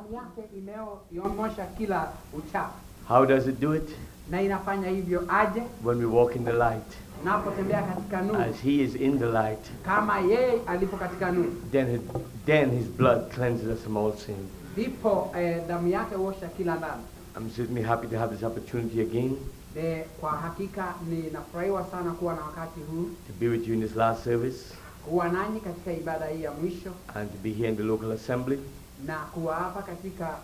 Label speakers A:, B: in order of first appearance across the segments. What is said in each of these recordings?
A: damu yake imeosha kila uchafu.
B: How does it do it?
A: Na inafanya hivyo aje?
B: When we walk in the light.
A: Unapotembea katika nuru.
B: As he is in the light.
A: Kama yeye alipo katika nuru.
B: Then his blood cleanses us from all sin.
A: Ndipo damu yake huosha kila dhambi.
B: I'm certainly happy to have this opportunity again.
A: Kwa hakika ninafurahiwa sana kuwa na wakati huu.
B: To be with you in this last service.
A: Kuwa nanyi katika ibada hii ya mwisho.
B: And to be here in the local assembly.
A: Na kuwa hapa katika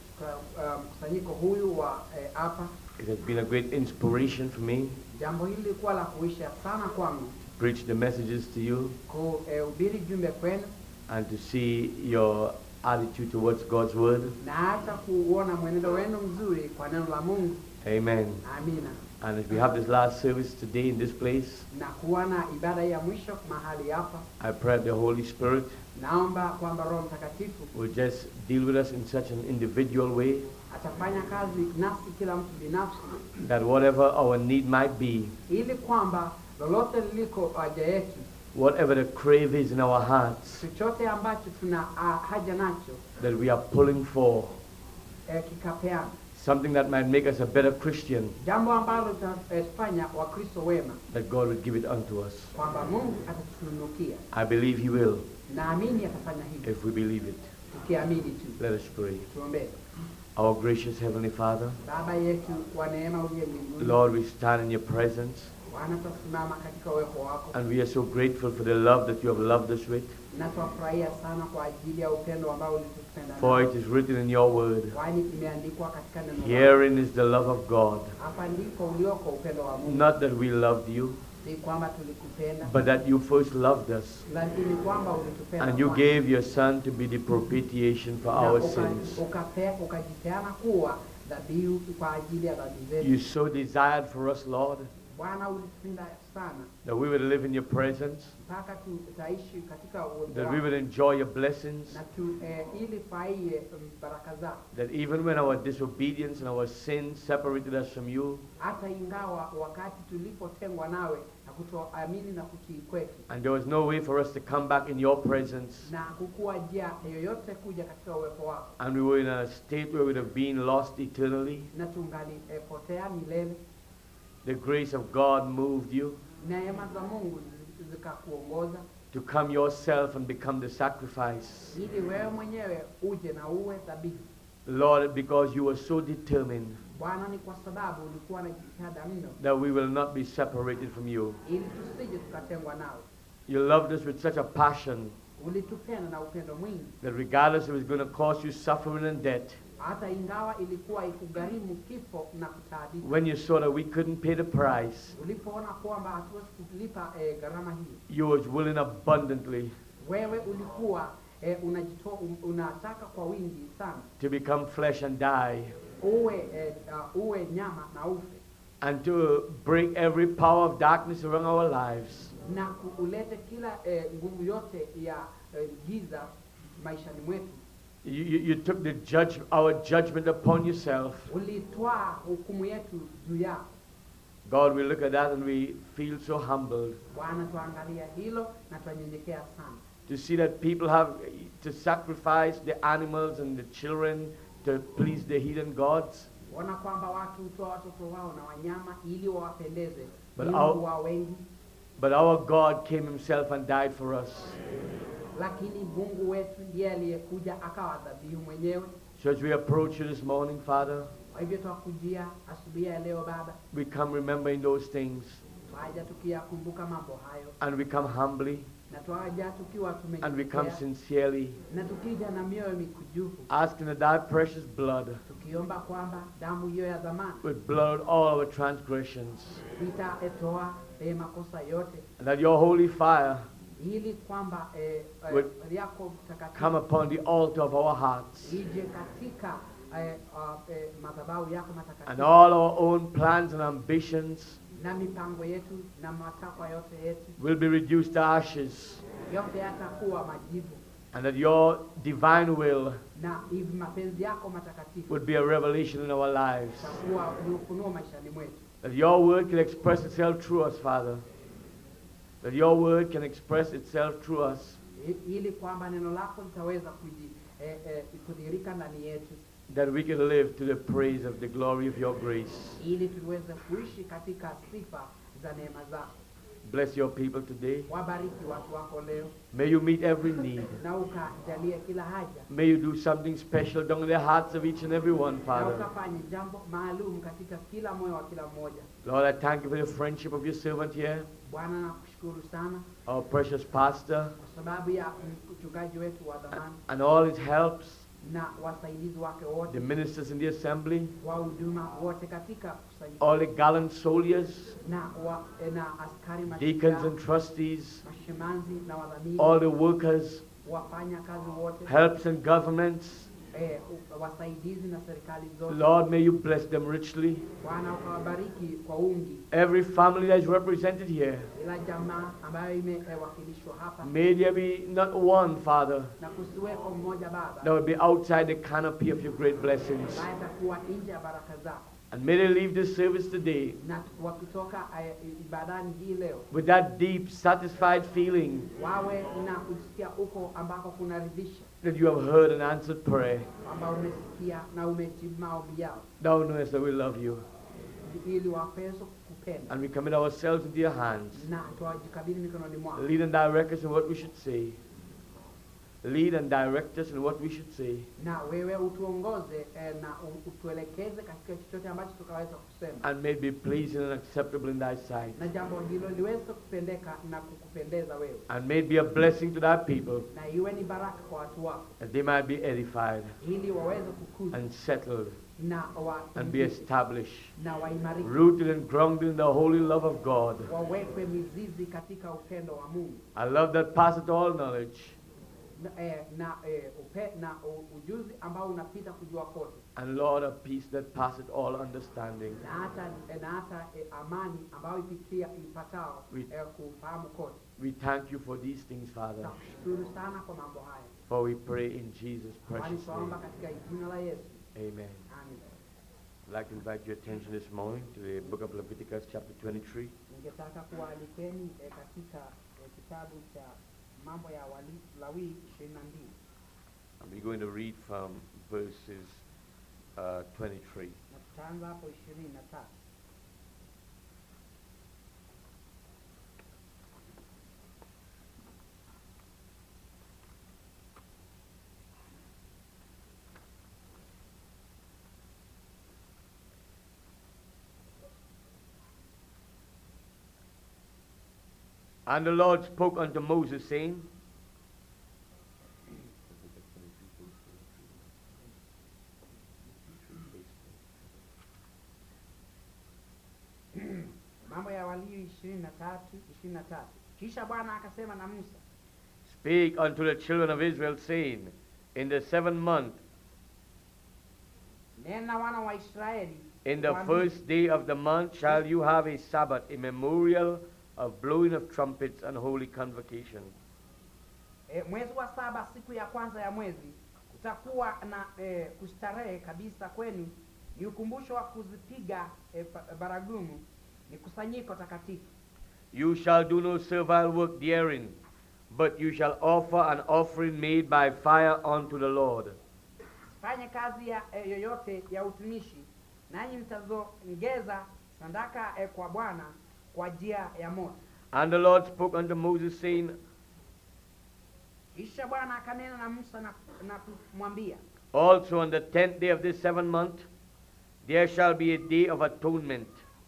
A: mkusanyiko huyu wa hapa.
B: It has been a great inspiration for me.
A: Jambo hili lilikuwa la kuisha sana kwangu.
B: To preach the messages to you.
A: Kuhubiri jumbe kwenu.
B: And to see your attitude towards God's word.
A: Na hata kuona mwenendo wenu mzuri kwa neno la Mungu.
B: Amen.
A: Amina.
B: And as we have this last service today in this place,
A: na kuwa na ibada ya mwisho mahali hapa,
B: I pray the Holy Spirit
A: naomba kwamba Roho Mtakatifu
B: will just deal with us in such an individual way
A: atafanya kazi nasi kila mtu binafsi,
B: that whatever our need might be,
A: ili kwamba lolote liliko haja yetu,
B: whatever the crave is in our hearts,
A: chochote ambacho tuna haja nacho,
B: that we are pulling for,
A: kikapeana,
B: something that might make us a better Christian,
A: jambo ambalo tutafanya Wakristo wema,
B: that God would give it unto us.
A: kwamba Mungu atatunukia.
B: I believe he will,
A: naamini atafanya hivyo
B: if we believe it.
A: tukiamini tu.
B: Let us pray.
A: Tuombe.
B: Our gracious Heavenly Father,
A: Baba yetu wa neema uliye mbinguni,
B: Lord, we stand in your presence,
A: Bwana tusimama katika uwepo wako,
B: and we are so grateful for the love that you have loved us with.
A: na tunafurahia sana kwa ajili ya upendo ambao ulitupenda.
B: For it is written in your word,
A: kwani imeandikwa katika neno lako,
B: herein is the love of God,
A: hapa ndipo ulioko upendo wa Mungu.
B: not that we loved you,
A: Si kwamba tulikupenda,
B: but that you first loved us,
A: lakini kwamba ulitupenda
B: and you
A: kwanza.
B: gave your Son to be the propitiation for
A: Na
B: our sins.
A: ukajipeana kuwa dhabihu kwa ajili ya dhambi zetu.
B: You so desired for us, Lord,
A: Bwana ulitupenda sana
B: that we would live in your presence,
A: mpaka tutaishi katika uwepo
B: that we
A: wako,
B: would enjoy your blessings,
A: na ili furahie baraka zako.
B: that even when our disobedience and our sin separated us from you,
A: Hata ingawa wakati tulipotengwa nawe na kutoamini na kutii kwetu,
B: and there was no way for us to come back in your presence,
A: na kukuwa njia yoyote kuja katika uwepo wako,
B: and we were in a state where we would have been lost eternally,
A: na tungali potea milele,
B: the grace of God moved you
A: neema za Mungu zikakuongoza
B: to come yourself and become the sacrifice.
A: ili wewe mwenyewe uje na uwe dhabihu.
B: Lord, because you were so determined
A: Bwana, ni kwa sababu ulikuwa na jitihada mno
B: that we will not be separated from you.
A: ili tusije tukatengwa nawe.
B: You loved us with such a passion
A: Ulitupenda na upendo mwingi,
B: that regardless if it was going to cause you suffering and death,
A: hata ingawa ilikuwa ikugharimu kifo na kutaabika.
B: when you saw that we couldn't pay the price,
A: Ulipoona kwamba hatuwezi kulipa gharama hii,
B: you was willing abundantly
A: wewe ulikuwa unataka kwa wingi sana
B: to become flesh and die,
A: uwe nyama na ufe,
B: and to break every power of darkness around our lives,
A: na ulete kila nguvu yote ya giza maishani mwetu.
B: You took our judgment upon yourself.
A: Ulitwaa hukumu yetu juu yako.
B: God, we look at that and we feel so humbled
A: Bwana, tuangalia hilo na tunyenyekea sana,
B: to see that people have to sacrifice the animals and the children to please the heathen gods.
A: ona kwamba watu hutoa watoto wao na wanyama ili wawapendeze
B: But
A: Mungu wao wengi,
B: But our God came himself and died for us.
A: lakini Mungu wetu ndiye aliyekuja akawa dhabihu mwenyewe.
B: So as we approach you this morning, Father,
A: Kwa hivyo twakujia asubuhi ya leo Baba,
B: we come remembering those things,
A: twaja tukiyakumbuka mambo hayo,
B: and we come humbly,
A: na twaja tukiwa
B: and we come
A: tumenyenyekea,
B: sincerely,
A: na tukija na mioyo mikujufu,
B: asking that thy precious blood
A: tukiomba kwamba damu hiyo ya dhamani
B: would blot out all our transgressions,
A: itaetoa makosa yote,
B: and that your holy fire
A: ili kwamba
B: Would
A: yako mtakatifu
B: come upon the altar of our hearts,
A: ije katika madhabahu yako
B: and
A: matakatifu,
B: all our own plans and ambitions
A: na mipango yetu na matakwa yote yetu
B: will be reduced to ashes,
A: yote yatakuwa majivu,
B: and that your divine will
A: na hivi mapenzi yako matakatifu
B: would be a revelation in our lives,
A: takuwa ni ufunuo maishani mwetu,
B: that your word can express itself through us, Father, that your word can express itself through us,
A: ili kwamba neno lako litaweza kudhihirika ndani yetu,
B: that we can live to the praise of the glory of your grace.
A: ili tuweze kuishi katika sifa za neema zako.
B: Bless your people today.
A: Wabariki watu wako leo,
B: May you meet every need.
A: na ukajalie kila haja,
B: May you do something special down in the hearts of each and every one,
A: na
B: Father.
A: ukafanye jambo maalum katika kila moyo wa kila mmoja.
B: Lord, I thank you for the friendship of your servant here,
A: Bwana, nakushukuru sana
B: our precious pastor,
A: kwa sababu ya mchungaji wetu wa dhamani
B: and all his helps,
A: na wasaidizi wake
B: the
A: wote,
B: ministers in the assembly,
A: wahuduma wote katika kusanyiko,
B: all the gallant soldiers,
A: na askari
B: deacons
A: mashujaa,
B: and trustees,
A: mashemanzi na wadhamini,
B: all the workers,
A: wafanya kazi wote,
B: helps and governments.
A: wasaidizi na serikali zote.
B: Lord, may you bless them richly.
A: Bwana, ukawabariki kwa wingi.
B: Every family that is represented here,
A: Ila jamaa ambayo imewakilishwa hapa,
B: may there be not one, Father,
A: na kusiweko mmoja Baba
B: that will be outside the canopy of your great blessings.
A: ambaye atakuwa nje ya baraka zako,
B: And may they leave this service today
A: na wakitoka ibadani hii leo
B: with that deep, satisfied feeling
A: wawe na kusikia uko ambako kunaridhisha,
B: that you have heard an answered prayer.
A: ambao umesikia na umejibu maombi yao,
B: Thou knowest that we love you.
A: ili wapeswe kukupenda,
B: And we commit ourselves into your hands.
A: na tuwajikabidhi mikononi mwako.
B: Lead and direct us in what we should say. Lead and direct us in what we should say.
A: Na wewe utuongoze na utuelekeze katika chochote ambacho tukaweza kusema,
B: And may it be pleasing and acceptable in thy sight.
A: na jambo hilo liweze kupendeka na kukupendeza wewe,
B: And may it be a blessing to thy people,
A: na iwe ni baraka kwa watu wako,
B: that they might be edified
A: ili waweze kukuzwa
B: and settled
A: na
B: and be established,
A: na waimarike,
B: rooted and grounded in the holy love of God.
A: wawekwe mizizi katika upendo wa Mungu,
B: I love that passeth all knowledge,
A: na ujuzi ambao unapita kujua kote,
B: and Lord, a peace that passeth all understanding.
A: na hata amani ambayo ipatao
B: We-
A: kufahamu kote.
B: We thank you for these things, Father,
A: Nakushukuru sana kwa mambo haya,
B: for we pray in Jesus'
A: kwani
B: precious
A: twaomba
B: name.
A: katika jina la Yesu,
B: Amen.
A: amen.
B: I'd like to invite your attention this morning to the book of Leviticus chapter 23.
A: Ningetaka kualikeni katika kitabu cha mambo ya Lawi 22,
B: And we're going to read from verses 23.
A: na tutaanza hapo 23.
B: And the Lord spoke unto Moses, saying,
A: Mambo ya Walawi 23. Kisha Bwana akasema na Musa,
B: Speak unto the children of Israel, saying, In the 7th month,
A: nena wana wa Israeli,
B: in the
A: waambie,
B: first day of the month, shall you have a Sabbath, a memorial of blowing of trumpets and holy convocation.
A: Mwezi wa 7 siku ya kwanza ya mwezi kutakuwa na kustarehe kabisa kwenu, ni ukumbusho wa kuzipiga baragumu, ni kusanyiko takatifu.
B: You shall do no servile work therein, but you shall offer an offering made by fire unto the Lord.
A: Fanye kazi ya yoyote ya utumishi, nanyi mtazongeza sadaka kwa Bwana kwa njia ya moto.
B: And the Lord spoke unto Moses, saying,
A: Kisha Bwana akanena na Musa na kumwambia,
B: Also on the 10th day of this 7th month, there shall be a day of atonement.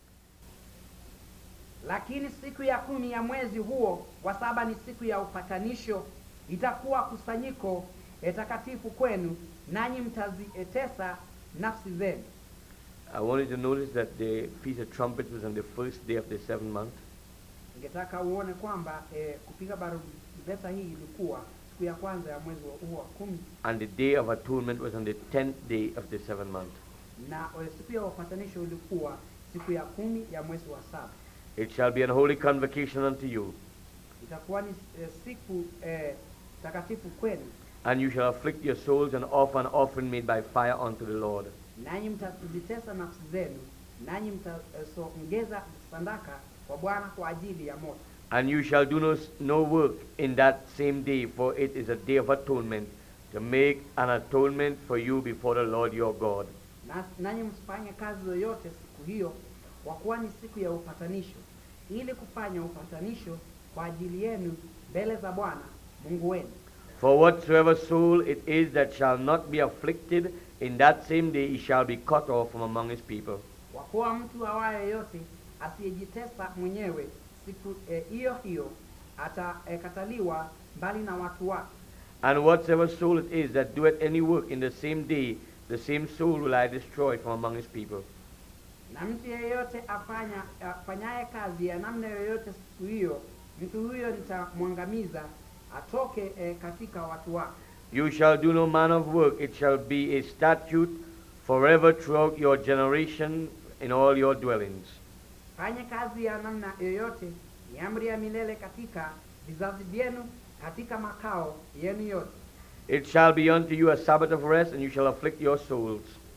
A: lakini siku ya 10 ya mwezi huo wa 7 ni siku ya upatanisho, itakuwa kusanyiko takatifu kwenu, nanyi mtazitesa nafsi zenu.
B: I wanted to notice that the Feast of Trumpets was on the first day of the 7th month.
A: Ningetaka uone kwamba kupiga baragumu hii ilikuwa siku ya kwanza ya mwezi huo wa 10,
B: And the day of atonement was on the 10th day of the 7th month.
A: na siku ya upatanisho ilikuwa siku ya 10 ya mwezi wa 7.
B: It shall be an holy convocation unto you,
A: Itakuwa ni siku takatifu kwenu,
B: and you shall afflict your souls and offer an offering made by fire unto the Lord.
A: nanyi mtazitesa nafsi zenu, nanyi mtasongeza sadaka kwa Bwana kwa ajili ya moto.
B: And you shall do no work in that same day, for it is a day of atonement, to make an atonement for you before the Lord your God.
A: Nanyi msifanye kazi yoyote siku hiyo, kwa kuwa ni siku ya upatanisho, ili kufanya upatanisho kwa ajili yenu mbele za Bwana Mungu wenu.
B: For whatsoever soul it is that shall not be afflicted in that same day, he shall be cut off from among his people.
A: Kwa kuwa mtu awaye yote asiyejitesa mwenyewe siku hiyo hiyo atakataliwa mbali na watu wake.
B: And whatsoever soul it is that doeth any work in the same day, the same soul will I destroy from among his people.
A: Na mtu yeyote afanyaye kazi ya namna yoyote siku hiyo, mtu huyo nitamwangamiza atoke katika watu wake.
B: You shall do no manner of work, it shall be a statute forever throughout your generation in all your dwellings.
A: Fanya kazi ya namna yoyote, ni amri ya milele katika vizazi vyenu, katika makao yenu yote.
B: It shall be unto you a Sabbath of rest, and you shall afflict your souls.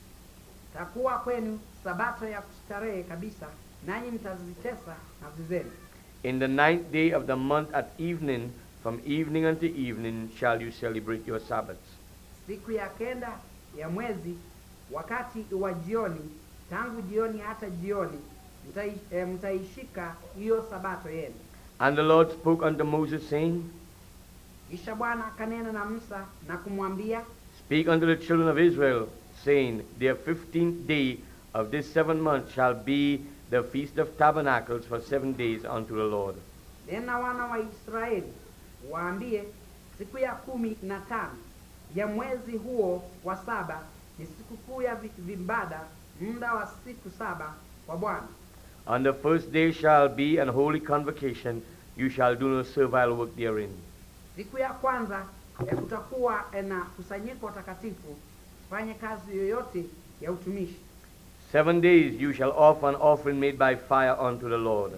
A: Takuwa kwenu sabato ya kustarehe kabisa, nanyi mtazitesa nafsi zenu.
B: In the 9th day of the month at evening, from evening unto evening, shall you celebrate your Sabbaths.
A: Siku ya kenda ya mwezi, wakati wa jioni, tangu jioni hata jioni, mtaishika hiyo sabato yenu.
B: And the Lord spoke unto Moses, saying,
A: Kisha Bwana akanena na Musa na kumwambia,
B: Speak unto the children of Israel, saying, The 15th day of this 7th month shall be the Feast of Tabernacles for 7 days unto the Lord.
A: Nena wana wa Israeli, waambie, siku ya 15 ya mwezi huo wa 7 ni sikukuu ya vibada, muda wa siku 7 kwa Bwana.
B: On the first day shall be an holy convocation, you shall do no servile work therein.
A: Siku ya kwanza kutakuwa na kusanyiko takatifu, fanye kazi yoyote ya utumishi.
B: 7 days you shall offer an offering made by fire unto the Lord.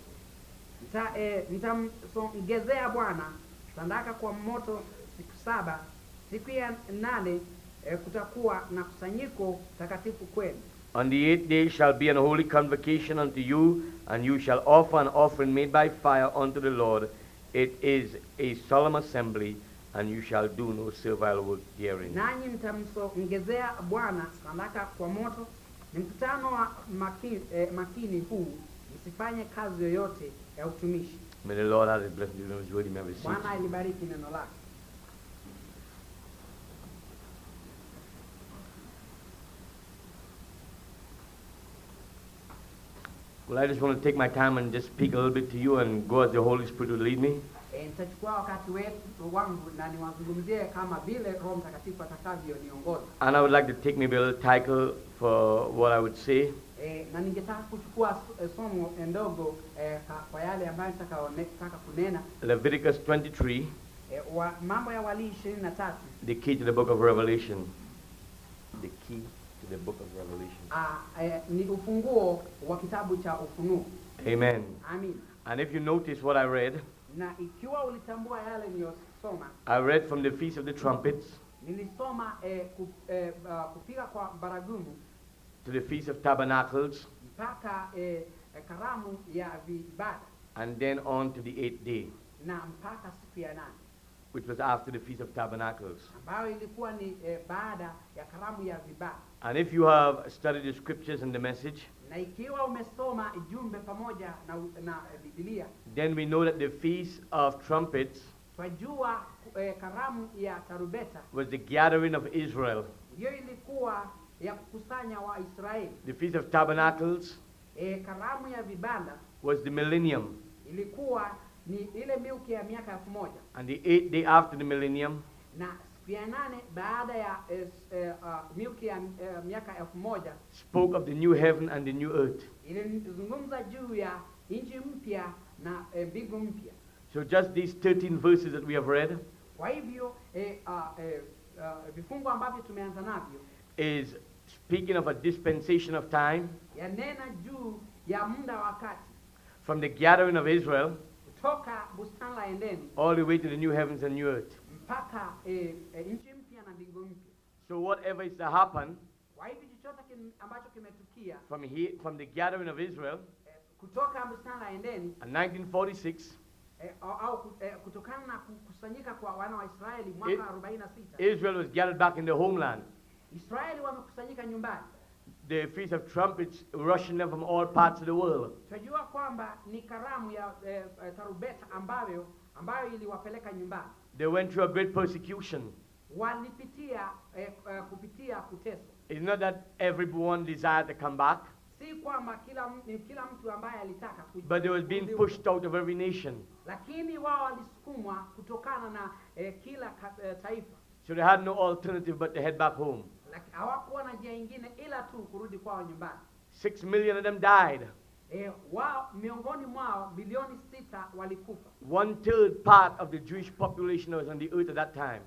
A: Mtamsongezea Bwana sadaka kwa moto siku 7. Siku ya 8 kutakuwa na kusanyiko takatifu kwenu.
B: On the 8th day shall be an holy convocation unto you, and you shall offer an offering made by fire unto the Lord. It is a solemn assembly, and you shall do no servile work therein.
A: Nanyi mtamsongezea Bwana sadaka kwa moto. Ni mkutano wa makini huu, msifanye kazi yoyote ya utumishi.
B: May the Lord have his blessing in his word. May we see.
A: Bwana alibariki neno lake.
B: Well, I just want to take my time and just speak a little bit to you and go as the Holy Spirit will lead me.
A: Nitachukua wakati wangu na niwazungumzie kama vile Roho Mtakatifu atakavyoniongoza.
B: And I would like to take maybe a little title for what I would say.
A: Na ningetaka kuchukua somo ndogo kwa yale ambayo nataka kunena.
B: Leviticus 23.
A: Mambo ya Walawi 23.
B: The key to the book of Revelation. The key to the book of Revelation.
A: Ni ufunguo wa kitabu cha Ufunuo.
B: Amen.
A: Amen.
B: And if you notice what I read,
A: na ikiwa ulitambua yale niliyosoma,
B: I read from the Feast of the Trumpets
A: nilisoma kupiga kwa baragumu
B: to the Feast of Tabernacles,
A: mpaka karamu ya vibada,
B: and then on to the 8th day,
A: na mpaka siku ya 8,
B: which was after the Feast of Tabernacles.
A: ambayo ilikuwa ni baada ya karamu ya vibada.
B: And if you have studied the scriptures and the message,
A: Na ikiwa umesoma jumbe pamoja na Biblia,
B: then we know that the Feast of Trumpets
A: twajua karamu ya tarubeta
B: was the gathering of Israel.
A: ndiyo ilikuwa ya kukusanya wa Israeli.
B: The Feast of Tabernacles
A: Karamu ya vibanda
B: was the millennium.
A: ilikuwa ni ile milki ya miaka 1000.
B: And the 8th day after the millennium
A: Na siku ya 8 baada ya milki ya miaka 1000
B: spoke of the new heaven and the new earth.
A: ilizungumza juu ya nchi mpya na mbingu mpya.
B: So just these 13 verses that we have read
A: Kwa hivyo vifungu ambavyo tumeanza navyo
B: is speaking of a dispensation of time
A: yanena juu ya muda wakati
B: from the gathering of Israel
A: kutoka bustani la Edeni
B: all the way to the new heavens and new earth.
A: mpaka nchi mpya na mbingu mpya.
B: So whatever is to happen
A: Kwa hivyo chochote ambacho kimetukia
B: from the gathering of Israel
A: kutoka bustani la Edeni
B: in 1946
A: kutokana na kukusanyika kwa wana wa Israeli mwaka 46,
B: Israel was gathered back in the homeland.
A: Israeli wamekusanyika nyumbani.
B: The Feast of Trumpets rushing them from all parts of the world.
A: Tunajua kwamba ni karamu ya tarubeta ambayo iliwapeleka nyumbani.
B: They went through a great persecution.
A: Walipitia kupitia kuteswa.
B: It's not that everyone desired to come back,
A: Si kwamba kila mtu ambaye alitaka
B: but they was being pushed out of every nation.
A: lakini wao walisukumwa kutokana na kila taifa.
B: So they had no alternative but to head back home.
A: Lakini hawakuwa na njia nyingine ila tu kurudi kwao nyumbani.
B: 6 million of them died.
A: Wao miongoni mwao bilioni 6 walikufa.
B: 1/3 part of the Jewish population that was on the earth at that time.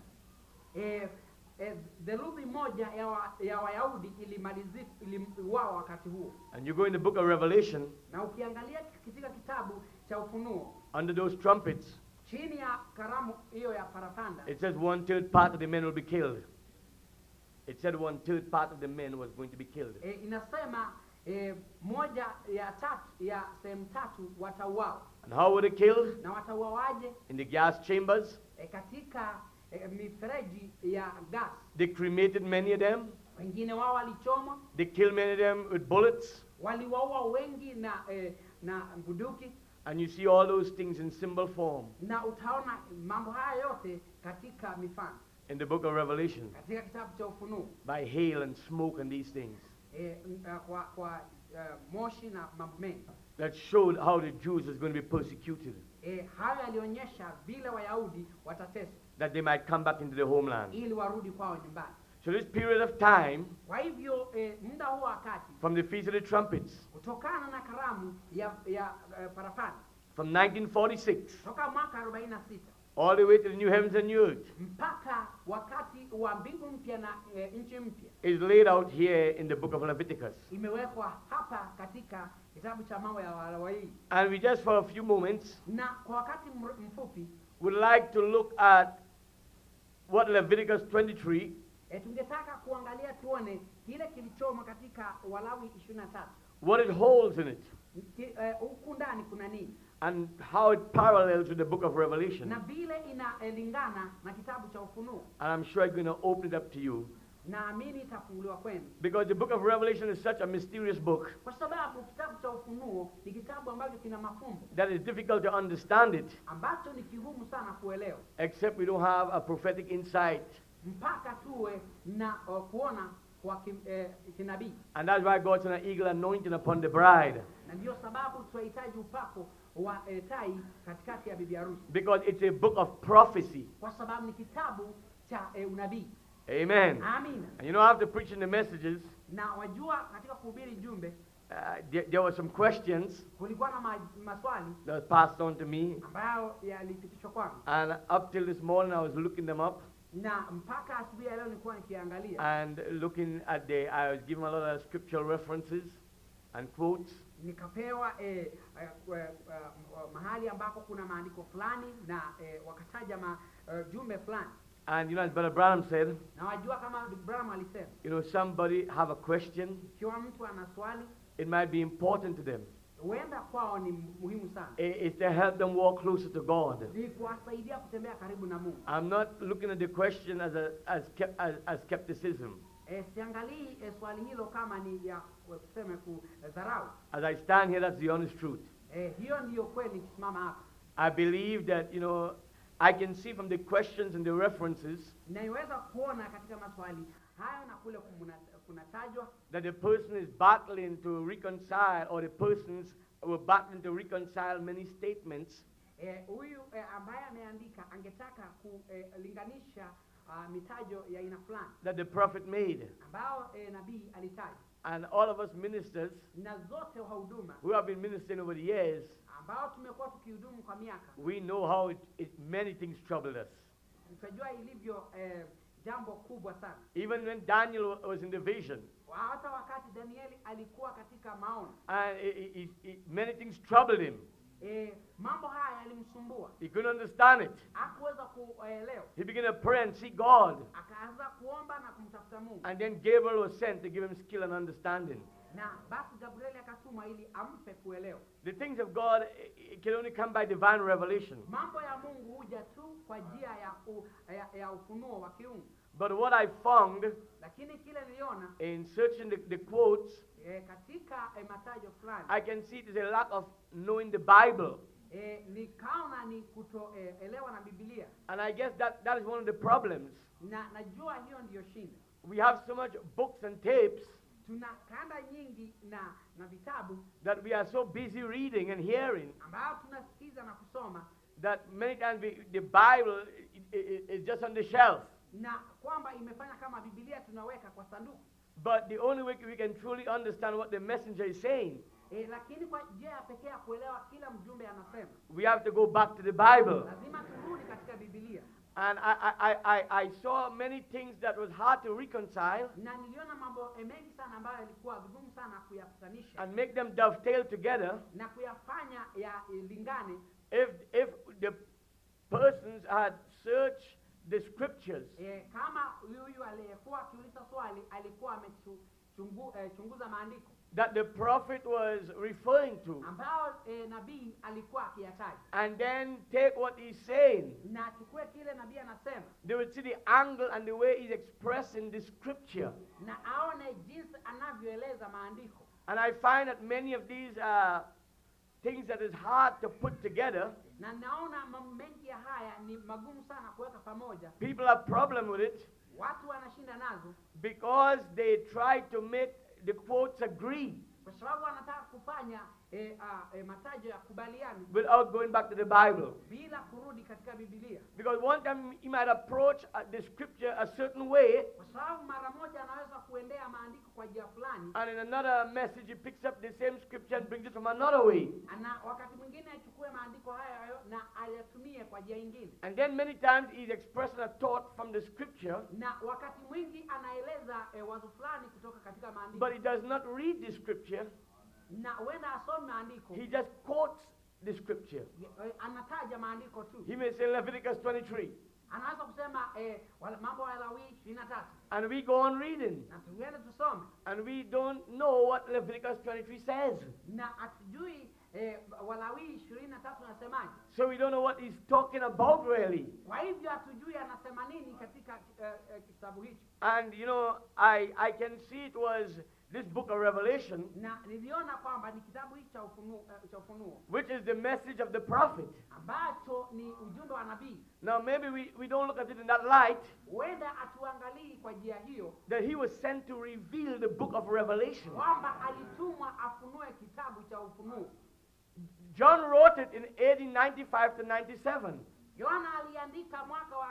A: Theluthi moja ya Wayahudi iliuawa wakati huo.
B: And you go in the book of Revelation,
A: Na ukiangalia katika kitabu cha Ufunuo,
B: under those trumpets,
A: chini ya karamu hiyo ya parapanda,
B: it says 1/3 part of the men will be killed. It said 1/3 part of the men was going to be killed.
A: Inasema moja ya sehemu tatu watauawa.
B: And how were they killed?
A: Na watauawaje?
B: In the gas chambers.
A: Katika mifereji ya gas.
B: They cremated many of them.
A: Wengine wao walichomwa.
B: They killed many of them with bullets.
A: Waliwaua wengi na bunduki.
B: And you see all those things in symbol form
A: Na utaona mambo haya yote katika mifano.
B: in the book of Revelation,
A: Katika kitabu cha Ufunuo.
B: by hail and smoke and these things,
A: Kwa moshi na mambo mengi.
B: that showed how the Jews was going to be persecuted,
A: Hayo yalionyesha vile Wayahudi watateswa
B: that they might come back into the homeland.
A: ili warudi kwao nyumbani.
B: So this period of time,
A: Kwa hivyo muda huo wakati
B: from the Feast of the Trumpets,
A: kutokana na karamu ya parapanda
B: from 1946,
A: toka mwaka 46
B: all the way to the new heavens and new earth,
A: mpaka wakati wa mbingu mpya na nchi mpya,
B: is laid out here in the book of Leviticus.
A: imewekwa hapa katika kitabu cha mambo ya Walawi.
B: And we just for a few moments
A: Na kwa wakati mfupi
B: would like to look at what Leviticus 23
A: tungetaka kuangalia tuone kile kilichomo katika Walawi 23.
B: what it holds in it,
A: Huku ndani kuna nini
B: and how it parallels with the book of Revelation.
A: na vile inalingana na kitabu cha Ufunuo.
B: And I'm sure I'm going to open it up to you,
A: Naamini itafunguliwa kwenu,
B: because the book of Revelation is such a mysterious book
A: kwa sababu kitabu cha Ufunuo ni kitabu ambacho kina mafumbo
B: that it's difficult to understand it
A: ambacho ni kigumu sana kuelewa
B: except we don't have a prophetic insight.
A: mpaka tuwe na kuona kwa kinabii.
B: And that's why God's an eagle anointing upon the bride,
A: Na ndio sababu tunahitaji upako wa tai katikati ya bibi harusi,
B: because it's a book of prophecy.
A: kwa sababu ni kitabu cha unabii.
B: Amen.
A: Amina.
B: And you know, after preaching the messages,
A: Na wajua katika kuhubiri jumbe
B: there were some questions
A: kulikuwa na maswali
B: that was passed on to me,
A: ambayo yalipitishwa kwangu,
B: and up till this morning I was looking them up
A: na mpaka asubuhi ya leo nilikuwa nikiangalia
B: and looking at I was given a lot of scriptural references and quotes.
A: nikapewa mahali ambako kuna maandiko fulani na wakataja jumbe fulani.
B: And you know, as Brother Branham said,
A: Na wajua kama Abraham alisema,
B: you know, somebody have a question,
A: ikiwa mtu ana swali
B: it might be important to them.
A: huenda kwao ni muhimu sana,
B: It's to help them walk closer to God.
A: ni kuwasaidia kutembea karibu na Mungu.
B: I'm not looking at the question as skepticism.
A: Siangalii swali hilo kama ni ya tuseme kudharau.
B: As I stand here, that's the honest truth.
A: Hiyo ndiyo kweli nikisimama hapa.
B: I believe that, you know, I can see from the questions and the references
A: Naiweza kuona katika maswali hayo na kule kunatajwa
B: that the person is battling to reconcile, or the persons were battling to reconcile many statements
A: huyu ambaye ameandika angetaka kulinganisha mitajo ya aina fulani
B: that the prophet made.
A: ambao nabii alitaja,
B: And all of us ministers
A: na zote wahuduma
B: who have been ministering over the years,
A: ambao tumekuwa tukihudumu kwa miaka,
B: we know how many things troubled us.
A: tunajua ilivyo jambo kubwa sana.
B: Even when Daniel was in the vision,
A: Hata wakati Danieli alikuwa katika maono,
B: and many things troubled him.
A: mambo haya yalimsumbua,
B: He couldn't understand it.
A: hakuweza kuelewa.
B: He began to pray and seek God.
A: Akaanza kuomba na kumtafuta Mungu,
B: And then Gabriel was sent to give him skill and understanding.
A: na basi Gabrieli akatumwa ili ampe kuelewa.
B: The things of God it can only come by divine revelation.
A: Mambo ya Mungu huja tu kwa njia ya ufunuo wa kiungu.
B: But what I found
A: Lakini kile niliona
B: in searching the quotes,
A: katika matajo fulani,
B: I can see there's a lack of knowing the Bible.
A: nikaona ni kutoelewa na Biblia.
B: And I guess that is one of the problems.
A: Na najua hiyo ndiyo shida.
B: We have so much books and tapes
A: Tuna kanda nyingi na vitabu
B: that we are so busy reading and hearing
A: ambao tunasikiza na kusoma,
B: that many times the Bible is just on the shelf.
A: na kwamba imefanya kama Biblia tunaweka kwa sanduku.
B: But the only way we can truly understand what the messenger is saying,
A: Lakini kwa njia ya pekee ya kuelewa kila mjumbe anasema,
B: we have to go back to the Bible.
A: lazima turudi katika Biblia.
B: And I saw many things that was hard to reconcile
A: Na niliona mambo mengi sana ambayo yalikuwa vigumu sana kuyakutanisha
B: and make them dovetail together
A: na kuyafanya ya lingane,
B: if the persons had searched the scriptures.
A: kama huyu aliyekuwa akiuliza swali alikuwa amechunguza maandiko
B: That the prophet was referring to,
A: ambao nabii alikuwa akiyataja,
B: and then take what he's saying.
A: na achukue kile nabii anasema,
B: They would see the angle and the way he's expressing the scripture.
A: na aone jinsi anavyoeleza maandiko.
B: And I find that many of these things that is hard to put together,
A: Na naona mambo mengi ya haya ni magumu sana kuweka pamoja.
B: people have problem with it
A: Watu wanashinda nazo
B: because they try to make the quotes agree
A: kwa sababu wanataka kufanya matajo ya kubaliana
B: without going back to the Bible.
A: bila kurudi katika Biblia.
B: Because one time he might approach the scripture a certain way,
A: Kwa sababu mara moja anaweza kuendea maandiko kwa njia fulani,
B: and in another message he picks up the same scripture and brings it from another way.
A: na wakati mwingine achukue maandiko hayo na ayatumie kwa njia nyingine.
B: And then many times he's expressing a thought from the scripture,
A: Na wakati mwingi anaeleza wazo fulani kutoka katika maandiko,
B: but he does not read the scripture.
A: na huenda asome maandiko,
B: He just quotes the scripture.
A: anataja maandiko tu.
B: He may say Leviticus 23,
A: Anaweza kusema mambo ya Lawi 23,
B: and we go on reading,
A: na tuende tusome,
B: and we don't know what Leviticus 23 says.
A: na hatujui Walawi 23 anasemaje.
B: So we don't know what he's talking about really.
A: Kwa hivyo hatujui anasema nini katika kitabu hicho.
B: And you know, I can see it was this book of Revelation,
A: Na niliona kwamba ni kitabu hicho cha Ufunuo
B: which is the message of the prophet.
A: ambacho ni ujumbe wa nabii.
B: Now maybe we don't look at it in that light,
A: Huenda atuangalii kwa njia hiyo
B: that he was sent to reveal the book of Revelation.
A: kwamba alitumwa afunue kitabu cha Ufunuo.
B: John wrote it in AD 95 to 97.
A: Yohana aliandika mwaka wa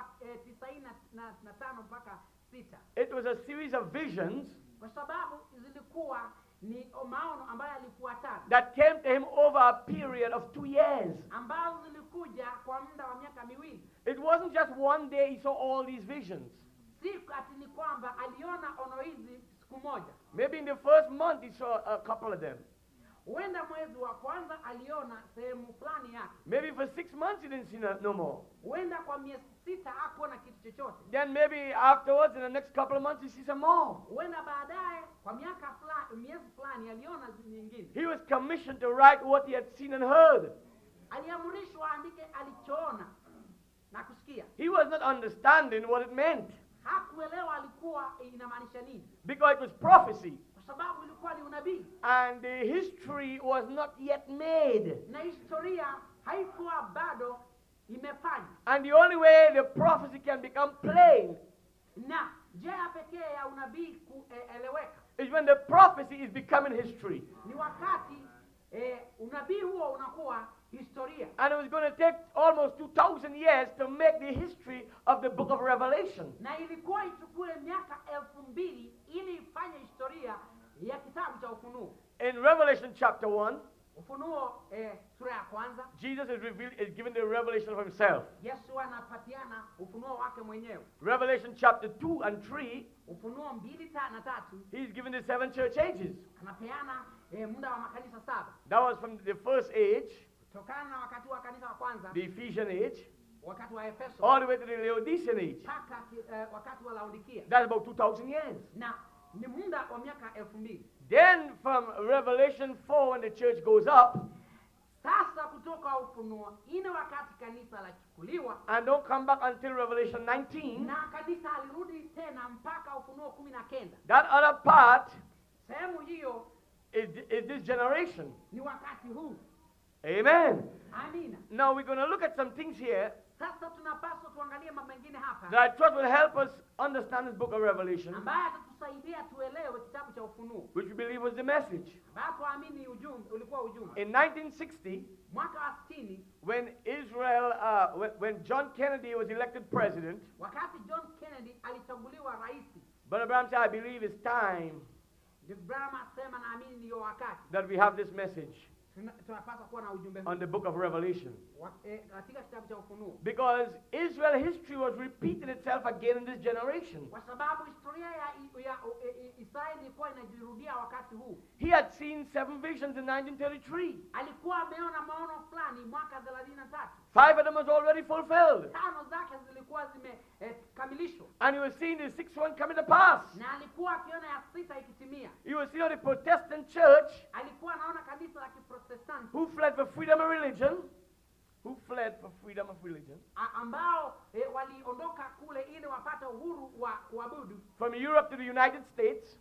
A: 95 mpaka 6,
B: It was a series of visions
A: kwa sababu zilikuwa ni maono ambayo yalifuatana,
B: that came to him over a period of 2 years.
A: ambazo zilikuja kwa muda wa miaka miwili.
B: It wasn't just one day he saw all these visions.
A: Si ati ni kwamba aliona ono hizi siku moja.
B: Maybe in the first month he saw a couple of them.
A: Huenda mwezi wa kwanza aliona sehemu fulani yake.
B: Maybe for 6 months he didn't see no more.
A: Huenda kwa miezi 6 hakuona kitu chochote.
B: Then maybe afterwards, in the next couple of months, he sees some more.
A: Huenda baadaye kwa miaka fulani, miezi fulani aliona nyingine.
B: He was commissioned to write what he had seen and heard.
A: Aliamrishwa andike alichoona na kusikia.
B: He was not understanding what it meant,
A: Hakuelewa alikuwa inamaanisha nini,
B: because it was prophecy,
A: kwa sababu ilikuwa ni unabii
B: and the history was not yet made.
A: na historia haikuwa bado imefanywa.
B: And the only way the prophecy can become plain
A: Na njia pekee ya unabii kueleweka
B: is when the prophecy is becoming history.
A: ni wakati unabii huo unakuwa historia.
B: And it was going to take almost 2,000 years to make the history of the book of Revelation.
A: Na ilikuwa ichukue miaka 2000 ili ifanye historia ya kitabu cha Ufunuo.
B: In Revelation chapter 1,
A: Ufunuo sura ya kwanza,
B: Jesus is given the revelation of himself.
A: Yesu anapatiana ufunuo wake mwenyewe.
B: Revelation chapter 2 and 3,
A: Ufunuo 2 na 3
B: he's given the 7 church ages.
A: anapeana muda wa makanisa 7.
B: That was from the first age,
A: Tokana na wakati wa kanisa wa kwanza,
B: the Ephesian age,
A: wakati wa Efeso,
B: all the way to the Laodicean age.
A: mpaka wakati wa Laodikia.
B: That's about 2,000 years.
A: Na ni muda wa miaka 2000.
B: Then from Revelation 4, when the church goes up,
A: Sasa kutoka Ufunuo ine wakati kanisa lachukuliwa
B: and don't come back until Revelation 19,
A: na kanisa alirudi tena mpaka Ufunuo 19.
B: that other part
A: Sehemu hiyo
B: is this generation.
A: ni wakati huu.
B: Amen.
A: Amina.
B: Now we're going to look at some things here
A: Sasa tunapaswa tuangalie mambo mengine hapa
B: that I trust will help us understand this book of Revelation,
A: ambaye atatusaidia tuelewe kitabu cha Ufunuo,
B: which we believe was the message.
A: ambaye tuamini ujumbe ulikuwa ujumbe.
B: In 1960,
A: Mwaka wa 60
B: when Israel, when John Kennedy was elected president,
A: wakati John Kennedy alichaguliwa rais,
B: Brother Branham said, I believe it's time
A: Ndugu Branham asema naamini ndio wakati
B: that we have this message
A: tunapaswa kuwa na ujumbe huu
B: on the book of Revelation.
A: katika kitabu cha Ufunuo,
B: Because Israel history was repeating itself again in this generation.
A: kwa sababu historia ya Israeli ilikuwa inajirudia wakati huu.
B: He had seen 7 visions in 1933.
A: Alikuwa ameona maono fulani mwaka 33.
B: 5 of them was already fulfilled.
A: 5 zake zilikuwa zimekamilishwa,
B: And he was seeing the 6th one coming to pass.
A: na alikuwa akiona ya 6 ikitimia.
B: He was seeing the Protestant church
A: Alikuwa anaona kanisa la Kiprotestanti
B: who fled for freedom of religion,
A: ambao waliondoka kule ili wapate uhuru wa kuabudu,
B: from Europe to the United States,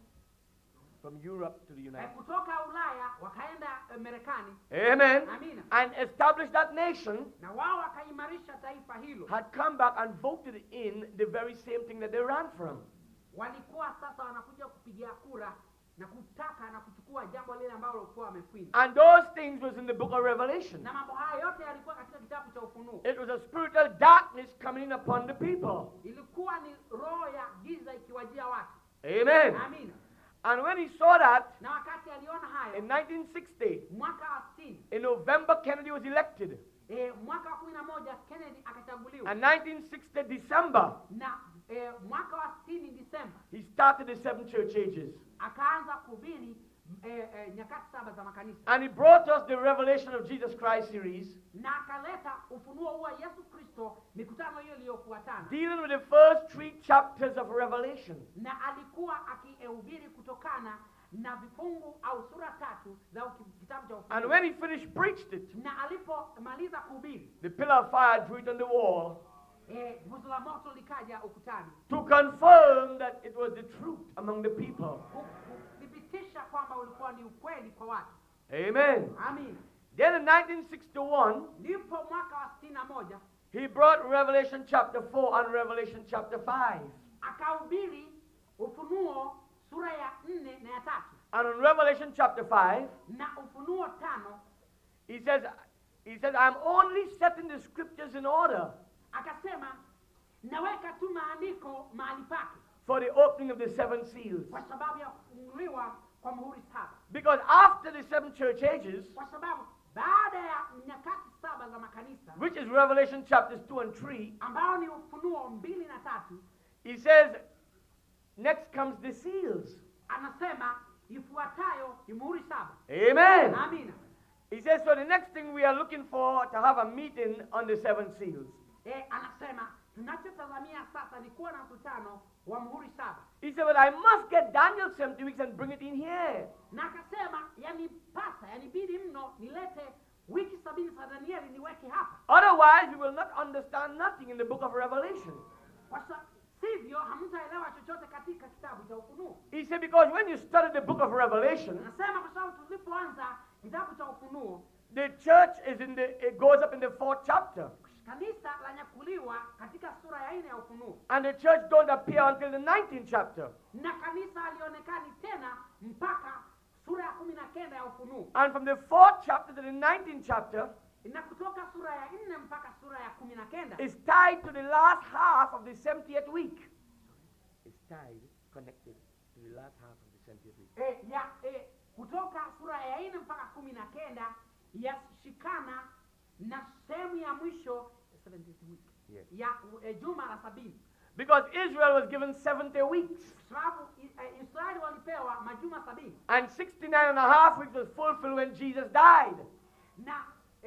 A: kutoka Ulaya wakaenda Marekani.
B: Amen.
A: Amina.
B: And established that nation,
A: Na wao wakaimarisha taifa hilo.
B: had come back and voted in the very same thing that they ran from.
A: Walikuwa sasa wanakuja kupigia kura na kutaka na kuchukua jambo lile ambalo walikuwa wamefinya.
B: And those things was in the book of Revelation.
A: Na mambo haya yote yalikuwa katika kitabu cha Ufunuo.
B: It was a spiritual darkness coming in upon the people.
A: Ilikuwa ni roho ya giza ikiwajia watu.
B: Amen.
A: Amina.
B: And when he saw that,
A: Na wakati aliona hayo,
B: in 1960,
A: mwaka wa 60,
B: in November, Kennedy was elected.
A: mwaka wa 11 Kennedy akachaguliwa.
B: And 1960 December,
A: Na mwaka wa 60 Disemba
B: he started the 7 church ages.
A: akaanza kuhubiri nyakati 7 za makanisa.
B: And he brought us the Revelation of Jesus Christ series,
A: Na akaleta ufunuo wa Yesu Kristo, mikutano hiyo iliyofuatana.
B: dealing with the first 3 chapters of Revelation.
A: Na alikuwa akihubiri kutokana na vifungu au sura 3 za kitabu cha Ufunuo.
B: And when he finished preached it,
A: Na alipomaliza kuhubiri,
B: the pillar of fire drew it on the wall
A: nguzo la moto likaja ukutani
B: to confirm that it was the truth among the people.
A: kuthibitisha kwamba ulikuwa ni ukweli kwa watu.
B: Amen.
A: Amina.
B: Then in 1961,
A: Ndipo mwaka wa 61
B: he brought Revelation chapter 4 and Revelation chapter 5.
A: akahubiri Ufunuo sura ya 4 na ya 3.
B: And in Revelation chapter 5,
A: Na Ufunuo 5
B: he says, I'm only setting the scriptures in order
A: akasema naweka tu maandiko mahali pake
B: for the opening of the 7 seals.
A: kwa sababu ya kufunguliwa kwa muhuri 7.
B: Because after the 7 church ages,
A: Kwa sababu baada ya nyakati 7 za makanisa,
B: which is Revelation chapters 2 and 3,
A: ambao ni Ufunuo 2 na 3,
B: he says, next comes the seals.
A: anasema ifuatayo ni muhuri 7.
B: Amen.
A: Amina.
B: He says, so the next thing we are looking for to have a meeting on the 7 seals.
A: Anasema tunachotazamia sasa ni kuwa na mkutano wa muhuri 7.
B: He said, but I must get Daniel 70 weeks and bring it in here.
A: Na akasema yanibidi mno nilete wiki 70 za Danieli niweke hapa.
B: Otherwise, we will not understand nothing in the book of Revelation.
A: Kwa sivyo hamtaelewa chochote katika kitabu cha Ufunuo.
B: He said, because when you study the book of Revelation,
A: Anasema kwa sababu tulipoanza kitabu cha Ufunuo,
B: the church it goes up in the 4th chapter.
A: kanisa lanyakuliwa katika sura ya 4 ya Ufunuo.
B: And the church don't appear until the 19th chapter.
A: Na kanisa halionekani tena mpaka sura ya 19 ya Ufunuo.
B: And from the 4th chapter to the 19th chapter,
A: Na kutoka sura ya 4 mpaka sura ya 19
B: is tied to the last half of the 70th week. It's connected to the last half of the 70th week.
A: Kutoka sura ya 4 mpaka 19 yashikana na sehemu ya mwisho 70th week.
B: Yes.
A: Ya juma la 70.
B: Because Israel was given 70 weeks.
A: Sababu Israeli walipewa majuma 70.
B: And 69 and a half weeks was fulfilled when Jesus died.
A: Na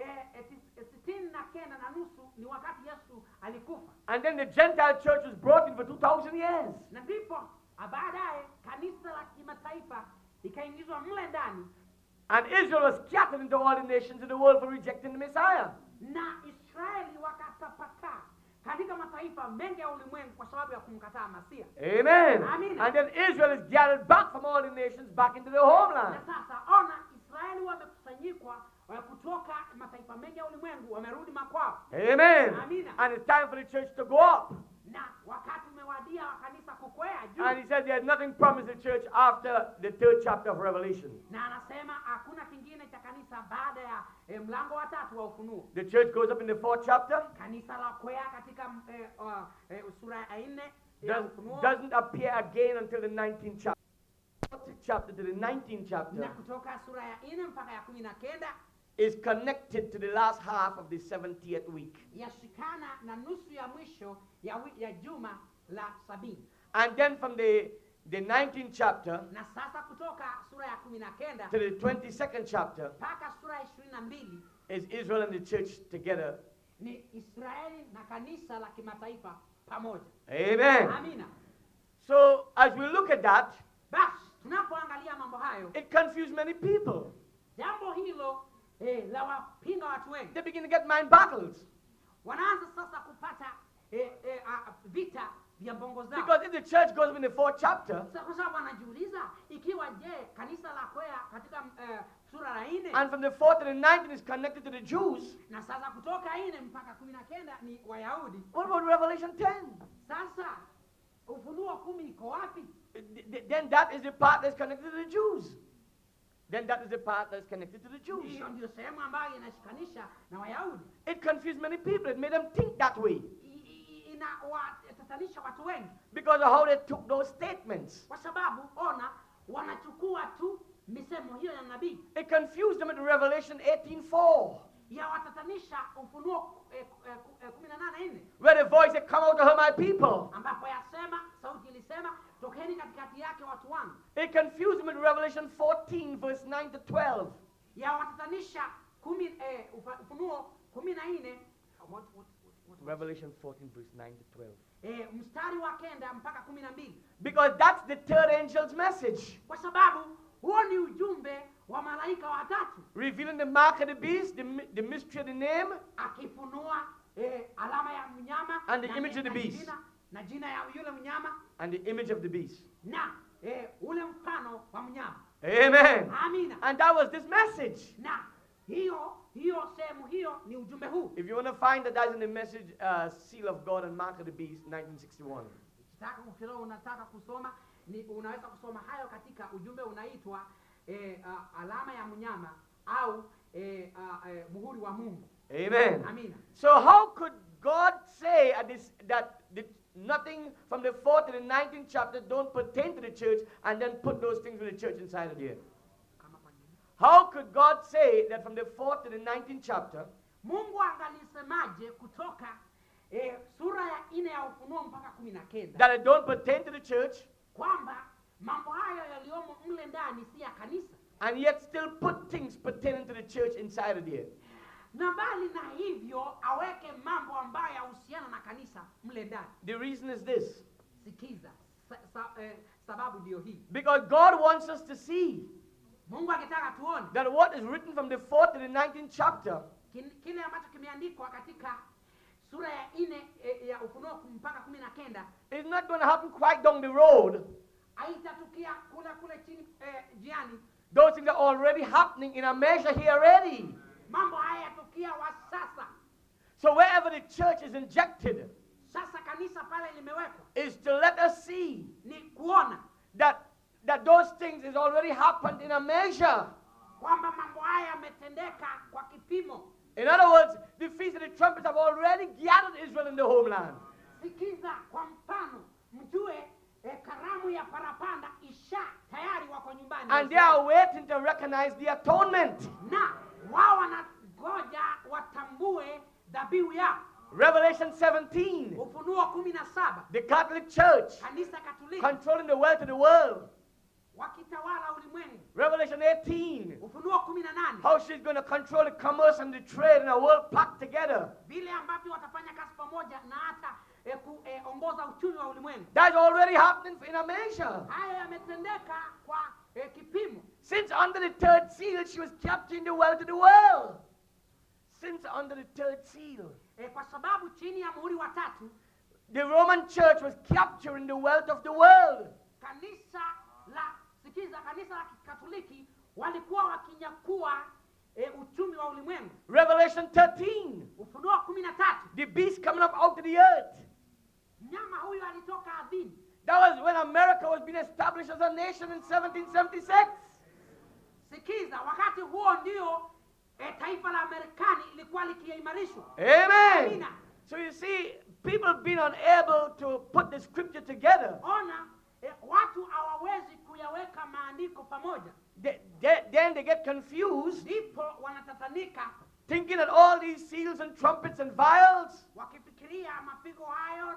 A: 69 na nusu ni wakati Yesu alikufa.
B: And then the Gentile church was brought in for 2,000 years.
A: Na ndipo baadaye kanisa la kimataifa ikaingizwa mle ndani,
B: And Israel was scattered into all the nations of the world for rejecting the Messiah.
A: na Israeli wakatapakaa katika mataifa mengi ya ulimwengu kwa sababu ya kumkataa Masia.
B: Amen.
A: Amen.
B: And then Israel is gathered back from all the nations back into their
A: Na
B: homeland.
A: sasa ona, Israeli wamekusanyikwa kutoka mataifa mengi ya ulimwengu, wamerudi makwao.
B: Amen.
A: Amina.
B: And it's time for the church to go up.
A: Na wakati umewadia wa kanisa kukwea juu.
B: And he said there's nothing promised the church after the 3rd chapter of Revelation.
A: Na anasema hakuna kingine cha kanisa baada ya mlango wa 3 wa Ufunuo.
B: The church goes up in the 4th chapter.
A: Kanisa la kwea katika sura ya 4 ya Ufunuo.
B: Doesn't appear again until the 19th chapter. 4th chapter to the 19th
A: Na
B: chapter
A: kutoka sura ya 4 mpaka ya 19
B: is connected to the last half of the 70th week.
A: yashikana na nusu ya mwisho ya juma la 70.
B: And then from the 19th chapter
A: Na sasa kutoka sura ya 19
B: to the 22nd chapter
A: mpaka sura ya 22
B: is Israel and the church together.
A: ni Israeli na kanisa la kimataifa pamoja.
B: Amen.
A: Amina.
B: So as we look at that,
A: Basi tunapoangalia mambo hayo,
B: it confused many people.
A: jambo hilo la wapinga watu wengi.
B: They begin to get mind battles.
A: Wanaanza sasa kupata vita vya mbongo zao.
B: Because if the church goes up in the 4th chapter,
A: Sasa kwa sababu wanajiuliza ikiwa kanisa la kwea katika sura la 4
B: and from the 4th to the 19th is connected to the Jews,
A: na sasa kutoka 4 mpaka 19 ni Wayahudi.
B: what about Revelation 10?
A: Sasa Ufunuo 10 iko wapi?
B: Then that is the part that's connected to the Jews. Then that is the part that's connected to the Jews.
A: Hiyo ndio sehemu ambayo inashikanisha na Wayahudi.
B: It confused many people. It made them think that way
A: Inawatatanisha watu wengi
B: because of how they took those statements.
A: kwa sababu ona, wanachukua tu misemo hiyo ya nabii.
B: It confused them in Revelation 18:4,
A: Ya watatanisha Ufunuo 18:4
B: where the voice had come out of her, my people.
A: ambapo yasema, sauti ilisema, tokeni katikati yake watu wangu.
B: It confused them in Revelation 14, verse 9 to 12.
A: Ya watatanisha Ufunuo 14
B: Revelation 14, verse 9 to 12.
A: mstari wa 9 mpaka 12,
B: Because that's the third angel's message,
A: kwa sababu huo ni ujumbe wa malaika watatu
B: revealing the mark of the beast, the mystery of the name,
A: akifunua alama ya mnyama
B: And the
A: na
B: image of the
A: na
B: beast.
A: jina ya yule mnyama
B: and the image of the beast.
A: na ule mfano wa mnyama.
B: Amen.
A: Amina.
B: And that was this message.
A: Na hiyo sehemu hiyo ni ujumbe huu.
B: If you want to find that in the message, Seal of God and Mark of the Beast, 1961.
A: Ukitaka kufikiria, unataka kusoma, unaweza kusoma hayo katika ujumbe unaitwa alama ya mnyama au muhuri wa Mungu.
B: Amen.
A: Amina.
B: So how could God say that nothing from the 4th to the 19th chapter don't pertain to the church and then put those things with the church inside of here? How could God say that from the 4th to the 19th chapter
A: Mungu angalisemaje kutoka sura ya 4 ya Ufunuo mpaka 19
B: that it don't pertain to the church
A: kwamba mambo hayo yaliyomo mle ndani si ya kanisa,
B: and yet still put things pertaining to the church inside of here?
A: na mbali na hivyo aweke mambo ambayo yahusiana na kanisa mle ndani?
B: The reason is this.
A: Sikiza, sababu ndio hii.
B: Because God wants us to see
A: Mungu akitaka tuone
B: that what is written from the 4th to the 19th chapter
A: kile ambacho kimeandikwa katika sura ya 4 ya Ufunuo mpaka 19
B: is not going to happen quite down the road.
A: haitatukia kule chini jiani.
B: Those things are already happening in a measure here already.
A: Mambo haya yatukia wa sasa.
B: So wherever the church is injected
A: Sasa kanisa pale limewekwa
B: is to let us see
A: ni kuona
B: that those things is already happened in a measure.
A: kwamba mambo haya yametendeka kwa kipimo.
B: In other words, the feast of the trumpets have already gathered Israel in the homeland.
A: Sikiza, kwa mfano, mjue karamu ya parapanda tayari wako nyumbani.
B: And they are waiting to recognize the atonement.
A: Na wao wanangoja watambue dhabihu yao.
B: Revelation 17.
A: Ufunuo 17.
B: The Catholic Church
A: Kanisa Katoliki
B: controlling the wealth of the world.
A: wakitawala ulimwengu.
B: Revelation 18.
A: Ufunuo 18.
B: How she's going to control the commerce and the trade in a world packed together.
A: Vile ambavyo watafanya kazi pamoja na hata kuongoza uchumi wa ulimwengu.
B: That's already happening in a measure.
A: Haya yametendeka kwa kipimo.
B: Since under the third seal, she was capturing the wealth of the world. Since under the third seal,
A: Kwa sababu chini ya muhuri wa tatu
B: the Roman church was capturing the wealth of the world.
A: kanisa la Kikatoliki walikuwa wakinyakua uchumi wa ulimwengu.
B: Revelation 13,
A: Ufunuo 13,
B: the beast coming up out of the earth.
A: mnyama huyu alitoka ardhini.
B: That was when America was being established as a nation in 1776.
A: Sikiza, wakati huo ndio taifa la Marekani ilikuwa likiimarishwa.
B: Amen.
A: Amina.
B: So you see, people being unable to put the scripture together,
A: Ona, watu hawawezi kuyaweka maandiko pamoja.
B: then they get confused,
A: Ndipo wanatatanika
B: thinking that all these seals and trumpets and vials,
A: wakifikiria mapigo hayo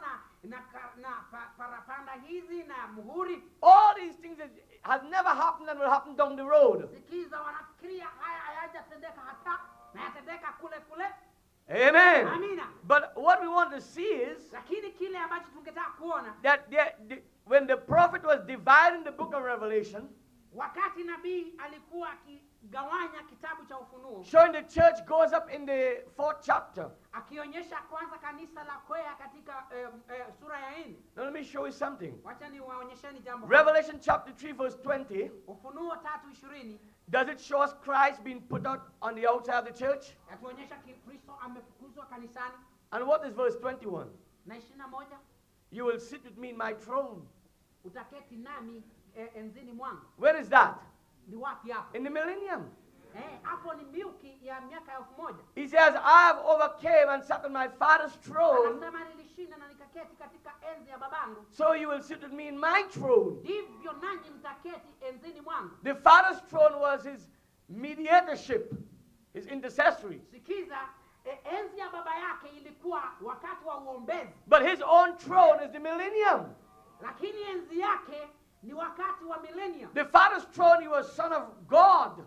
A: na parapanda hizi na muhuri.
B: all these things has never happened and will happen down the road.
A: Sikiza, wanafikiria haya hayajatendeka hata na yatendeka kule kule.
B: Amen.
A: Amina.
B: But what we want to see is
A: Lakini kile ambacho tungetaka kuona,
B: that when the prophet was dividing the book of Revelation,
A: wakati nabii alikuwa akigawanya kitabu cha Ufunuo,
B: showing the church goes up in the 4th chapter.
A: akionyesha kwanza kanisa la kwea katika sura ya 4.
B: Now let me show you something.
A: Wacha niwaonyesheni jambo.
B: Revelation chapter 3 verse 20.
A: Ufunuo 3:20
B: Does it show us Christ being put out on the outside of the church?
A: yatuonyesha Kristo amefukuzwa kanisani.
B: And what is verse 21?
A: Na 21,
B: You will sit with me in my throne.
A: utaketi nami enzini mwangu.
B: Where is that?
A: Ni wapi hapo?
B: In the millennium.
A: Hapo ni milki ya miaka 1000.
B: He says, I have overcame and sat on my father's throne,
A: Anasema nilishinda na nikaketi katika enzi ya babangu.
B: so you will sit with me in my throne.
A: Ndivyo nanyi mtaketi enzini mwangu.
B: The father's throne was his mediatorship, his intercessory.
A: Sikiza, enzi ya baba yake ilikuwa wakati wa uombezi.
B: But his own throne is the millennium.
A: Lakini enzi yake ni wakati wa millennium.
B: The father's throne, he was son of God.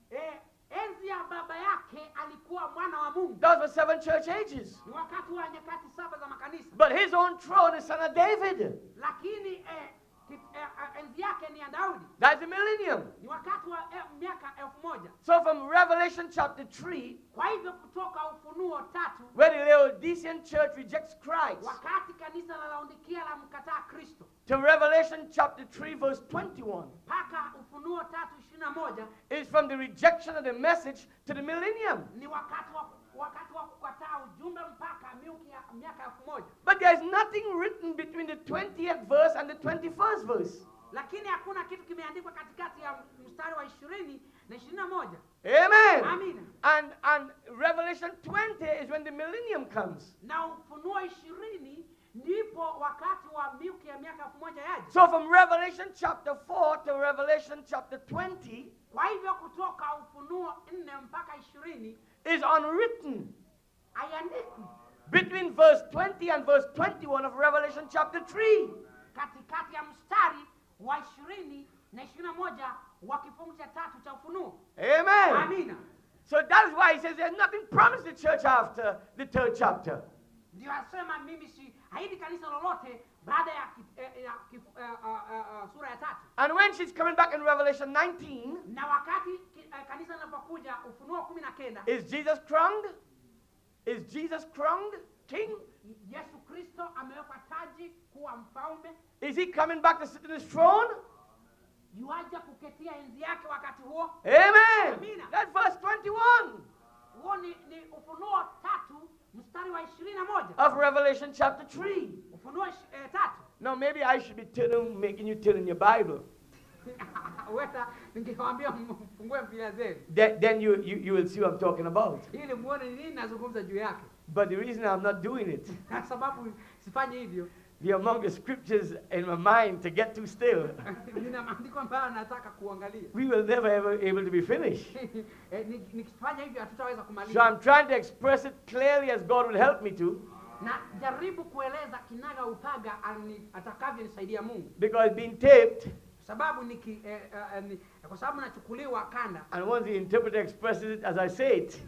A: Enzi ya baba yake alikuwa mwana wa Mungu.
B: Those were 7 church ages.
A: Ni wakati wa nyakati 7 za makanisa.
B: But his own throne is son of David.
A: Lakini enzi yake ni ya Daudi.
B: That's the millennium.
A: Ni wakati wa miaka 1000.
B: So from Revelation chapter 3,
A: Kwa hivyo kutoka Ufunuo 3,
B: where the Laodicean church rejects Christ,
A: wakati kanisa la Laodikia la mkataa Kristo,
B: to Revelation chapter 3 verse 21,
A: mpaka Ufunuo 3:21
B: is from the rejection of the message to the millennium.
A: ni wakati wa kukataa ujumbe mpaka miaka 1000.
B: But there's nothing written between the 20th verse and the 21st verse.
A: Lakini hakuna kitu kimeandikwa katikati ya mstari wa 20 na 21.
B: Amen.
A: Amina.
B: And Revelation 20 is when the millennium comes.
A: Na Ufunuo 20 ndipo wakati wa milki ya miaka 1000 yaje.
B: So from Revelation chapter 4 to Revelation chapter 20
A: Kwa hivyo kutoka Ufunuo 4 mpaka 20
B: is unwritten.
A: haiandikwi.
B: Between verse 20 and verse 21 of Revelation chapter 3.
A: Katikati ya mstari wa 20 na 21 wa kifungu cha 3 cha Ufunuo.
B: Amen.
A: Amina.
B: So that is why he says there's nothing promised the church after the 3rd chapter.
A: Ndio asema mimi si haidi kanisa lolote baada ya sura ya 3.
B: And when she's coming back in Revelation 19,
A: Na wakati kanisa linapokuja Ufunuo 19,
B: is Jesus crowned? Is Jesus crowned king?
A: Yesu Kristo amewekwa taji kuwa mfalme.
B: Is he coming back to sit in his throne?
A: Yuaja kuketia enzi yake wakati huo.
B: Amen.
A: Amina.
B: That's verse 21
A: Huo ni Ufunuo 3 mstari wa 21.
B: of Revelation chapter 3.
A: Ufunuo 3.
B: Now maybe I should be making you turn in your Bible.
A: Weta ningewaambia mfungue Biblia zenu.
B: Then you will see what I'm talking about.
A: Ili muone nini nazungumza juu yake.
B: But the reason I'm not doing it,
A: Kwa sababu sifanye hivyo.
B: the among the scriptures in my mind to get to still,
A: Nina maandiko ambayo nataka kuangalia.
B: we will never ever able to be finished.
A: Nikifanya hivyo hatutaweza
B: So
A: kumaliza.
B: I'm trying to express it clearly as God will help me to,
A: Na jaribu kueleza kinaga upaga atakavyonisaidia Mungu.
B: because being taped,
A: Sababu kwa sababu nachukuliwa kanda.
B: and once the interpreter expresses it as I say it,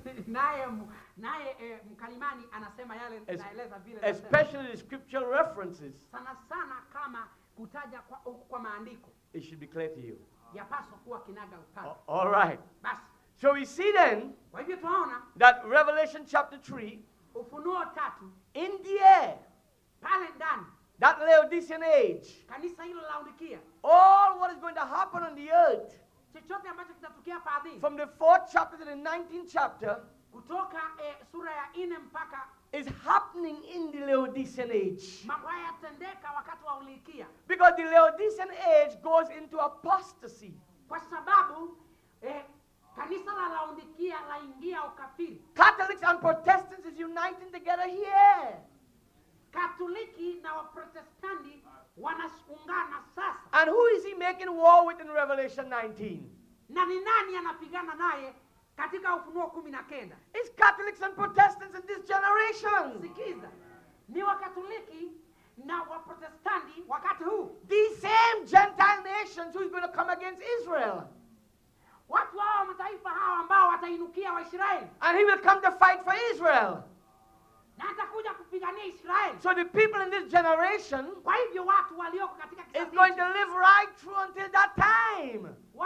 A: naye mkalimani anasema yale naeleza vile.
B: especially the scriptural references,
A: Sana kama kutaja kwa maandiko.
B: it should be clear to you.
A: Yapaswa kuwa itakuwa kinaga upaga.
B: All right.
A: Basi
B: So we see then
A: kwa hivyo tunaona
B: that Revelation chapter 3,
A: Ufunuo 3
B: in the air,
A: pale ndani
B: that Laodicean age,
A: kanisa hilo la Laodikia,
B: all what is going to happen on the earth,
A: chochote ambacho kitatokea hapa ardhini
B: from the 4th chapter to the 19th chapter,
A: kutoka sura ya 4 mpaka
B: is happening in the Laodicean age.
A: mambo haya yatendeka wakati wa Laodikia,
B: Because the Laodicean age goes into apostasy.
A: kwa sababu kanisa la Laodikia laingia ukafiri.
B: Catholics and Protestants is uniting together here.
A: Katoliki na Waprotestanti wanaungana sasa.
B: And who is he making war with in Revelation 19?
A: Na ni nani anapigana naye katika Ufunuo 19?
B: It's Catholics and Protestants in this generation.
A: Sikiza, ni Wakatoliki na Waprotestanti wakati huu.
B: These same Gentile nations who is going to come against Israel.
A: Watu hao mataifa hao ambao watainukia Waisraeli.
B: And he will come to fight for Israel.
A: Na atakuja kupigania Israeli.
B: So the people in this generation
A: Kwa hivyo watu walioko katika
B: is
A: kizazi
B: going to live right through until that time.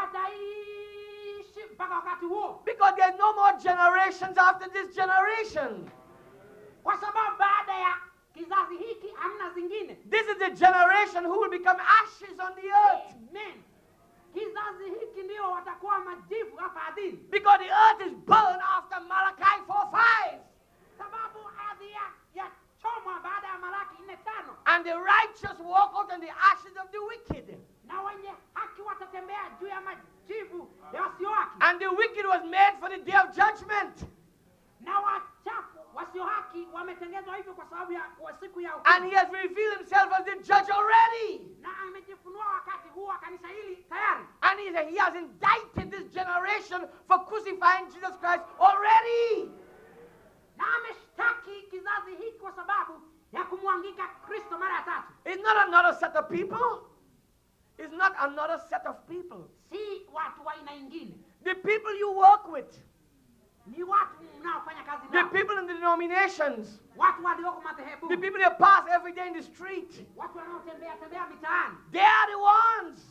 A: wataishi mpaka wakati huo.
B: Because there's no more generations after this generation.
A: Kwa sababu baada ya kizazi hiki hamna zingine.
B: This is the generation who will become ashes on the earth.
A: Amen. Kizazi hiki ndio watakuwa majivu hapa ardhini.
B: Because the earth is burned after Malachi 4:5.
A: Sababu ardhi ya chomwa baada ya Malaki 4:5.
B: And the righteous walk out in the ashes of the wicked.
A: Na wenye haki watatembea juu ya majivu ya wasio haki.
B: And the wicked was made for the day of judgment.
A: Na wachafu wasio haki wametengezwa hivyo kwa sababu ya siku ya
B: And
A: hukumu.
B: he has revealed himself as the judge already.
A: Na amejifunua wakati huu wa kanisa hili tayari.
B: And he has indicted this generation for crucifying Jesus Christ already.
A: Na ameshtaki kizazi hiki kwa sababu ya kumwangika Kristo mara ya 3.
B: It's not another set of people. It's not another set of people.
A: Si watu wa aina nyingine.
B: The people you work with.
A: Ni watu mnaofanya kazi
B: The
A: nao.
B: people in the denominations.
A: Watu walioko madhehebu.
B: The people that pass every day in the street.
A: Watu wanaotembea mitaani.
B: They are the ones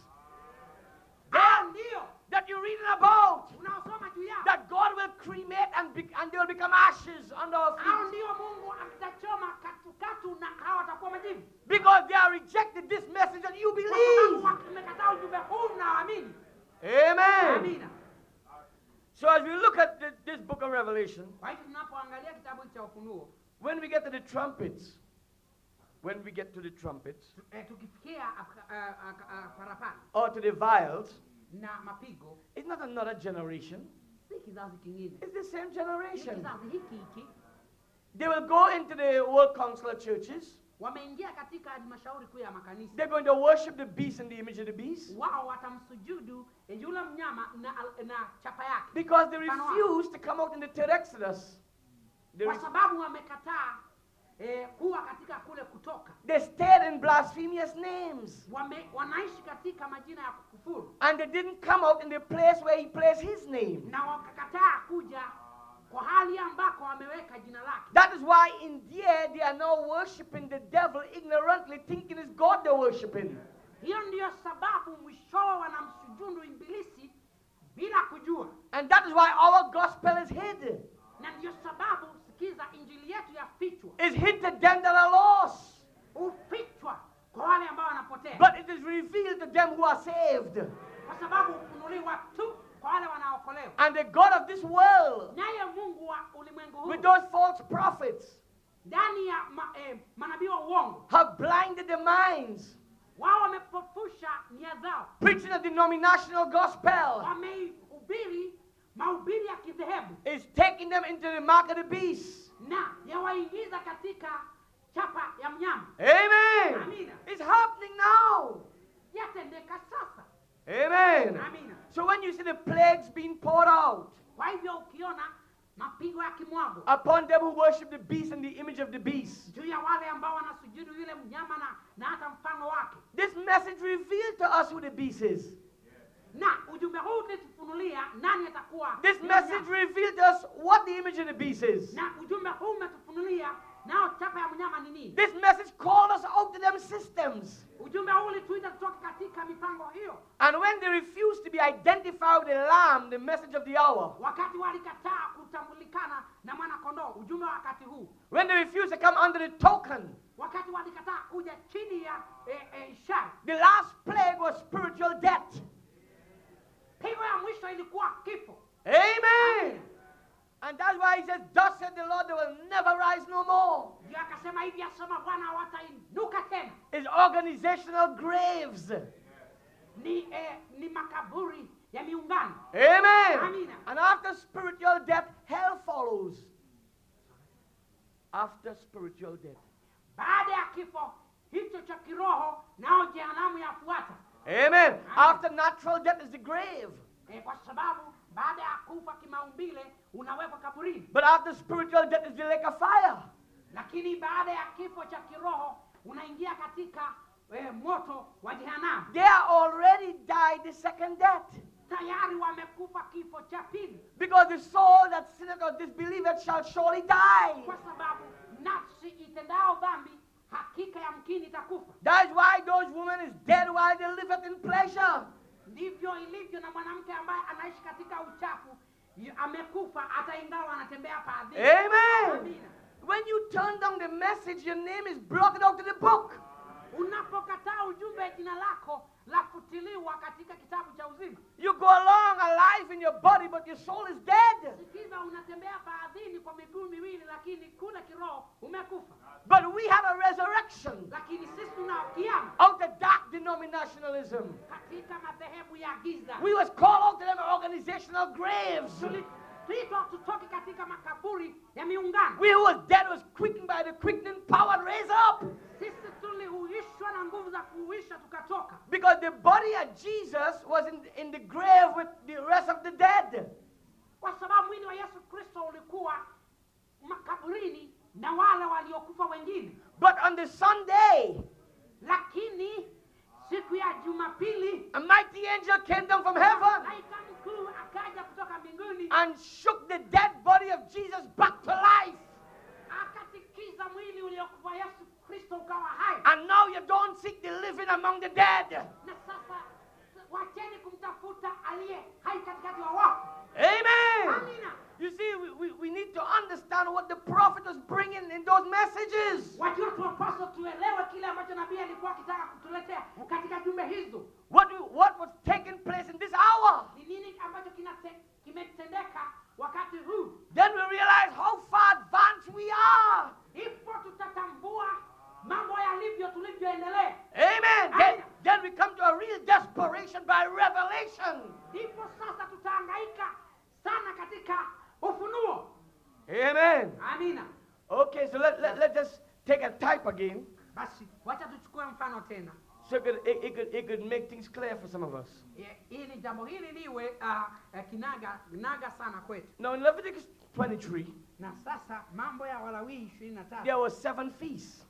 A: Ndio
B: that you're reading about.
A: unaosoma juu yao.
B: That God will cremate and they will become ashes under our
A: Hao
B: feet.
A: ndio Mungu atachoma katukatu na hao watakuwa majivu.
B: Because they are rejected this message that you
A: Kwa sababu
B: believe.
A: wamekataa ujumbe huu na waamini.
B: Amen.
A: Amina.
B: So as we look at this book of Revelation,
A: Kwa hivyo tunapoangalia kitabu cha Ufunuo,
B: when we get to the trumpets,
A: tukifikia parapanda
B: or to the vials,
A: na mapigo,
B: it's not another generation.
A: si kizazi kingine.
B: It's the same
A: Ni
B: generation.
A: kizazi hiki
B: They will go into the World Council of Churches.
A: wameingia katika halmashauri kuu ya makanisa.
B: They're going to worship the beast and the image of the beast.
A: Wao watamsujudu yule mnyama na chapa yake.
B: Because they
A: Mfano wao.
B: refused to come out in the third Exodus.
A: Kwa sababu wamekataa kuwa katika kule kutoka.
B: They stayed in blasphemous names.
A: Wanaishi katika majina ya kukufuru.
B: And they didn't come out in the place where he placed his name.
A: Na wakakataa kuja kwa hali ambako ameweka jina lake.
B: That is why in there they are now worshiping the devil ignorantly, thinking it's God they're worshiping.
A: Hiyo ndiyo sababu mwishowe wanamsujudu ibilisi bila kujua.
B: And that is why our gospel is hid.
A: Na ndiyo sababu sikiza, injili yetu yafichwa.
B: It's hid to them that are lost.
A: Ufichwa kwa wale ambao wanapotea.
B: But it is revealed to them who are saved.
A: Kwa sababu ufunuliwa tu kwa wale wanaokolewa.
B: And the God of this world,
A: Naye Mungu wa ulimwengu huu
B: with those false prophets,
A: ndani ya manabii wa uongo,
B: have blinded the minds,
A: wao wamepofusha nia zao.
B: preaching a denominational gospel.
A: Wamehubiri mahubiri ya kidhehebu
B: Is taking them into the mark of the beast.
A: na yawaingiza katika chapa ya mnyama.
B: Amen.
A: Amina.
B: It's happening now.
A: Yatendeka sasa.
B: Amen.
A: Amina.
B: So when you see the plagues being poured out
A: Kwa hivyo ukiona mapigo ya kimwago
B: upon them who worship the beast and the image of the beast,
A: juu ya wale ambao wanasujudu yule mnyama na hata mfano wake,
B: this message revealed to us who the beast is.
A: na ujumbe huu utatufunulia nani atakuwa
B: This
A: yule
B: message
A: mnyama.
B: revealed to us what the image of the beast is.
A: Na ujumbe huu umetufunulia Nao chapa ya mnyama ni nini?
B: This message called us out to them systems.
A: Ujumbe huu ulituita tutoke katika mipango hiyo.
B: And when they refused to be identified with the lamb, the message of the hour,
A: Wakati walikataa kutambulikana na mwana kondoo, ujumbe wa wakati huu.
B: when they refused to come under the token,
A: Wakati walikataa kuja chini ya ishara.
B: the last plague was spiritual death.
A: Pigo ya mwisho ilikuwa kifo.
B: Amen. And that's why he says, thus said the Lord, they will never rise no more.
A: Ndio akasema hivi, asema Bwana, hawatainuka tena.
B: It's organizational graves.
A: Ni makaburi ya miungano.
B: Amen.
A: Amina.
B: And after spiritual death, hell follows. After spiritual death.
A: Baada ya kifo hicho cha kiroho, nao jehanamu yafuata.
B: Amen. After natural death is the grave.
A: Kwa sababu baada ya kufa kimaumbile unawekwa kaburini.
B: But after spiritual death is the lake of fire.
A: Lakini baada ya kifo cha kiroho unaingia katika moto wa jehanamu.
B: They are already died the second death.
A: Tayari wamekufa kifo cha pili.
B: Because the soul that sinneth or disbelieveth shall surely die.
A: Kwa sababu nafsi itendao dhambi hakika yamkini itakufa.
B: That's why those women is dead while they liveth in pleasure.
A: Ndivyo ilivyo na mwanamke ambaye anaishi katika uchafu, amekufa hata ingawa anatembea paadhi.
B: Amen.
A: Amina.
B: When you turn down the message, your name is blocked out of the book.
A: Unapokataa ujumbe, jina lako lafutiliwa katika kitabu cha uzima.
B: You go along alive in your body, but your soul is dead.
A: Sikiza, unatembea baadhini kwa miguu miwili, lakini kule kiroho umekufa.
B: But we have a resurrection
A: Lakini sisi tuna kiama
B: out of dark denominationalism.
A: katika madhehebu ya giza.
B: We was called out to them organizational graves.
A: Tuitwa tutoke katika makaburi ya miungano.
B: We who was dead was quickened by the quickening power and raised up.
A: Sisi tulihuishwa na nguvu za kuhuisha tukatoka.
B: Because the body of Jesus was in the grave with the rest of the dead.
A: Kwa sababu mwili wa Yesu Kristo ulikuwa makaburini na wale waliokufa wengine.
B: But on the Sunday,
A: Lakini siku ya Jumapili
B: a mighty angel came down from heaven
A: malaika mkuu akaja kutoka mbinguni
B: and shook the dead body of Jesus back to life.
A: akatikiza mwili uliokufa Yesu Kristo ukawa hai.
B: And now you don't seek the living among the dead.
A: Na sasa wacheni kumtafuta aliye hai katikati wa wafu.
B: Amen.
A: Amina.
B: You see, we need to understand what the prophet was bringing in those messages.
A: Wajua tunapaswa tuelewe kile ambacho nabii alikuwa akitaka kutuletea katika jumbe hizo.
B: What was taking place in this hour.
A: Ni nini ambacho kimetendeka wakati huu?
B: Then we realize how far advanced we are.
A: Ipo tutatambua mambo yalivyo tulivyoendelea.
B: Amen. Then we come to a real desperation by revelation.
A: Ipo sasa tutahangaika sana katika ufunuo.
B: Amen.
A: Amina.
B: Okay, so let's just take a type again.
A: Basi wacha tuchukue mfano tena.
B: So it could make things clear for some of us.
A: Ili jambo hili liwe kinaga sana kwetu.
B: Now in Leviticus 23,
A: Na sasa mambo ya Walawi 23.
B: there were 7 feasts.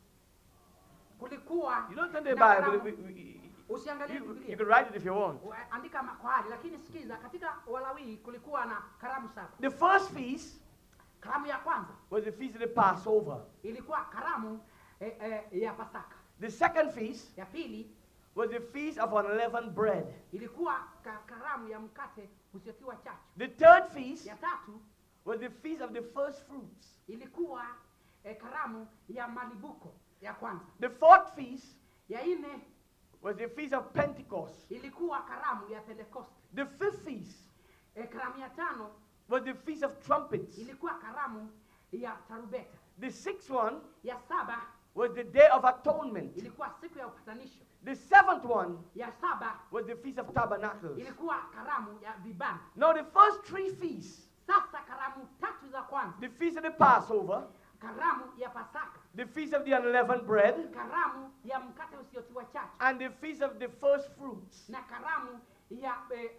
A: Kulikuwa
B: You don't turn the
A: na
B: Bible.
A: karamu. Usiangalie
B: You
A: Biblia.
B: can write it if you want.
A: Andika kwa hali, lakini sikiza, katika Walawi kulikuwa na karamu 7.
B: The first feast
A: Karamu ya kwanza
B: was the feast of the Passover.
A: ilikuwa karamu ya Pasaka.
B: The second feast
A: Ya pili
B: was the feast of unleavened bread.
A: ilikuwa karamu ya mkate usiotiwa chachu.
B: The third feast
A: Ya tatu
B: was the feast of the first fruits.
A: ilikuwa karamu ya malibuko ya kwanza.
B: The fourth feast
A: Ya nne
B: was the feast of Pentecost.
A: ilikuwa karamu ya Pentecost.
B: The fifth feast
A: Karamu ya tano
B: was the feast of trumpets.
A: ilikuwa karamu ya tarubeta.
B: The sixth one
A: Ya saba
B: was the day of atonement.
A: ilikuwa siku ya upatanisho.
B: The seventh one
A: Ya saba
B: was the feast of tabernacles.
A: ilikuwa karamu ya vibanda.
B: Now the first 3 feasts,
A: Sasa karamu tatu za kwanza,
B: the feast of the Passover,
A: karamu ya Pasaka,
B: the feast of the unleavened bread,
A: karamu ya mkate usiotiwa chachu,
B: and the feast of the first fruits.
A: na karamu ya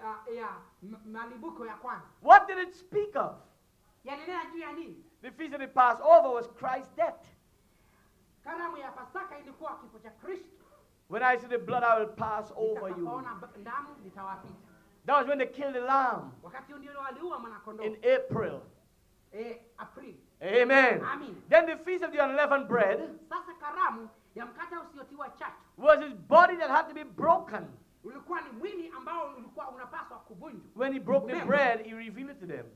A: malibuko ya kwanza.
B: What did it speak of?
A: Yanenea juu ya nini?
B: The feast of the Passover was Christ's death.
A: Karamu ya Pasaka ilikuwa kifo cha Kristo.
B: When I see the blood, I will pass over you.
A: Nitakapoona damu nitawapita.
B: That was when they killed the lamb
A: Wakati ndio waliua mwana kondoo.
B: in April.
A: Aprili.
B: Amen.
A: Amen.
B: Then the feast of the unleavened bread
A: Sasa karamu ya mkate usiotiwa chachu
B: was his body that had to be broken.
A: ulikuwa ni mwili ambao ulikuwa unapaswa kuvunjwa.
B: When he broke the
A: Remember,
B: bread, he revealed it to them.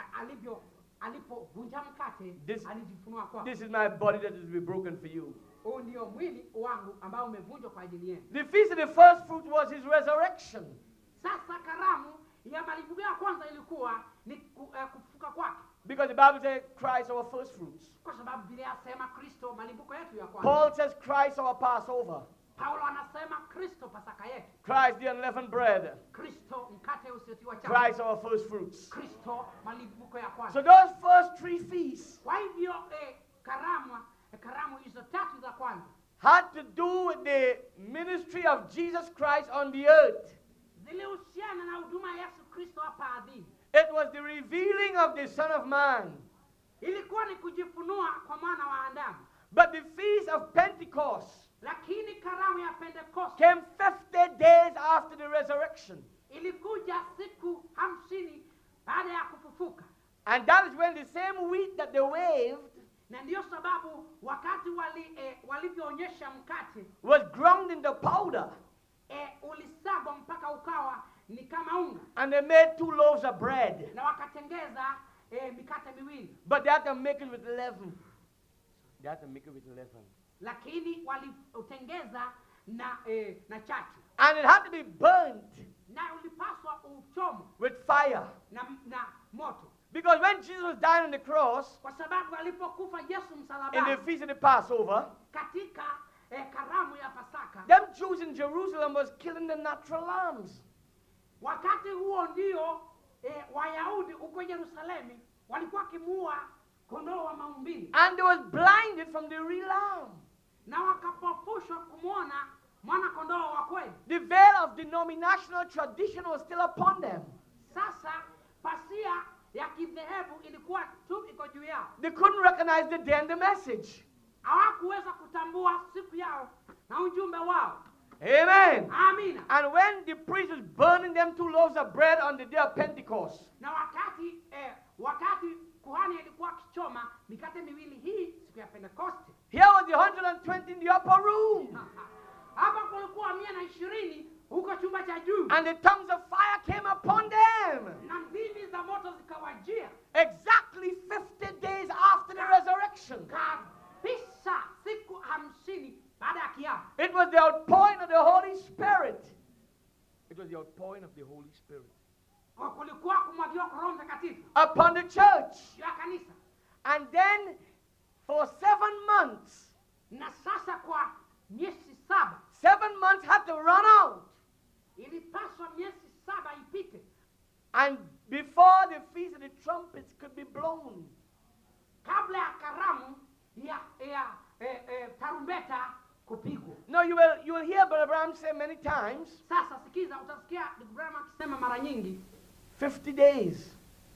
A: Alipovunja mkate
B: This-
A: alijifunua kwao.
B: This is my body that is to be broken for you.
A: Huu ndio mwili wangu ambao umevunjwa kwa ajili yenu.
B: The feast of the first fruit was his resurrection.
A: Sasa karamu ya malimbuko ya kwanza ilikuwa ni kufufuka kwake,
B: Because the Bible says Christ our first fruits.
A: kwa sababu Biblia inasema Kristo malimbuko yetu ya kwanza.
B: Paul says Christ our Passover.
A: Paulo anasema Kristo pasaka yetu,
B: Christ the unleavened bread.
A: Kristo mkate usiotiwa chachu,
B: Christ our first fruits.
A: Kristo malimbuko ya
B: So
A: kwanza.
B: those first three feasts
A: Kwa hivyo karamu hizo tatu za kwanza
B: had to do with the ministry of Jesus Christ on the earth.
A: zilihusiana na huduma ya Yesu Kristo hapa ardhini.
B: It was the revealing of the Son of Man.
A: Ilikuwa ni kujifunua kwa mwana wa Adamu.
B: But the feast of Pentecost
A: Lakini karamu ya Pentekoste
B: came 50 days after the resurrection.
A: ilikuja siku 50 baada ya kufufuka,
B: And that is when the same wheat that they waved
A: na ndiyo sababu wakati walivyoonyesha mkate
B: was ground into powder.
A: ulisagwa mpaka ukawa ni kama unga,
B: And they made 2 loaves of bread.
A: na wakatengeza mikate miwili,
B: But they had to make it with leaven. They had to make it with leaven.
A: lakini waliutengeza na chachu,
B: And it had to be burnt
A: na ulipaswa uchomwe
B: with fire.
A: na moto,
B: Because when Jesus was dying on the cross,
A: kwa sababu alipokufa Yesu
B: in the
A: msalabani
B: feast of the Passover,
A: katika karamu ya Pasaka,
B: them Jews in Jerusalem was killing the natural lambs.
A: wakati huo ndio Wayahudi huko Yerusalemu walikuwa kimuua kondoo wa maumbili,
B: And they was blinded from the real lamb.
A: na wakapofushwa kumwona mwana kondoo wa kweli.
B: The veil of denominational tradition was still upon them.
A: Sasa pasia ya kidhehebu ilikuwa tu iko juu yao,
B: They couldn't recognize the day and the message.
A: hawakuweza kutambua siku yao na ujumbe wao.
B: Amen.
A: Amina.
B: And when the priest was burning them 2 loaves of bread on the day of Pentecost,
A: Na wakati kuhani alikuwa akichoma mikate miwili hii siku ya Pentekoste,
B: here was the 120 in the upper room.
A: hapa kulikuwa 120 huko chumba cha juu,
B: And the tongues of fire came upon them.
A: na ndimi za moto zikawajia
B: Exactly 50 days after the resurrection.
A: kabisa siku 50 baada ya kiapo.
B: It was the outpouring of the Holy Spirit. It was the outpouring of the Holy Spirit
A: Kulikuwa kumwagiwa kwa Roho Mtakatifu
B: upon the church.
A: juu ya kanisa,
B: And then for 7 months,
A: na sasa kwa miezi 7
B: 7 months had to run out.
A: ilipaswa miezi 7 ipite
B: And before the feast of the trumpets could be blown.
A: kabla ya karamu ya tarumbeta kupigwa.
B: Now you will hear Brother Branham say many times,
A: Sasa sikiza, utasikia Ndugu Branham akisema mara nyingi
B: 50 days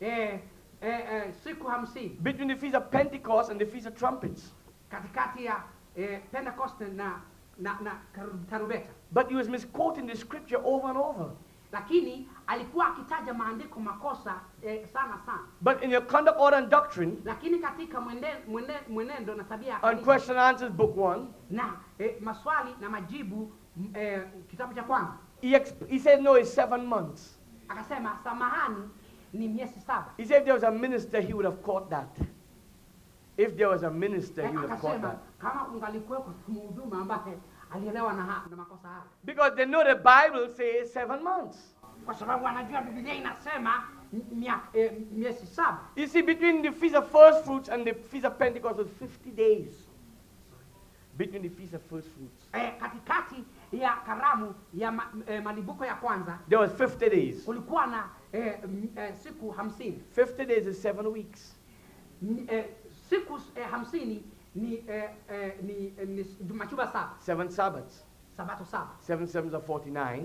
A: siku 50
B: between the feast of Pentecost and the feast of trumpets.
A: katikati ya Pentecost na tarumbeta,
B: But he was misquoting the scripture over and over.
A: lakini alikuwa akitaja maandiko makosa sana.
B: But in your conduct, order, and doctrine,
A: Lakini katika mwenendo na tabia ya
B: on
A: kanisa
B: question and answers, book 1,
A: na maswali na majibu kitabu cha kwanza,
B: he said no, it's 7 months.
A: akasema samahani, ni miezi 7.
B: He said if there was a minister, he would have caught that. If there was a minister, he would have caught
A: Akasema
B: that.
A: kama ungalikuwepo mhuduma ambaye alielewa na makosa haya,
B: Because they know the Bible says 7 months.
A: kwa sababu anajua Biblia inasema miezi 7.
B: You see, between the feast of first fruits and the feast of Pentecost was 50 days. Between the feast of first fruits,
A: Katikati ya karamu ya malimbuko ya kwanza
B: there was 50 days.
A: kulikuwa na siku 50.
B: 50 days is 7 weeks.
A: Siku 50 ni majuma 7,
B: 7 Sabbaths.
A: sabato 7.
B: 7 sevens are 49.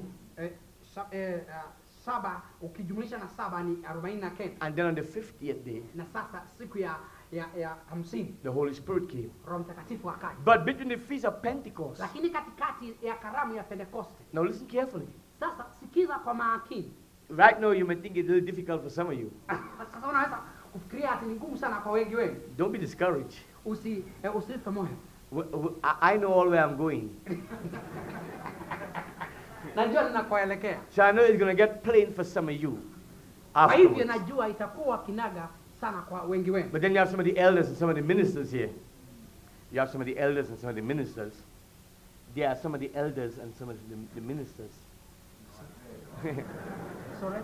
A: 7 ukijumlisha na 7 ni 49.
B: And then on the 50th day,
A: Na sasa siku ya 50
B: the Holy Spirit came.
A: Roho Mtakatifu akaja.
B: But between the feast of Pentecost,
A: Lakini katikati ya karamu ya Pentekoste,
B: now listen carefully.
A: sasa sikiza kwa makini.
B: Right now, you may think it's a little difficult for some of you.
A: Sasa unaweza kufikiria unafikiria ati ni ngumu sana kwa wengi wenu,
B: don't be discouraged.
A: usife moyo.
B: I know all where I'm going.
A: Najua ninakoelekea.
B: So I know it's going to get plain for some of you
A: Kwa hivyo
B: afterwards.
A: najua itakuwa kinaga sana kwa wengi wenu.
B: But then you have some of the elders and some of the ministers here. You have some of the elders and some of the ministers. There are some of the elders and some of the ministers.
A: Sorry.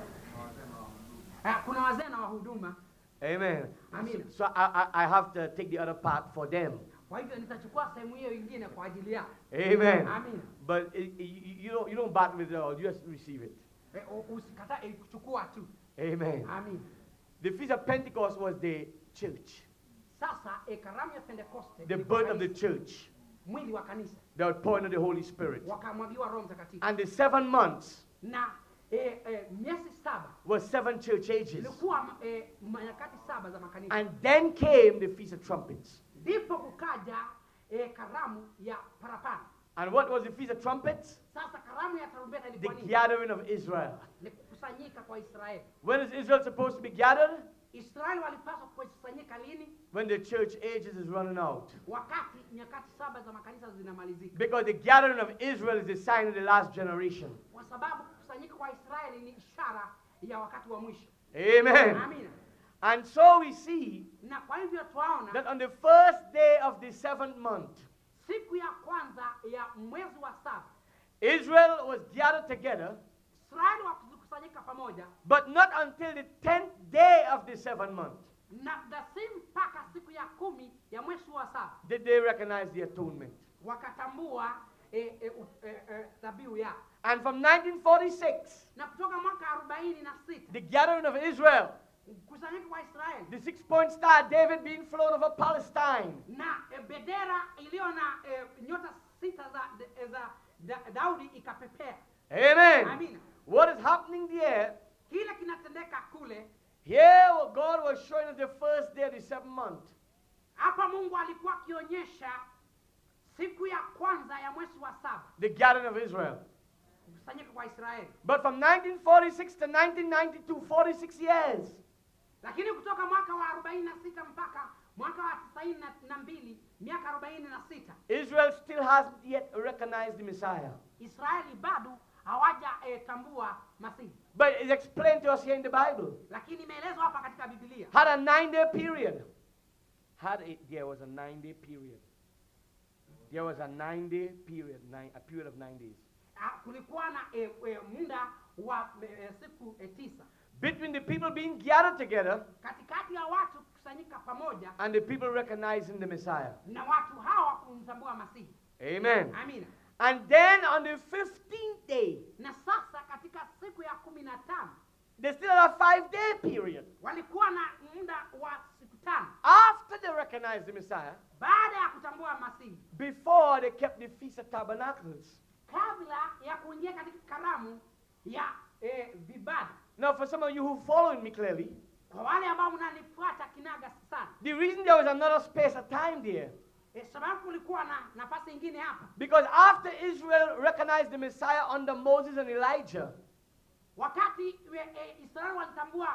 A: Kuna wazee na wahuduma.
B: Amen.
A: Amen.
B: So I have to take the other part for them.
A: Kwa hivyo nitachukua sehemu hiyo nyingine kwa ajili yao.
B: Amen.
A: Amen.
B: But you don't battle with it all. You just receive it.
A: Usikatae kuchukua tu.
B: Amen.
A: Amen.
B: The Feast of Pentecost was the church,
A: Sasa karamu ya Pentekoste,
B: the
A: ilikuwa
B: birth of the
A: kanisa,
B: church,
A: mwili wa kanisa,
B: the outpouring of the Holy Spirit.
A: wakamwagiwa Roho Mtakatifu.
B: And the 7 months
A: Na miezi 7
B: was 7 church ages.
A: ilikuwa nyakati 7 za makanisa.
B: And then came the Feast of Trumpets.
A: Ndipo kukaja karamu ya parapanda.
B: And what was the Feast of Trumpets?
A: Sasa karamu ya tarumbeta
B: The
A: ilikuwa nini?
B: gathering of Israel.
A: Ni kukusanyika kwa Israeli.
B: When is Israel supposed to be gathered?
A: Israeli walipaswa kukusanyika lini?
B: When the church ages is running out.
A: Wakati nyakati 7 za makanisa zinamalizika.
B: Because the gathering of Israel is the sign of the last generation.
A: Kwa sababu kukusanyika kwa Israeli ni ishara ya wakati wa mwisho.
B: Amen.
A: Amina.
B: And so we see
A: Na kwa hivyo twaona
B: that on the first day of the 7th month,
A: siku ya kwanza ya mwezi wa 7
B: Israel was gathered together,
A: Israeli wakukusanyika pamoja,
B: but not until the 10th day of the 7th month
A: na si mpaka siku ya 10 ya mwezi wa 7
B: did they recognize the atonement.
A: wakatambua dhabihu yao.
B: And from 1946,
A: Na kutoka mwaka 46
B: the gathering of Israel,
A: kusanyika kwa Israeli
B: the 6-point star David being flown over Palestine,
A: na bendera iliyo na nyota 6 za Daudi ikapepea.
B: amen.
A: Amina.
B: What is happening there?
A: Kile kinatendeka kule,
B: Here God was showing us the first day of the 7th month.
A: hapa Mungu alikuwa akionyesha siku ya kwanza ya mwezi wa 7
B: The gathering of Israel.
A: kusanyika kwa Israeli.
B: But from 1946 to 1992, 46 years,
A: Lakini kutoka mwaka wa 46 mpaka mwaka wa 92, miaka 46,
B: Israel still hasn't yet recognized the Messiah.
A: Israeli bado hawaja tambua Masihi.
B: But it's explained to us here in the Bible.
A: Lakini imeelezwa hapa katika Biblia.
B: Had a 9-day period. There was a 9-day period. There was a 9-day period, a period of 9 days.
A: Kulikuwa na muda wa siku 9
B: between the people being gathered together
A: katikati ya watu kukusanyika pamoja
B: and the people recognizing the Messiah.
A: na watu hawa kumtambua Masihi.
B: Amen.
A: Amina.
B: And then on the 15th day,
A: Na sasa katika siku ya 15
B: they still have a 5-day period.
A: walikuwa na muda wa siku 5
B: After they recognized the Messiah,
A: baada ya kutambua Masihi,
B: before they kept the Feast of Tabernacles.
A: kabla ya kuingia katika karamu ya vibada.
B: Now, for some of you who following me clearly,
A: Kwa wale ambao mnanifuata kinaga sana,
B: the reason there was another space of time there,
A: sababu kulikuwa na nafasi nyingine hapa.
B: because after Israel recognized the Messiah under Moses and Elijah,
A: Wakati Israeli walitambua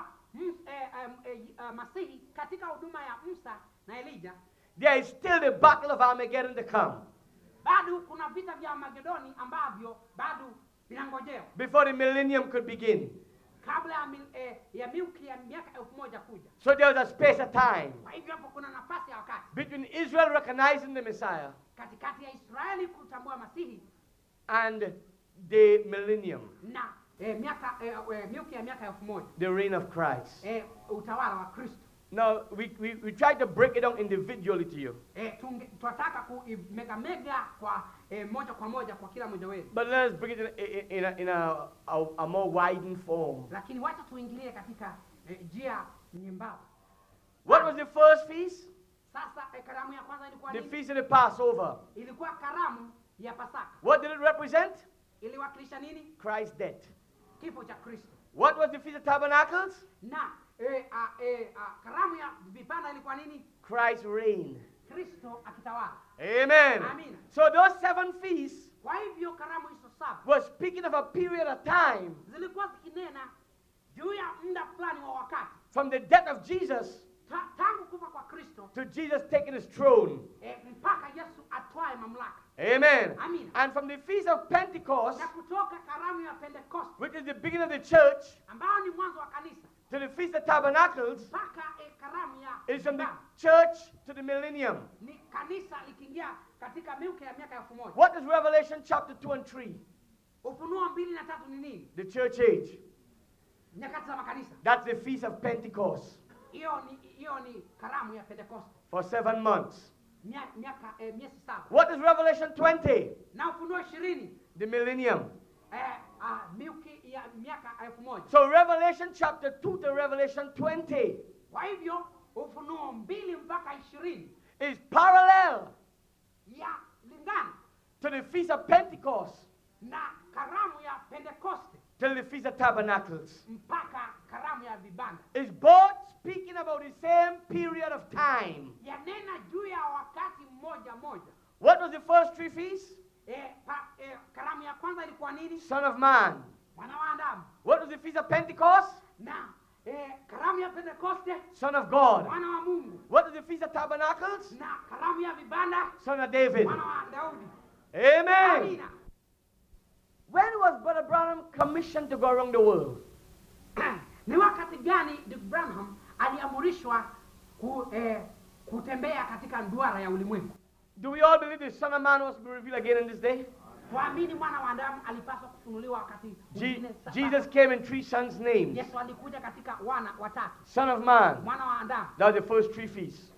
A: Masihi katika huduma ya Musa na Elijah,
B: there is still the battle of Armageddon to come
A: bado kuna vita vya Magedoni ambavyo bado vinangojewa
B: before the millennium could begin.
A: kabla ya milki ya miaka 1000 kuja.
B: So there was a space of time
A: Kwa hivyo hapo kuna nafasi ya wakati
B: between Israel recognizing the Messiah
A: katikati ya Israeli kutambua Masihi
B: and the millennium,
A: na milki ya miaka 1000,
B: the reign of Christ.
A: utawala wa Kristo.
B: Now, we try to break it down individually to you.
A: Tunataka kumegamega kwa moja kwa moja kwa kila mmoja wetu.
B: But let us bring it in a more widened form.
A: Lakini wacha tuingilie katika njia nyembamba.
B: What was the first feast?
A: Sasa karamu ya kwanza ilikuwa
B: The
A: nini?
B: feast of the Passover.
A: Ilikuwa karamu ya Pasaka.
B: What did it represent?
A: Iliwakilisha nini?
B: Christ's death.
A: Kifo cha Kristo.
B: What was the Feast of Tabernacles?
A: Na karamu ya vibanda ilikuwa nini?
B: Christ's reign.
A: Kristo akitawala.
B: Amen.
A: Amina.
B: So those 7 feasts
A: Kwa hivyo karamu hizo 7
B: were speaking of a period of time
A: zilikuwa zikinena juu ya muda fulani wa wakati
B: from the death of Jesus to Jesus taking his throne.
A: mpaka Yesu atwae mamlaka.
B: Amen.
A: Amina.
B: And from the Feast of Pentecost,
A: Na kutoka karamu ya Pentekoste
B: which is the beginning of the church,
A: ambao ni mwanzo wa kanisa
B: to the Feast of Tabernacles,
A: mpaka karamu ya
B: is from the
A: vibanda.
B: church to the millennium.
A: Ni kanisa likiingia katika milki ya miaka 1000.
B: What is Revelation chapter 2 and 3?
A: Ufunuo 2 na 3 ni nini?
B: The church age.
A: Nyakati za makanisa.
B: That's the Feast of Pentecost
A: Hiyo ni karamu ya Pentekoste.
B: for 7 months.
A: Miaka miezi 7.
B: What is Revelation 20?
A: Na Ufunuo 20
B: The millennium.
A: milki ya miaka 1000.
B: So Revelation chapter 2 to Revelation 20
A: Kwa hivyo Ufunuo 2 mpaka 20
B: is parallel
A: ya lingana
B: to the Feast of Pentecost
A: na karamu ya Pentekoste
B: till the Feast of Tabernacles.
A: mpaka karamu ya vibanda.
B: Is both speaking about the same period of time.
A: Yanena juu ya wakati mmoja moja.
B: What was the first 3 feasts?
A: Karamu ya kwanza ilikuwa nini?
B: Son of Man.
A: Mwana wa Adamu.
B: What was the Feast of Pentecost?
A: Na karamu ya Pentekoste,
B: Son of God.
A: mwana wa Mungu.
B: What was the Feast of Tabernacles?
A: Na karamu ya vibanda,
B: Son of David.
A: mwana wa Daudi.
B: Amen.
A: Amina.
B: When was Brother Branham commissioned to go around the world?
A: Ni wakati gani Ndugu Branham aliamrishwa kutembea katika duara ya ulimwengu?
B: Do we all believe the Son of Man was to be revealed again in this day?
A: Tuamini mwana wa Adamu alipaswa kufunuliwa wakati mwingine sasa.
B: Jesus came in 3 sons' names.
A: Yesu alikuja katika wana watatu.
B: Son of Man.
A: Mwana wa Adamu
B: That was the first 3 feasts.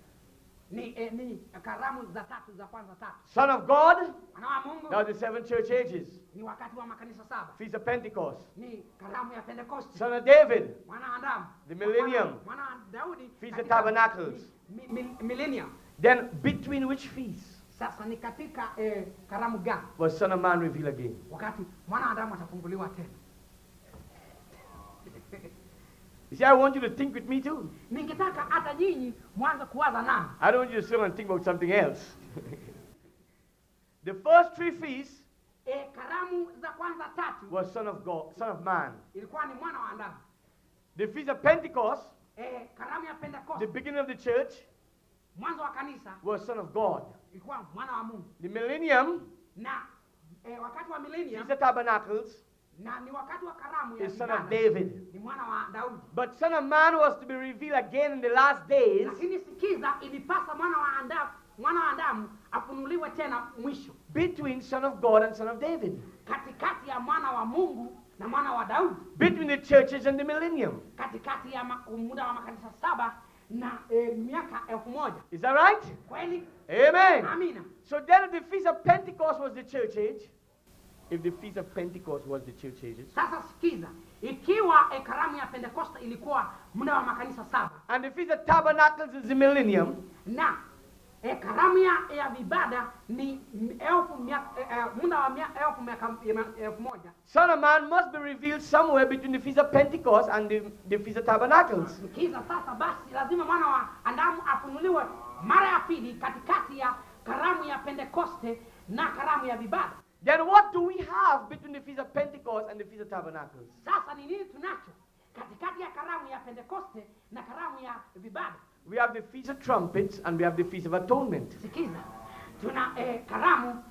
A: ni karamu za tatu za kwanza tatu.
B: Son of God.
A: Mwana wa Mungu
B: That was the 7 church ages.
A: ni wakati wa makanisa 7.
B: Feast of Pentecost.
A: Ni karamu ya Pentekoste.
B: Son of David.
A: Mwana wa Adamu.
B: The millennium.
A: Mwana wa Daudi.
B: Feast of
A: katika
B: Tabernacles.
A: Millennium.
B: Then between which feasts
A: Sasa ni katika karamu gani?
B: was Son of Man revealed again?
A: Wakati mwana wa Adamu atafunguliwa tena.
B: You see, I want you to think with me too.
A: Ningetaka hata nyinyi mwanze kuwaza nami.
B: I don't want you to sit and think about something else. The first 3 feasts
A: Karamu za kwanza tatu
B: was Son of God, Son of Man.
A: ilikuwa ni mwana wa Adamu.
B: The Feast of Pentecost,
A: Karamu ya
B: the
A: Pentekoste,
B: beginning of the church,
A: mwanzo wa kanisa,
B: was Son of God.
A: ilikuwa mwana wa Mungu.
B: The millennium,
A: Na wakati wa millennium,
B: Feast of Tabernacles,
A: na ni wakati wa karamu ya
B: is Son of
A: vibanda,
B: David.
A: ni mwana wa Daudi.
B: But Son of Man was to be revealed again in the last days
A: Lakini sikiza, ilipasa mwana wa Adamu afunuliwe tena mwisho,
B: between Son of God and Son of David.
A: katikati ya mwana wa Mungu na mwana wa Daudi,
B: Between the churches and the millennium.
A: katikati ya muda wa makanisa 7 na miaka 1000.
B: Is that right?
A: Kweli?
B: Amen.
A: Amina.
B: So then if the Feast of Pentecost was the church age, if the Feast of Pentecost was the church ages,
A: Sasa sikiza, ikiwa karamu ya Pentekoste ilikuwa muda wa makanisa 7
B: and the Feast of Tabernacles is the millennium,
A: na karamu ya vibada ni muda wa miaka 1000,
B: Son of Man must be revealed somewhere between the Feast of Pentecost and the Feast of Tabernacles.
A: sikiza sasa, basi lazima mwana wa Adamu afunuliwe mara ya pili katikati ya karamu ya Pentekoste na karamu ya vibada.
B: Then what do we have between the Feast of Pentecost and the Feast of Tabernacles?
A: Sasa ni nini tunacho katikati ya karamu ya Pentekoste na karamu ya vibada?
B: We have the Feast of Trumpets and we have the Feast of Atonement.
A: Sikiza, tuna karamu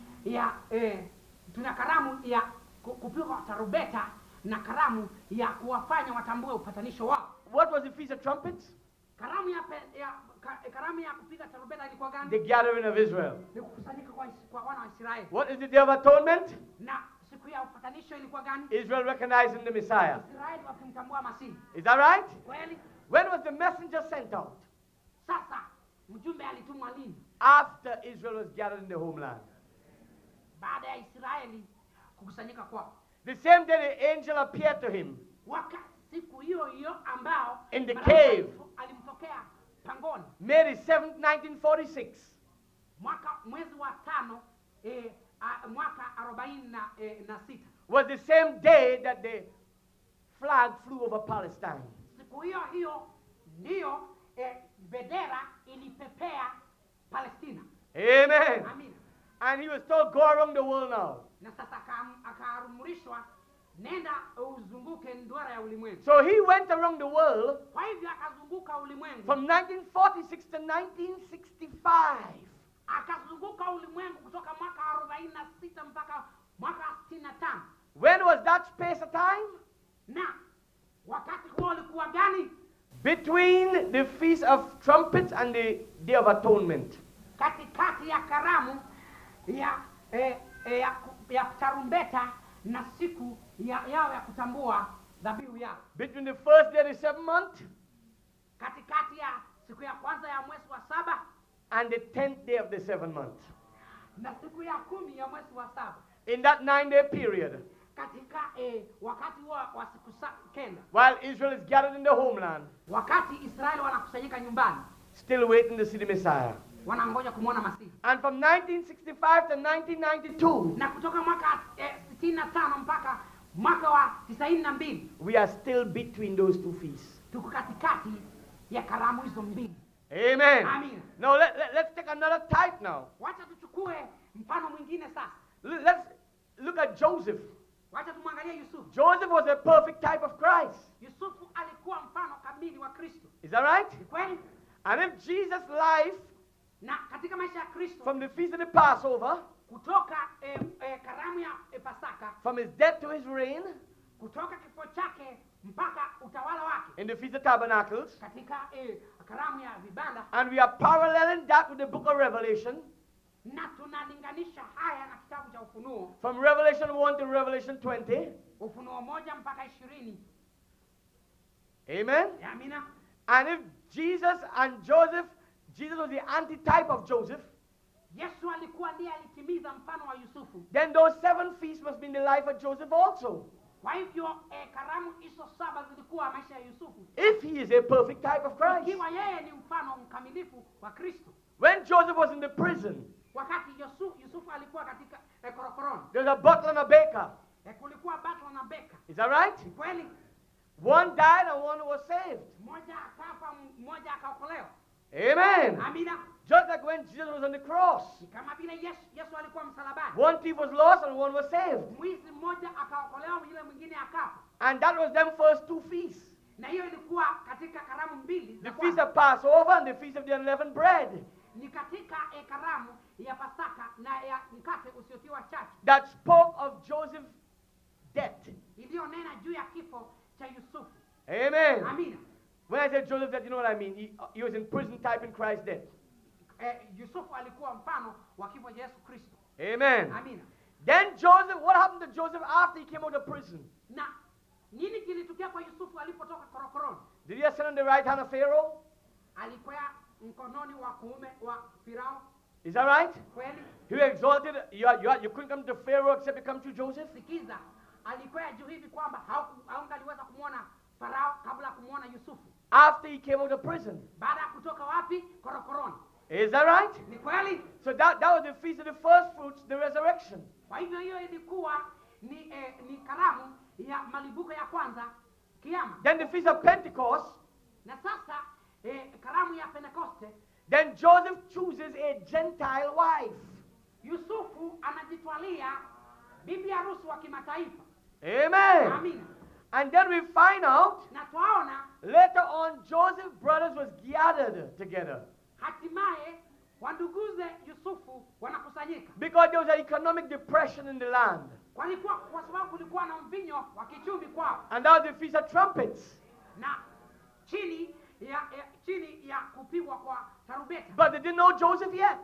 A: ya kupigwa tarumbeta na karamu ya kuwafanya watambue upatanisho wao.
B: What was the Feast of Trumpets?
A: Karamu ya kupiga tarumbeta ilikuwa gani?
B: The gathering of Israel.
A: Ni kukusanyika kwa wana wa Israeli.
B: What is the Day of Atonement?
A: Na siku ya upatanisho ilikuwa gani?
B: Israel recognizing the Messiah.
A: Israeli wakimtambua Masihi.
B: Is that right?
A: Kweli?
B: When was the messenger sent out?
A: Sasa mjumbe alitumwa lini?
B: After Israel was gathered in the homeland.
A: Baada ya Israeli kukusanyika kwao.
B: The same day the angel appeared to him
A: Siku hiyo hiyo ambao
B: in the
A: malaika
B: cave.
A: alimtokea pangoni.
B: May 7th, 1946.
A: Mwezi wa 5 mwaka 46.
B: Was the same day that the flag flew over Palestine.
A: Siku hiyo hiyo ndiyo bendera ilipepea Palestina.
B: Amen.
A: Amina.
B: And he was told, go around the world now.
A: Na sasa akaamrishwa nenda uzunguke duara ya ulimwengu.
B: So he went around the world
A: Kwa hivyo akazunguka ulimwengu
B: from 1946 to 1965.
A: akazunguka ulimwengu kutoka mwaka 46 mpaka mwaka 65.
B: When was that space of time?
A: Na wakati huo ulikuwa gani?
B: Between the Feast of Trumpets and the Day of Atonement.
A: Katikati ya karamu ya tarumbeta na siku yao ya kutambua dhabihu yao.
B: Between the first day of the 7th month
A: Katikati ya siku ya kwanza ya mwezi wa 7
B: and the 10th day of the 7th month.
A: na siku ya 10 ya mwezi wa 7.
B: In that 9-day period,
A: Katika wakati wa siku 9,
B: while Israel is gathered in the homeland,
A: wakati Israeli wanakusanyika nyumbani,
B: still waiting to see the Messiah.
A: wanangoja kumwona Masihi.
B: And from 1965 to 1992,
A: Na kutoka mwaka 65 mpaka mwaka wa 92
B: we are still between those two feasts.
A: tuko katikati ya karamu hizo mbili.
B: Amen.
A: Amen.
B: Now let's take another type now.
A: Wacha tuchukue mfano mwingine sasa.
B: Let's look at Joseph.
A: Wacha tumwangalie Yusufu.
B: Joseph was a perfect type of Christ.
A: Yusufu alikuwa mfano kamili wa Kristo.
B: Is that right?
A: Ni kweli?
B: And if Jesus' life
A: Na katika maisha ya Kristo
B: from the feast of the Passover,
A: kutoka karamu ya Pasaka,
B: from his death to his reign,
A: kutoka kifo chake mpaka utawala wake
B: in the Feast of Tabernacles,
A: katika karamu ya vibanda,
B: and we are paralleling that with the book of Revelation,
A: na tunalinganisha haya na kitabu cha Ufunuo,
B: from Revelation 1 to Revelation 20.
A: Ufunuo 1 mpaka 20.
B: Amen.
A: Amina.
B: And if Jesus was the antitype of Joseph,
A: Yesu alikuwa ndiye alitimiza mfano wa Yusufu.
B: then those 7 feasts must be in the life of Joseph also.
A: Kwa hivyo karamu hizo 7 zilikuwa maisha ya Yusufu.
B: If he is a perfect type of Christ.
A: Ikiwa yeye ni mfano mkamilifu wa Kristo.
B: When Joseph was in the prison,
A: Wakati Yusufu alikuwa katika korokoroni,
B: there's a butler and a baker.
A: kulikuwa butler na beka.
B: Is that right?
A: Ni kweli?
B: One died and one was saved.
A: Mmoja akafa, mmoja akaokolewa.
B: Amen.
A: Amina.
B: Just like when Jesus was on the cross,
A: Ni kama vile Yesu alikuwa msalabani.
B: one thief was lost and one was saved.
A: Mwizi mmoja akaokolewa, yule mwingine akafa.
B: And that was them first 2 feasts.
A: Na hiyo ilikuwa katika karamu mbili
B: The
A: za
B: feast
A: kwanza.
B: of Passover and the feast of the unleavened bread.
A: Ni katika karamu ya Pasaka na ya mkate usiotiwa chachu,
B: That spoke of Joseph's death.
A: iliyonena juu ya kifo cha Yusufu.
B: Amen.
A: Amina.
B: When I say Joseph death, you know what I mean. He was in prison type in Christ's death.
A: Yusufu alikuwa mfano wa kifo cha Yesu Kristo.
B: Amen.
A: Amina.
B: Then Joseph, what happened to Joseph after he came out of prison?
A: Na nini kilitukia kwa Yusufu alipotoka korokoroni?
B: Did he ascend on the right hand of Pharaoh?
A: Alikwea mkononi wa kuume wa Farao.
B: Is that right?
A: Kweli?
B: He was exalted. You couldn't come to Pharaoh except you come to Joseph.
A: Sikiza, alikwea juu hivi kwamba haungaliweza kumwona Farao kabla kumwona Yusufu.
B: After he came out of prison.
A: Baada ya kutoka wapi? Korokoroni.
B: Is that right?
A: Ni kweli?
B: So that was the feast of the first fruits, the resurrection.
A: Kwa hivyo hiyo ilikuwa ni karamu ya malibuko ya kwanza, kiama.
B: Then the feast of Pentecost.
A: Na sasa karamu ya Pentekoste.
B: Then Joseph chooses a Gentile wife.
A: Yusufu anajitwalia bibi harusi wa kimataifa.
B: Amen.
A: Amina.
B: And then we find out
A: Na twaona
B: later on Joseph's brothers was gathered together.
A: hatimaye wanduguze Yusufu wanakusanyika.
B: Because there was an economic depression in the land.
A: Kwa sababu kulikuwa na mvinyo wa kichumi kwao.
B: And that was the feast of trumpets.
A: Na chini ya kupigwa kwa tarumbeta.
B: But they didn't know Joseph yet.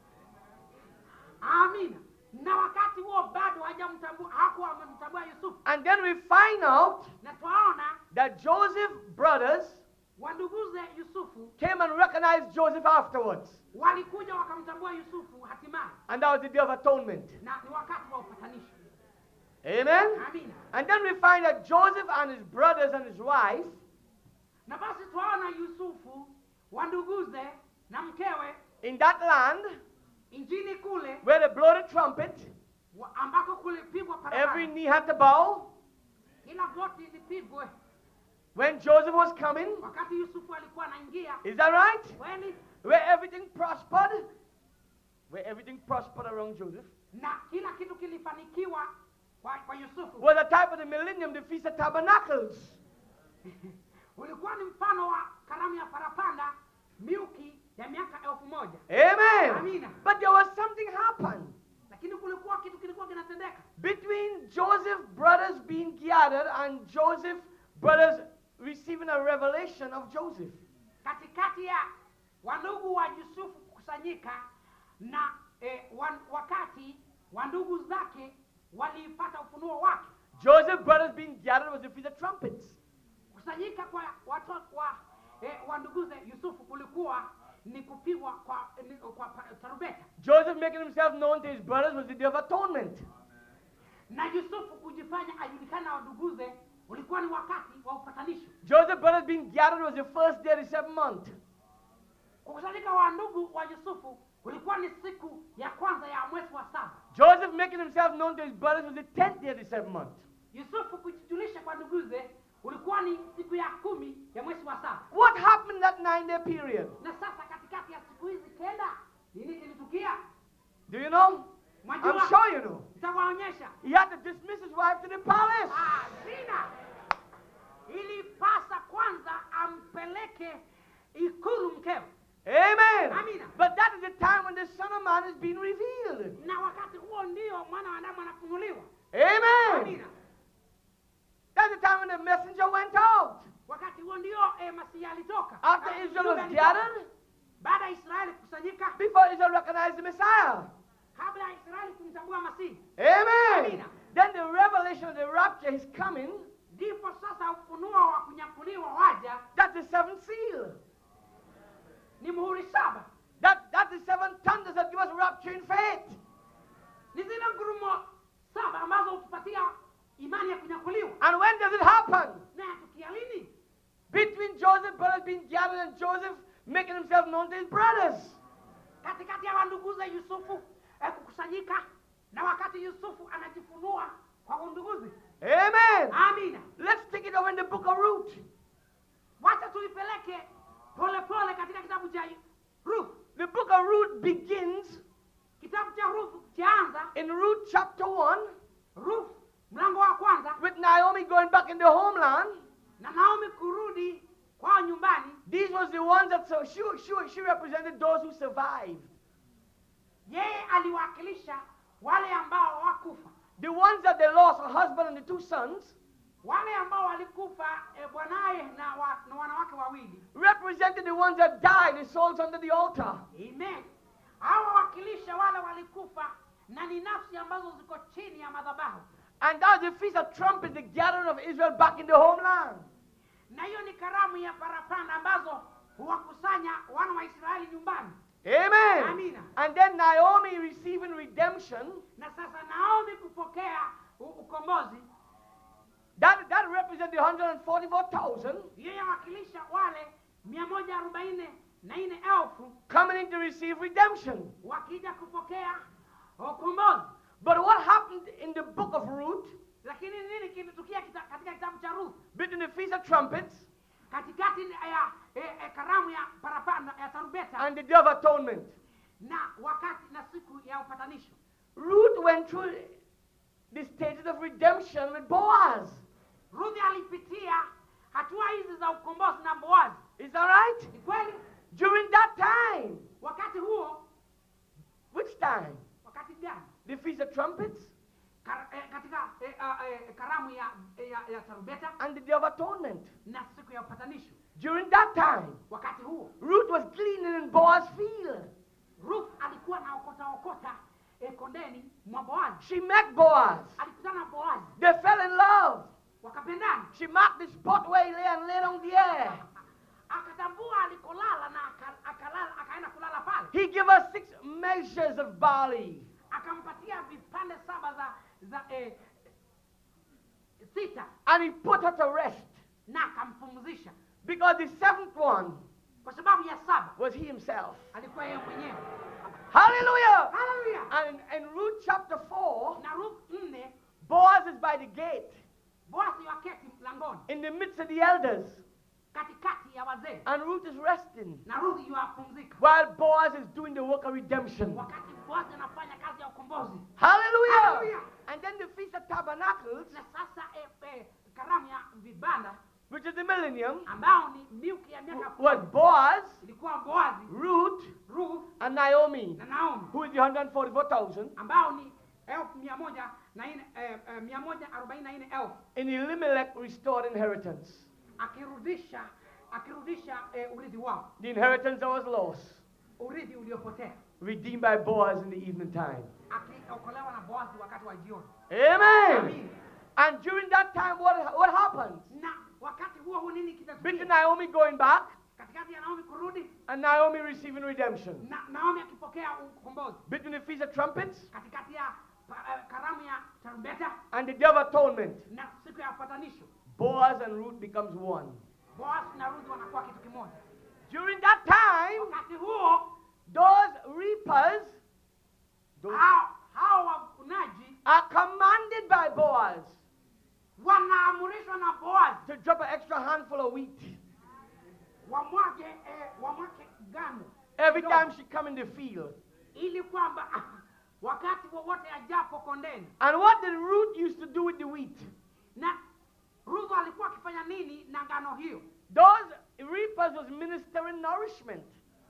A: Amina. Na wakati huo bado hakuwa amemtambua Yusufu.
B: And then we find out
A: Na twaona
B: that Joseph's brothers
A: wanduguze Yusufu
B: came and recognized Joseph afterwards.
A: walikuja wakamtambua Yusufu hatimaye.
B: And that was the Day of Atonement.
A: Na ni wakati wa upatanisho.
B: Amen.
A: Amina.
B: And then we find that Joseph and his brothers and his wife
A: Na basi twaona Yusufu wanduguze na mkewe
B: in that land
A: injini kule
B: where they blow the trumpet,
A: ambako kulipigwa
B: every
A: parapanda.
B: knee had to bow.
A: Kila goti lipigwe
B: When Joseph was coming,
A: wakati Yusufu alikuwa anaingia.
B: is that right?
A: Kweli?
B: Where everything prospered. Where everything prospered around Joseph.
A: Na kila kitu kilifanikiwa kwa Yusufu
B: was a type of the millennium, the Feast of Tabernacles.
A: ulikuwa ni mfano wa karamu ya parapanda, miuki ya miaka 1000.
B: Amen.
A: Amina.
B: But there was something happened.
A: Lakini kulikuwa kitu kilikuwa kinatendeka
B: Between Joseph's brothers being gathered and Joseph's brothers receiving a revelation of Joseph.
A: katikati ya wandugu wa Yusufu kukusanyika na wakati wandugu zake walipata ufunuo wake.
B: Joseph's brothers being gathered was the Feast of Trumpets.
A: Kusanyika kwa watoto wa nduguze Yusufu kulikuwa ni kupigwa kwa tarumbeta.
B: Joseph making himself known to his brothers was the Day of Atonement.
A: Na Yusufu kujifanya ajulikana na nduguze ulikuwa ni wakati wa upatanisho.
B: Joseph's brothers being gathered was the first day of the 7th month.
A: Kukusanyika wa ndugu wa Yusufu ulikuwa ni siku ya kwanza ya mwezi wa 7.
B: Joseph making himself known to his brothers was the 10th day of the 7th month.
A: Yusufu kujijulisha kwa nduguze ulikuwa ni siku ya 10 ya mwezi wa 7.
B: What happened in that 9-day period?
A: Na sasa katikati ya siku hizi kenda nini kilitukia?
B: Do you know?
A: Mwajua?
B: I'm sure you know.
A: Nitawaonyesha.
B: He had to dismiss his wife to the palace.
A: Sina. Ilipasa kwanza ampeleke ikulu mkeo.
B: Amen.
A: Amina.
B: But that is the time when the Son of Man is being revealed.
A: Na wakati huo ndio mwana wa Adamu anafunuliwa.
B: Amen.
A: Amina.
B: That's the time when the messenger went out.
A: Wakati huo ndio Masihi alitoka.
B: After Israel was gathered,
A: baada ya Israeli kukusanyika,
B: before Israel recognized the Messiah.
A: kabla ya Israeli kumtambua Masihi.
B: Amen.
A: Amina.
B: Then the revelation of the rapture is coming.
A: Ndipo sasa ufunuo wa kunyakuliwa waja.
B: That's the 7th seal.
A: Ni muhuri 7.
B: That's the 7 thunders that give us rapture in faith.
A: Ni zile ngurumo 7 ambazo hutupatia imani ya kunyakuliwa.
B: And when does it happen?
A: Na tukia lini?
B: Between Joseph's brothers being gathered and Joseph making himself known to his brothers.
A: Katikati ya wanduguze Yusufu kukusanyika na wakati Yusufu anajifunua kwa nduguze.
B: Amen.
A: Amina.
B: Let's take it over in the book of Ruth.
A: Wacha tulipeleke pole pole katika kitabu cha Ruth.
B: The book of Ruth begins
A: Kitabu cha Ruth chaanza
B: in Ruth chapter 1
A: Ruth mlango wa kwanza
B: with Naomi going back in the homeland.
A: na Naomi kurudi kwa nyumbani.
B: These was the ones that she represented those who survived.
A: Yeye aliwakilisha wale ambao wakufa.
B: The ones that they lost, her husband and the 2 sons,
A: Wale ambao walikufa bwanaye na wanawake wawili.
B: represented the ones that died, the souls under the altar.
A: Amen. Hawa wakilisha wale walikufa na ni nafsi ambazo ziko chini ya madhabahu.
B: And that was the Feast of Trumpets, the gathering of Israel back in the homeland.
A: Na hiyo ni karamu ya parapanda ambazo huwakusanya wana wa Israeli nyumbani.
B: Amen.
A: Amina.
B: And then Naomi receiving redemption.
A: Na sasa Naomi kupokea ukombozi.
B: That represents the 144,000
A: Yeye wakilisha wale 144,000
B: coming in to receive redemption.
A: wakija kupokea ukombozi.
B: But what happened in the book of Ruth,
A: Lakini nini kilitukia katika kitabu cha Ruth?
B: between the Feast of Trumpets
A: Katikati ya karamu ya parapanda ya tarumbeta
B: and the Day of Atonement?
A: na wakati na siku ya upatanisho.
B: Ruth went through the stages of redemption with Boaz.
A: Ruth alipitia hatua hizi za ukombozi na Boazi.
B: Is that right?
A: Ni kweli?
B: During that time.
A: Wakati huo,
B: Which time?
A: wakati gani?
B: The Feast of Trumpets
A: Katika karamu ya tarumbeta
B: and the Day of Atonement.
A: na siku ya upatanisho.
B: During that time,
A: Wakati huo,
B: Ruth was gleaning in Boaz's field.
A: Ruth alikuwa na okota kondeni mwa Boazi.
B: She met Boaz.
A: Alikutana na Boazi.
B: They fell in love.
A: Wakapendana.
B: She marked the spot where he lay and laid on the air.
A: Akatambua alikolala na akaenda kulala pale.
B: He gave her 6 measures of barley.
A: Akampatia vipande 7 za sita
B: And he put her to rest.
A: na akampumzisha.
B: Because the 7th one
A: Kwa sababu ya 7
B: was he himself.
A: alikuwa yeye mwenyewe.
B: Hallelujah!
A: Haleluya.
B: And in Ruth chapter 4,
A: Na Ruth 4,
B: Boaz is by the gate,
A: Boazi waketi mlangoni
B: in the midst of the elders.
A: katikati ya wazee.
B: And Ruth is resting,
A: Na Ruth yuapumzika.
B: while Boaz is doing the work of redemption.
A: Wakati Boazi anafanya kazi ya ukombozi.
B: Hallelujah!
A: Hallelujah.
B: And then the Feast of Tabernacles,
A: na sasa karamu ya vibanda
B: which is the millennium,
A: ambao ni milki ya miaka
B: was
A: 1000
B: Boaz,
A: ilikuwa Boazi,
B: Ruth,
A: Ruth
B: and Naomi,
A: na Naomi
B: who is the 144,000.
A: ambao ni 144,000
B: In Elimelech restored inheritance.
A: akirudisha urithi wao,
B: The inheritance that was lost,
A: urithi uliopotea,
B: redeemed by Boaz in the evening time.
A: akiokolewa na Boazi wakati wa jioni.
B: Amen.
A: Amen.
B: And during that time, what happens?
A: Na wakati huo nini
B: Between
A: kitatukia?
B: Naomi going back
A: Katikati ya Naomi kurudi
B: and Naomi receiving redemption.
A: na Naomi akipokea ukombozi,
B: Between the Feast of Trumpets
A: katikati ya karamu ya tarumbeta
B: and the Day of Atonement,
A: na siku ya upatanisho,
B: Boaz and Ruth becomes one.
A: Boaz na Ruth wanakuwa kitu kimoja.
B: During that time,
A: Wakati huo
B: those reapers
A: hao wavunaji
B: are commanded by Boaz
A: wanaamrishwa na Boaz
B: to drop an extra handful of wheat
A: wamwage ngano
B: every
A: kidogo,
B: time she come in the field.
A: ili kwamba wakati wowote ajapo kondeni.
B: And what did Ruth used to do with the wheat?
A: Na Ruth alikuwa akifanya nini na ngano hiyo?
B: Those reapers was ministering nourishment.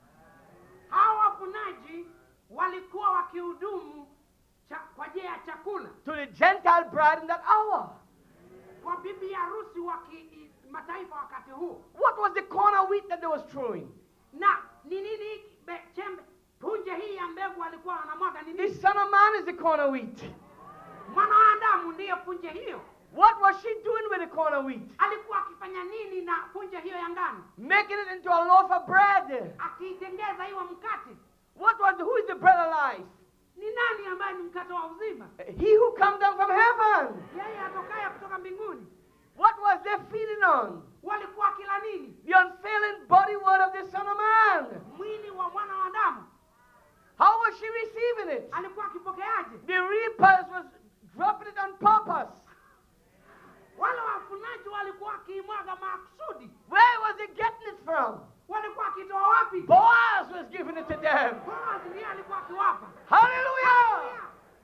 A: Hao wavunaji walikuwa wakihudumu kwa ajili ya chakula
B: To the Gentile bride in that hour.
A: kwa bibi harusi wa mataifa wakati huo.
B: What was the corn of wheat that they was throwing?
A: Na ni nini chembe punje hii ya mbegu walikuwa wanamwaga ni
B: The
A: nini?
B: Son of Man is the corn of wheat.
A: Mwana wa Adamu ndiyo punje hiyo.
B: What was she doing with the corn of wheat?
A: Alikuwa akifanya nini na punje hiyo ya ngano?
B: Making it into a loaf of bread.
A: Akiitengeza iwe mkate.
B: Who is the bread of life?
A: Ni nani ambaye ni mkate wa uzima?
B: He who come down from heaven.
A: Yeye atokaye kutoka mbinguni.
B: What was they feeding on?
A: Walikuwa kila nini?
B: The unfailing body word of the Son of Man.
A: Mwili wa mwana wa Adamu.
B: How was she receiving it?
A: Alikuwa akipokeaje?
B: The reapers was dropping it on purpose.
A: Wale wafunaji walikuwa wakimwaga makusudi.
B: Where was he getting it from?
A: Walikuwa akitoa wapi?
B: Boaz was giving it to them.
A: Boaz ndiye alikuwa akiwapa.
B: Hallelujah!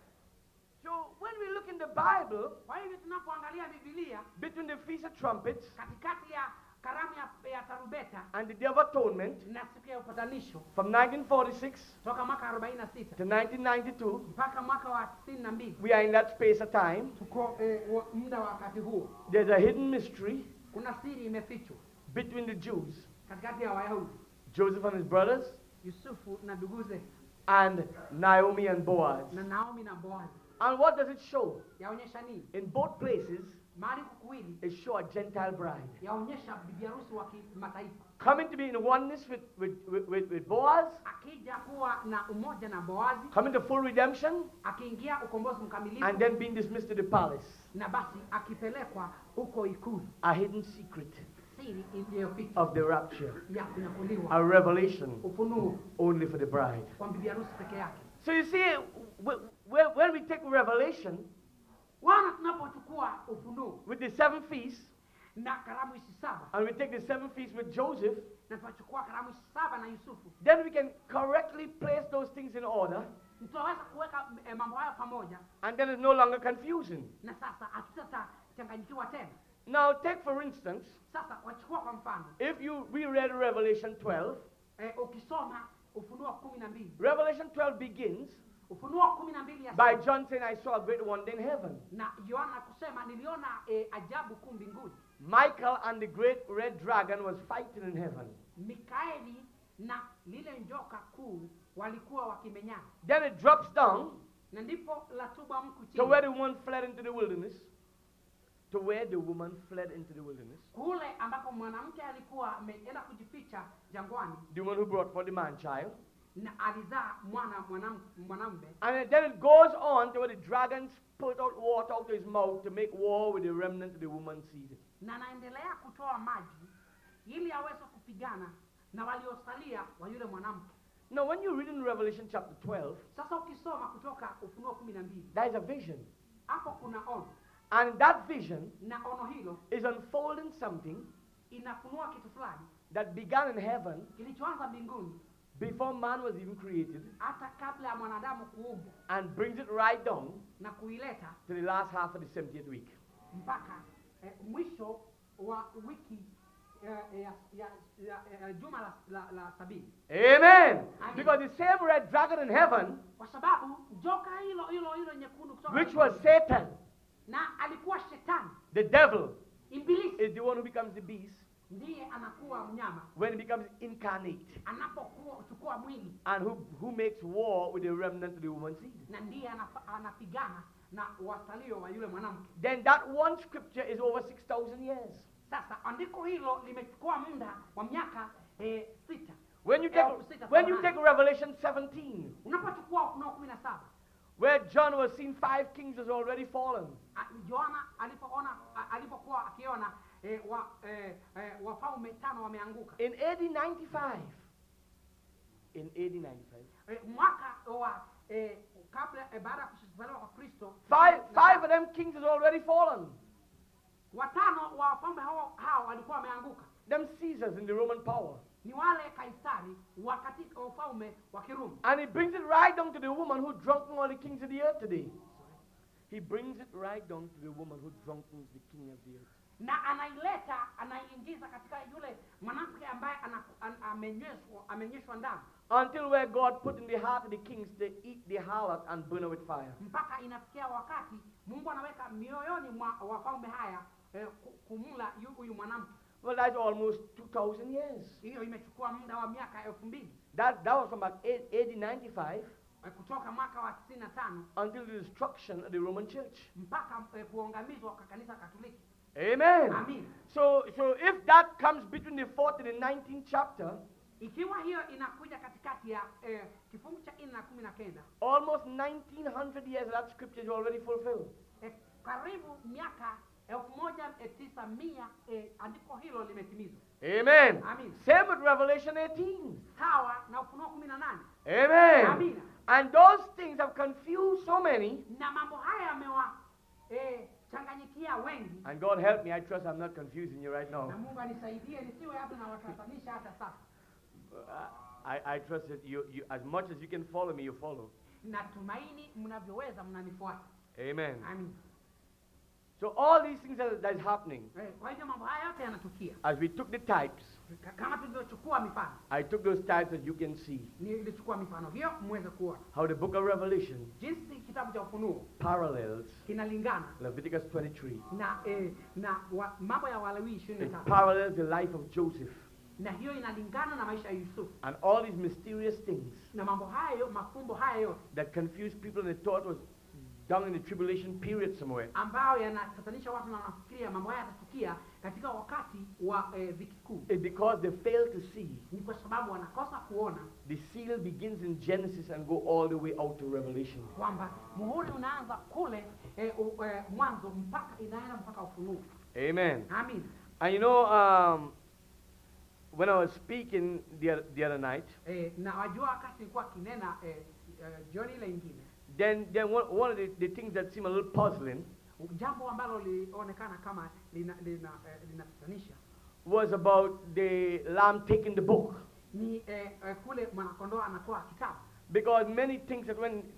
B: So when we look in the Bible,
A: Kwa hivyo tunapoangalia Biblia
B: between the Feast of Trumpets
A: katikati ya karamu ya tarumbeta
B: and the Day of Atonement,
A: na siku ya upatanisho
B: from 1946
A: toka mwaka 46
B: to 1992,
A: mpaka mwaka wa 62
B: we are in that space of time.
A: tuko muda wa wakati huo.
B: There's a hidden mystery
A: Kuna siri imefichwa
B: between the Jews,
A: katikati ya Wayahudi,
B: Joseph and his brothers,
A: Yusufu na nduguze,
B: and Naomi and Boaz.
A: na Naomi na Boazi.
B: And what does it show?
A: Yaonyesha nini?
B: In both places,
A: Mahali kukuwili
B: it shows a Gentile bride
A: yaonyesha bibi harusi wa kimataifa
B: coming to be in oneness with Boaz,
A: akija kuwa na umoja na Boazi,
B: coming to full redemption,
A: akiingia ukombozi mkamilifu,
B: and then being dismissed to the palace.
A: na basi akipelekwa huko ikulu.
B: A hidden secret
A: Siri iliyofichwa
B: of the rapture,
A: ya kunyakuliwa,
B: a revelation
A: ufunuo
B: only for the bride.
A: kwa bibi harusi peke yake.
B: So you see, when we take revelation
A: Wana tunapochukua ufunuo
B: with the 7 feasts,
A: na karamu hizi 7
B: and we take the 7 feasts with Joseph,
A: na tunachukua karamu hizi 7 na Yusufu,
B: then we can correctly place those things in order,
A: tutaweza kuweka mambo hayo pamoja,
B: and then it's no longer confusing.
A: na sasa hatutachanganyikiwa tena.
B: Now, take for instance,
A: Sasa wachukua kwa mfano,
B: if we read Revelation 12,
A: ukisoma Ufunuo 12,
B: Revelation 12 begins
A: Ufunuo 12 ya
B: by John saying, I saw a great wonder in heaven.
A: na Yohana kusema niliona ajabu kuu mbinguni.
B: Michael and the great red dragon was fighting in heaven.
A: Mikaeli na lile njoka kuu walikuwa wakimenyana,
B: Then it drops down
A: na ndipo latuba mku
B: to where
A: chini
B: the woman fled into the wilderness. To where the woman fled into the wilderness.
A: kule ambako mwanamke alikuwa ameenda kujificha jangwani,
B: The one who brought forth the man child.
A: na alizaa mwanamume.
B: And then it goes on to where the dragon put out water out of his mouth to make war with the remnant of the woman's seed.
A: Na anaendelea kutoa maji ili aweze kupigana na waliosalia wa yule mwanamke.
B: Now, when you read in Revelation chapter 12,
A: Sasa ukisoma kutoka Ufunuo 12,
B: there is a vision.
A: hapo kuna ono,
B: And that vision
A: na ono hilo
B: is unfolding something
A: inafunua kitu fulani
B: that began in heaven
A: kilichoanza mbinguni
B: before man was even created,
A: hata kabla ya mwanadamu kuumbwa,
B: and brings it right down
A: na kuileta
B: to the last half of the 70th week.
A: mpaka mwisho wa wiki ya juma la 70.
B: Amen.
A: Amen.
B: Because the same red dragon in heaven,
A: Kwa sababu joka hilo nyekundu kutoka
B: which was Satan,
A: na alikuwa shetani,
B: the devil,
A: ibilisi,
B: is the one who becomes the beast
A: ndiye anakuwa mnyama
B: when he becomes incarnate,
A: anapokuwa chukua mwili,
B: and who makes war with the remnant of the woman's seed.
A: na ndiye anapigana na wasalio wa yule mwanamke.
B: Then that one scripture is over 6,000 years.
A: Sasa andiko hilo limechukua muda wa miaka 6.
B: When you take Revelation 17,
A: Unapochukua Ufunuo 17,
B: where John was seeing 5 kings was already fallen.
A: Yohana alipokuwa akiona wafalme 5 wameanguka.
B: In AD 95,
A: Mwaka wa kabla baada ya kuzaliwa kwa Kristo,
B: five of them kings has already fallen.
A: 5 wa wafalme hao walikuwa wameanguka.
B: Them Caesars in the Roman power.
A: Ni wale Kaisari wa katika ufalme wa Kirumi.
B: And he brings it right down to the woman who drunken all the kings of the earth today. He brings it right down to the woman who drunkens the king of the earth.
A: Na anaiingiza katika yule mwanamke ambaye amenyeshwa ndani.
B: Until where God put in the heart of the kings to eat the harlot and burn her with fire.
A: Mpaka inafikia wakati Mungu anaweka mioyoni mwa wafalme haya kumula huyu mwanamke.
B: Well, that's almost 2,000 years.
A: Hiyo imechukua muda wa miaka 2000.
B: That was from about AD 95
A: kutoka mwaka wa 95
B: until the destruction of the Roman Church.
A: Mpaka kuangamizwa kwa kanisa Katoliki.
B: Amen.
A: Amen.
B: So if that comes between the 4th and the 19th chapter,
A: ikiwa hiyo inakuja katikati ya kifungu cha 4 na 19,
B: almost 1900 years that scripture is already fulfilled.
A: Karibu miaka 1900 andiko hilo limetimizwa.
B: Amen.
A: Amen.
B: Same with Revelation 18.
A: Sawa na Ufunuo 18.
B: Amen.
A: Amen.
B: And those things have confused so many.
A: Na mambo haya yamewa changanyikia wengi.
B: And God help me, I trust I'm not confusing you right now.
A: Na Mungu anisaidie nisiwe hapa na watatanisha hata sasa.
B: I trust that you as much as you can follow me, you follow.
A: Natumaini mnavyoweza mnanifuata.
B: Amen.
A: Amen.
B: So all these things that is happening.
A: Kwa hivyo mambo haya yote yanatukia.
B: As we took the types.
A: Kama tulivyochukua mifano.
B: I took those types that you can see.
A: Nilichukua mifano hiyo muweze kuona.
B: How the book of Revelation.
A: Jinsi kitabu cha Ufunuo
B: Parallels.
A: Kinalingana.
B: Leviticus 23.
A: Na mambo ya Walawi 23.
B: It parallels the life of Joseph.
A: Na hiyo inalingana na maisha ya Yusufu.
B: And all these mysterious things.
A: Na mambo hayo, mafumbo hayo
B: that confused people and they thought was down in the tribulation period somewhere.
A: Ambao yanatatanisha watu na wanafikiria mambo haya yatatukia katika wakati wa dhiki kuu.
B: It's because they fail to see.
A: Ni kwa sababu wanakosa kuona.
B: The seal begins in Genesis and go all the way out to Revelation.
A: Kwamba muhuri unaanza kule mwanzo mpaka inaenda mpaka Ufunuo.
B: Amen.
A: Amen.
B: And you know, when I was speaking the other night,
A: na wajua wakati nilikuwa kinena jioni ile nyingine.
B: Then one of the things that seemed a little puzzling
A: jambo ambalo lilionekana kama linatatanisha
B: was about the lamb taking the book.
A: Ni kule mwanakondoo anatoa kitabu.
B: Because many think that when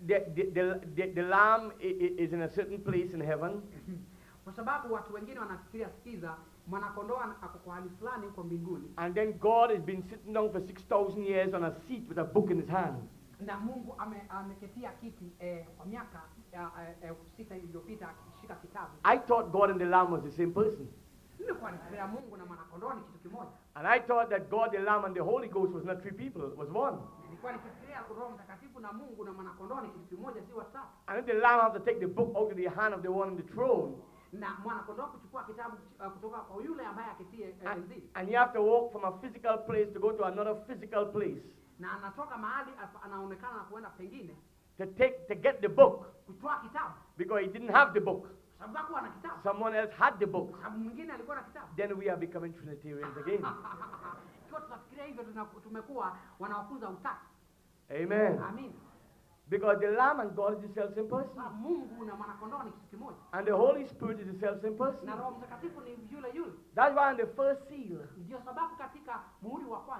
B: the lamb is in a certain place in heaven,
A: kwa sababu watu wengine wanafikiria sikiza mwanakondoo ako kwa hali fulani huko mbinguni,
B: and then God has been sitting down for 6,000 years on a seat with a book in his hand.
A: Na Mungu ameketia kiti kwa miaka 6 iliyopita akishika kitabu.
B: I thought God and the lamb was the same person.
A: Nilikuwa nifikiria Mungu na mwanakondoo ni kitu kimoja.
B: And I thought that God, the lamb and the Holy Ghost was not 3 people, it was one.
A: Nilikuwa nifikiria Roho Mtakatifu na Mungu na mwanakondoo ni kitu kimoja, si watatu.
B: And then the lamb have to take the book out of the hand of the one on the throne.
A: Na mwanakondoo kuchukua kitabu kutoka kwa yule ambaye aketie enzini.
B: And you have to walk from a physical place to go to another physical place.
A: Na anatoka mahali anaonekana na kuenda pengine
B: to get the book,
A: kutoa kitabu,
B: because he didn't have the book.
A: Sababu hakuwa na kitabu.
B: Someone else had the book.
A: Sababu mwingine alikuwa na kitabu.
B: Then we are becoming Trinitarians again.
A: Kwa tunafikiria hivyo tumekuwa wanaofunza utatu.
B: Amen.
A: Amen.
B: Because the lamb and God is the self-same person.
A: Mungu na mwanakondoo ni kitu kimoja.
B: And the Holy Spirit is the self-same person.
A: Na Roho Mtakatifu ni yule yule.
B: That's why in the first seal,
A: ndio sababu katika muhuri wa kwanza,
B: Brother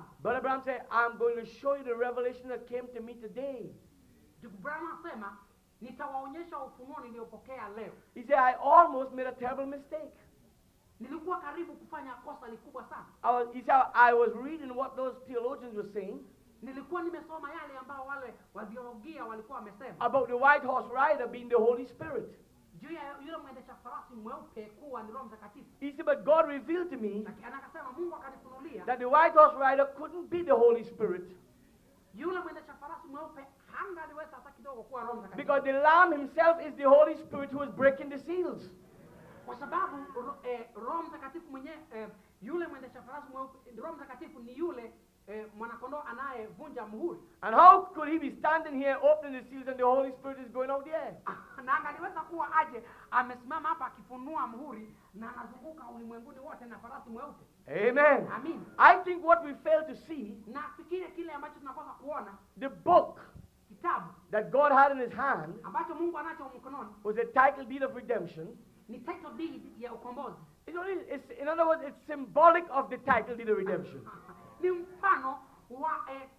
B: Branham said, I'm going to show you the revelation that came to me today.
A: Ndugu Branham anasema nitawaonyesha ufunuo niliopokea leo.
B: He said, I almost made a terrible mistake.
A: Nilikuwa karibu kufanya kosa likubwa sana.
B: He said, I was reading what those theologians were saying
A: Nilikuwa nimesoma yale ambao wale wa biolojia walikuwa wamesema
B: about the white horse rider being the Holy Spirit.
A: juu ya yule mwendesha farasi mweupe kuwa ni Roho Mtakatifu.
B: He said, but God revealed to me
A: Na akasema Mungu akanifunulia
B: that the white horse rider couldn't be the Holy Spirit
A: yule mwendesha farasi mweupe hangaliweza hata kidogo kuwa Roho Mtakatifu.
B: because the Lamb himself is the Holy Spirit who is breaking the seals.
A: Kwa sababu Roho Mtakatifu mwenyewe yule mwendesha farasi mweupe, Roho Mtakatifu ni yule mwanakondoo anayevunja muhuri.
B: And how could he be standing here opening the seals and the Holy Spirit is going out there?
A: Na angaliweza kuwa aje amesimama hapa akifunua muhuri na anazunguka ulimwenguni wote na farasi mweupe.
B: Amen.
A: Amen.
B: I think what we fail to see,
A: Na fikiri kile ambacho tunakosa kuona,
B: the book
A: kitabu
B: that God had in his hand
A: ambacho Mungu anacho mkononi
B: was a title deed of redemption.
A: ni title deed ya ukombozi.
B: In other words, it's symbolic of the title deed of redemption.
A: Ni mfano wa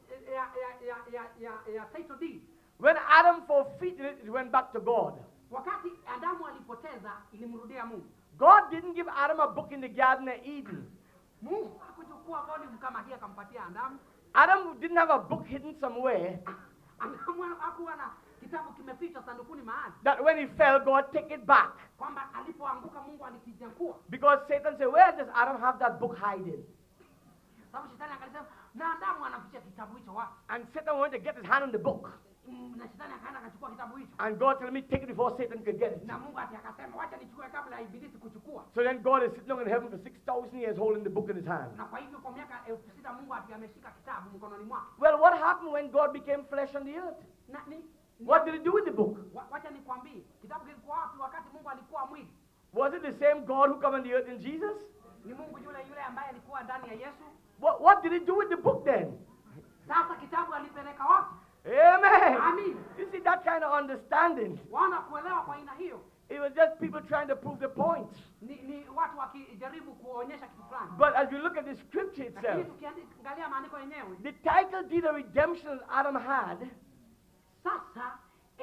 A: ya title deed.
B: When Adam forfeited it, it went back to God.
A: Wakati Adamu alipoteza ilimrudia Mungu.
B: God didn't give Adam a book in the Garden of Eden.
A: Mungu hakuchukua volume kama hii akampatia Adamu.
B: Adam didn't have a book hidden somewhere
A: Adamu hakuwa na kitabu kimefichwa sandukuni mahali.
B: that when he fell, God take it back.
A: Kwamba alipoanguka Mungu alikinyakua.
B: Because Satan said, where does Adam have that book hiding?
A: Sababu shetani akalisema na Adamu anaficha kitabu hicho wapi?
B: And Satan wanted to get his hand on the book.
A: Na shetani akaenda akachukua kitabu hicho.
B: And God told me, take it before Satan could get it.
A: Na Mungu akasema wacha nichukue kabla ya ibilisi kuchukua.
B: So then God is sitting in heaven for 6,000 years holding the book in his hand.
A: Na kwa hivyo kwa miaka 6,000 Mungu ameshika kitabu mkononi mwake.
B: Well, what happened when God became flesh on the earth? What did he do with the book?
A: Wacha nikwambie, kitabu kilikuwa wapi wakati Mungu alikuwa mwili?
B: Was it the same God who came on the earth in Jesus?
A: Ni Mungu yule ambaye alikuwa ndani ya Yesu.
B: What did he do with the book then?
A: Sasa kitabu alipeleka wapi?
B: Amen.
A: Amen.
B: You see that kind of understanding.
A: Wana kuelewa kwa aina hiyo.
B: It was just people trying to prove the point.
A: Ni watu wakijaribu kuonyesha kitu fulani.
B: But as we look at the scripture
A: Lakini
B: itself,
A: tukiangalia maandiko yenyewe,
B: the title deed of redemption that Adam had
A: sasa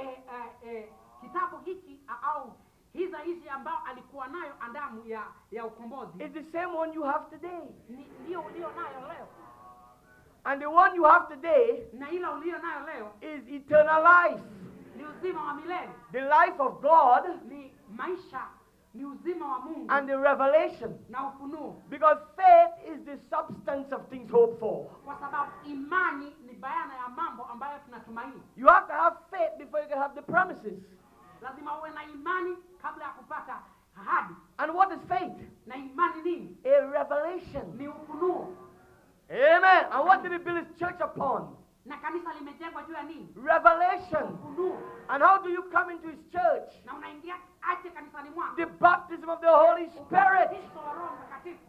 A: kitabu hiki au hizi ambao alikuwa nayo Adamu ya ukombozi
B: is the same one you have today.
A: ndio nayo leo.
B: And the one you have today
A: Na ile ulio nayo leo
B: is eternal life.
A: ni uzima wa milele.
B: The life of God
A: Ni maisha, ni uzima wa Mungu
B: and the revelation.
A: na ufunuo.
B: Because faith is the substance of things hoped for.
A: Kwa sababu imani ni bayana ya mambo ambayo tunatumaini.
B: You have to have faith before you can have the promises.
A: Lazima uwe na imani kabla ya kupata ahadi.
B: And what is faith?
A: Na imani nini?
B: A revelation.
A: Ni ufunuo.
B: Amen. And what did he build his church upon?
A: Na kanisa limejengwa juu ya nini?
B: Revelation.
A: Ufunuo.
B: And how do you come into his church?
A: Na unaingia aje kanisani mwako?
B: The baptism of the Holy Spirit.
A: Ubatizo wa Roho Mtakatifu.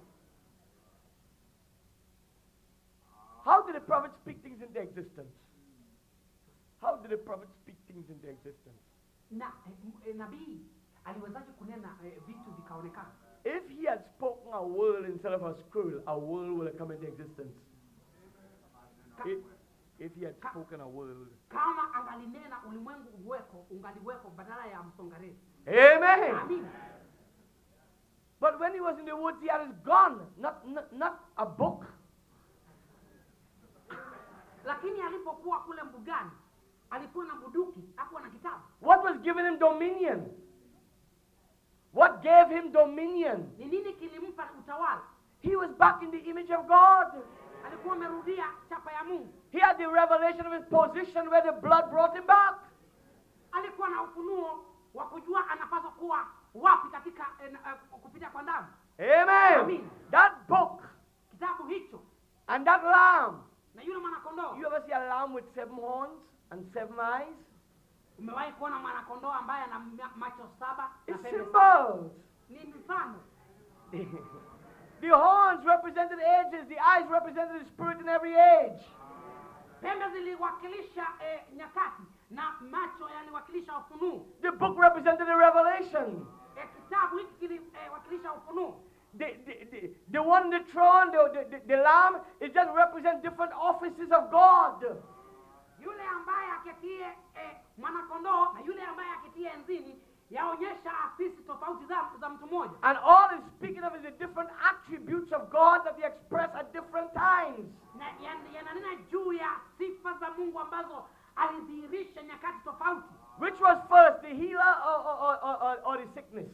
B: How did the prophet speak things into existence? How did the prophet speak things into existence?
A: Na nabii aliwezaje kunena vitu vikaonekana?
B: If he had spoken a word instead of a scroll, a word will have come into existence. If he had spoken a word.
A: Kama angalinena ulimwengu ungaliweko badala ya msongareni.
B: Amen.
A: Amen.
B: But when he was in the woods, he had his gun, not a book.
A: Lakini alipokuwa kule mbugani, alikuwa na bunduki, hakuwa na kitabu.
B: What was giving him dominion? What gave him dominion?
A: Ni nini kilimpa utawala?
B: He was back in the image of God.
A: Alikuwa amerudia chapa ya Mungu.
B: He had the revelation of his position where the blood brought him back.
A: Alikuwa na ufunuo wa kujua anapaswa kuwa wapi katika kupitia kwa damu.
B: Amen.
A: Amen.
B: That book
A: Kitabu hicho
B: and that lamb.
A: na yule mwana kondoo.
B: You ever see a lamb with 7 horns and 7 eyes?
A: Umewahi kuona mwana kondoo ambaye ana macho 7 na
B: It's
A: pembe 7?
B: symbols.
A: Ni mfano.
B: The horns represented ages, the eyes represented the spirit in every age.
A: Pembe ziliwakilisha nyakati na macho yaliwakilisha ufunuo.
B: The book represented the revelation.
A: Kitabu hiki kiliwakilisha ufunuo.
B: the one on the throne, the lamb, it just represents different offices of God.
A: Yule ambaye aketie mwanakondoo na yule ambaye aketie enzini yaonyesha afisi tofauti za mtu mmoja.
B: And all it's speaking of is the different attributes of God that He expressed at different times.
A: Na yananena juu ya sifa za Mungu ambazo alidhihirisha nyakati tofauti.
B: Which was first, the healer or the sickness?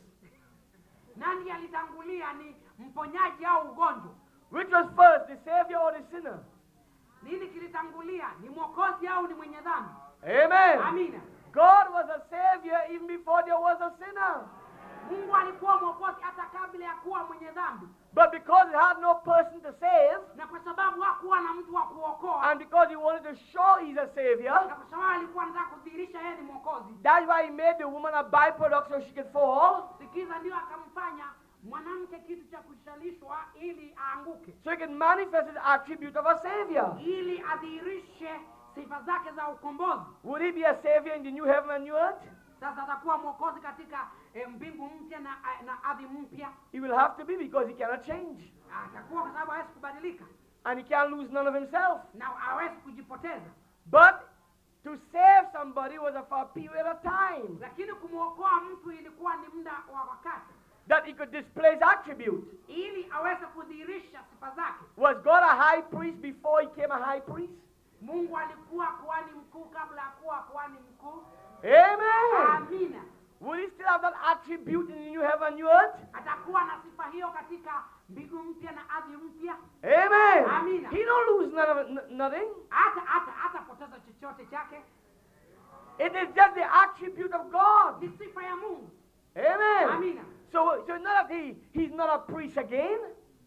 A: Nani alitangulia, ni mponyaji au ugonjwa?
B: Which was first, the savior or the sinner?
A: Nini kilitangulia, ni mwokozi au ni mwenye dhambi?
B: Amen.
A: Amina.
B: God was a savior even before there was a sinner.
A: Mungu alikuwa mwokozi hata kabla ya kuwa mwenye dhambi.
B: But because He had no person to save,
A: Na kwa sababu hakuwa na mtu wa kuokoa,
B: and because He wanted to show He's a savior,
A: na kwa sababu alikuwa anataka kudhihirisha yeye ni mwokozi,
B: that's why He made the woman a byproduct so she could fall,
A: sikiza, ndio akamfanya mwanamke kitu cha kushalishwa ili aanguke,
B: so He can manifest His attribute of a savior.
A: ili adhihirishe sifa zake za ukombozi.
B: Would He be a savior in the new heaven and new earth?
A: Sasa atakuwa mwokozi katika mbingu mpya na ardhi mpya.
B: He will have to be, because He cannot change.
A: Atakuwa kwa sababu hawezi kubadilika
B: And He can't lose none of Himself.
A: na hawezi kujipoteza.
B: But to save somebody was for a period of time,
A: Lakini kumwokoa mtu ilikuwa ni muda wa wakati,
B: that He could display His attribute.
A: ili aweze kudhihirisha sifa zake.
B: Was God a high priest before He came a high priest?
A: Mungu alikuwa kuhani mkuu kabla ya kuwa kuhani mkuu.
B: Amen.
A: Amina.
B: Will He still have that attribute in the new heaven and new earth?
A: Atakuwa na sifa hiyo katika mbingu mpya na ardhi mpya.
B: Amen.
A: Amina.
B: He don't lose nothing.
A: Hata poteza chochote chake.
B: It is just the attribute of God.
A: Ni sifa ya Mungu.
B: Amen.
A: Amina.
B: So not that he's not a priest again.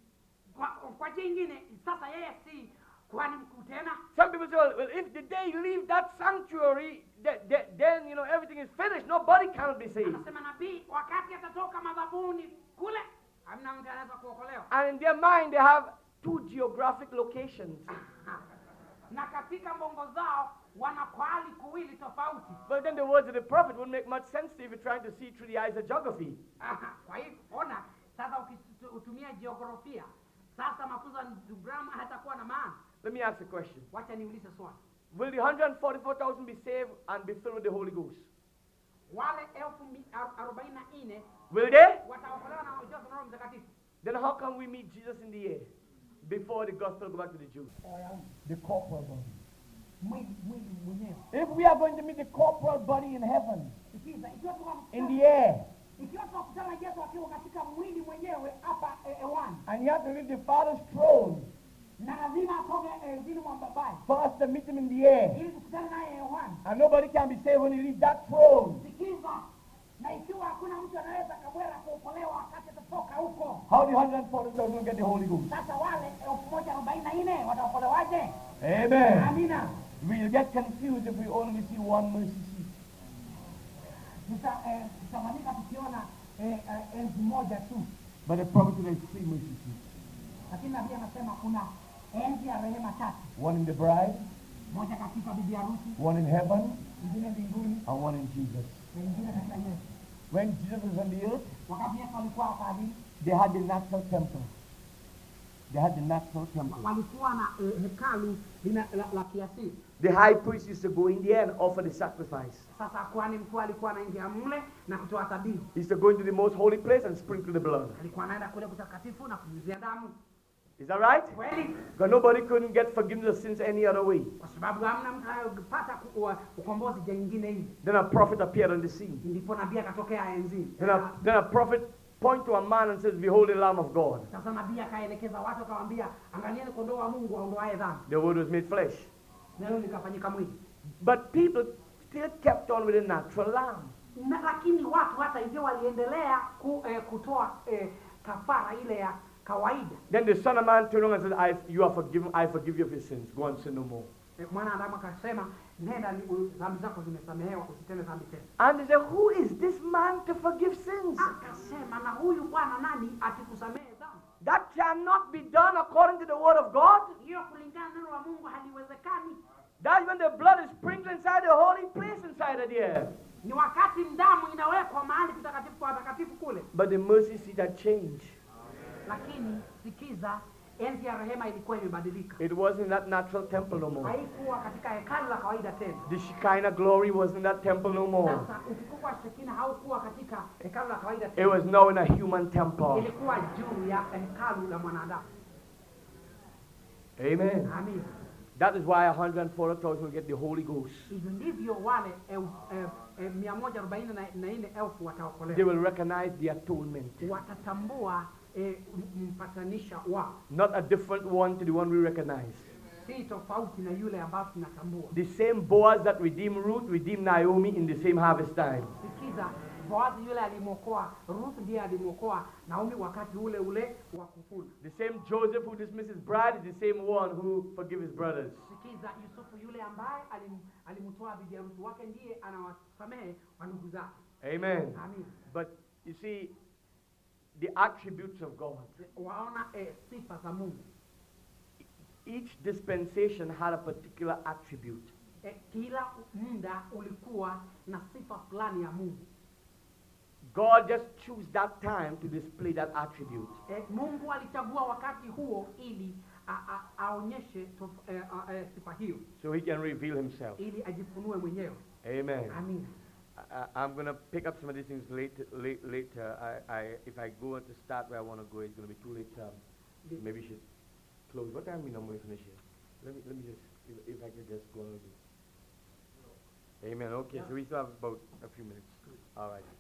A: Kwa jingine sasa yeye si kuhani mkuu tena.
B: Some people say, well, if the day you leave that sanctuary, then everything is finished. Nobody can be saved.
A: Anasema nabii wakati atatoka madhabuni kule, hamna mtu anaweza kuokolewa.
B: And in their mind, they have two geographic locations.
A: Na katika mbongo zao wana pahali kuwili tofauti.
B: But then the words of the prophet wouldn't make much sense to you if you're trying to see through the eyes of geography.
A: Kwa hivyo ona sasa ukitumia jiografia, sasa mafunzo ya geograma hatakuwa na maana.
B: Let me ask a question.
A: Wacha niulize swali.
B: Will the 144,000 be saved and be filled with the Holy Ghost?
A: Wale 44,000
B: Will they?
A: wataokolewa na ujazo wa Roho Mtakatifu.
B: Then how can we meet Jesus in the air before the gospel go back to the Jews?
C: The corporal body.
A: Mwili mwenyewe.
C: If we are going to meet the corporal body in heaven,
A: Sikiza, ikiwa
C: in the air,
A: tunakutana Yesu akiwa katika mwili mwenyewe hapa hewani,
C: and you have to leave the Father's throne
A: na lazima atoke zini mwa babaye
C: for us to meet him in the air,
A: ili tukutane naye hewani.
C: and nobody can be saved when you leave that throne,
A: Sikiza, na ikiwa hakuna mtu anaweza kabwera kuokolewa wakati atatoka huko,
C: how the 144,000 will get the Holy Ghost?
A: sasa wale 144,000 wataokolewaje?
C: Amen.
A: Amina.
C: We'll get confused if we only see one mercy seat.
A: Tutamanika tukiona enzi moja tu,
C: But the prophet said there's three mercy seats.
A: lakini nabii anasema kuna enzi ya rehema tatu,
C: One in the bride,
A: moja katika bibi harusi,
C: one in heaven,
A: nyingine mbinguni,
C: and one in Jesus.
A: na nyingine katika Yesu.
C: When Jesus was on the earth,
A: Wakati Yesu alikuwa hapa ardhini,
C: they had the natural temple. They had the natural temple.
A: walikuwa na hekalu la kiasili.
B: The high priest used to go in there and offer the sacrifice.
A: Sasa kuhani mkuu alikuwa anaingia mle na kutoa dhabihu.
B: He used to go into the most holy place and sprinkle the blood.
A: Alikuwa anaenda kule kutakatifu na kunyunyizia damu.
B: Is that right?
A: Kweli?
B: Because nobody couldn't get forgiveness of sins any other way.
A: Kwa sababu hamna mtu anayepata ukombozi jingine hivi.
B: Then a prophet appeared on the scene.
A: Ndipo nabii akatokea enzini.
B: Then a prophet point to a man and says, behold the Lamb of God.
A: Sasa nabii akaelekeza watu akawaambia, angalieni kondoo wa Mungu aondoaye dhambi.
B: The word was made flesh.
A: Neno likafanyika mwili.
B: But people still kept on with the natural lamb.
A: Lakini watu hata hivyo waliendelea kutoa kafara ile ya kawaida.
B: Then the Son of Man turned around and said, you are forgiven, I forgive you of your sins. Go and sin no more.
A: Mwana Adamu akasema, nenda dhambi zako zimesamehewa, usitende dhambi tena.
B: And they said, who is this man to forgive sins?
A: Akasema, na huyu Bwana nani atikusamehe dhambi?
B: That cannot be done according to the word of God.
A: Hiyo kulingana na neno la Mungu haliwezekani.
B: That's when the blood is sprinkled inside the holy place inside of there.
A: Ni wakati damu inawekwa mahali kutakatifu kwa watakatifu kule.
B: But the mercy seat had changed.
A: lakini sikiza, enzi ya rehema ilikuwa imebadilika.
B: It wasn't that natural temple no more.
A: Haikuwa katika hekalu la kawaida tena.
B: The Shekinah glory wasn't that temple no more.
A: Sasa utukufu wa Shekina haukuwa katika hekalu la kawaida
B: It
A: tena.
B: was now in a human temple.
A: Ilikuwa juu ya hekalu la mwanadamu.
B: Amen.
A: Amen.
B: That is why 140,000 will get the Holy Ghost.
A: Hivyo ndivyo wale 144,000
B: They
A: wataokolewa.
B: will recognize the atonement.
A: Watatambua mpatanisha wao.
B: Not a different one to the one we recognize.
A: Si tofauti na yule ambao tunatambua.
B: The same Boaz that redeemed Ruth, redeemed Naomi in the same harvest time.
A: Sikiza, Boazi yule alimwokoa Ruth, ndiye alimwokoa Naomi wakati ule ule wa kuvuna.
B: The same Joseph who dismissed his bride is the same one who forgive his brothers.
A: Sikiza, Yusufu yule ambaye alimtoa bibi harusi wake ndiye anawasamehe wa ndugu zake.
B: Amen.
A: Amen.
B: But you see, the attributes of God.
A: Waona sifa za Mungu.
B: Each dispensation had a particular attribute.
A: Kila muda ulikuwa na sifa fulani ya Mungu.
B: God just chose that time to display that attribute.
A: Mungu alichagua wakati huo ili aonyeshe sifa hiyo.
B: So he can reveal himself.
A: Ili ajifunue mwenyewe.
B: Amen.
A: Amina.
B: I'm going to pick up some of these things later. If I go to start where I want to go, it's going to be too late. Maybe we should close. What time we normally finish here? Let me just, if I could just go a little bit. Amen. Okay, so we still have about a few minutes. All right.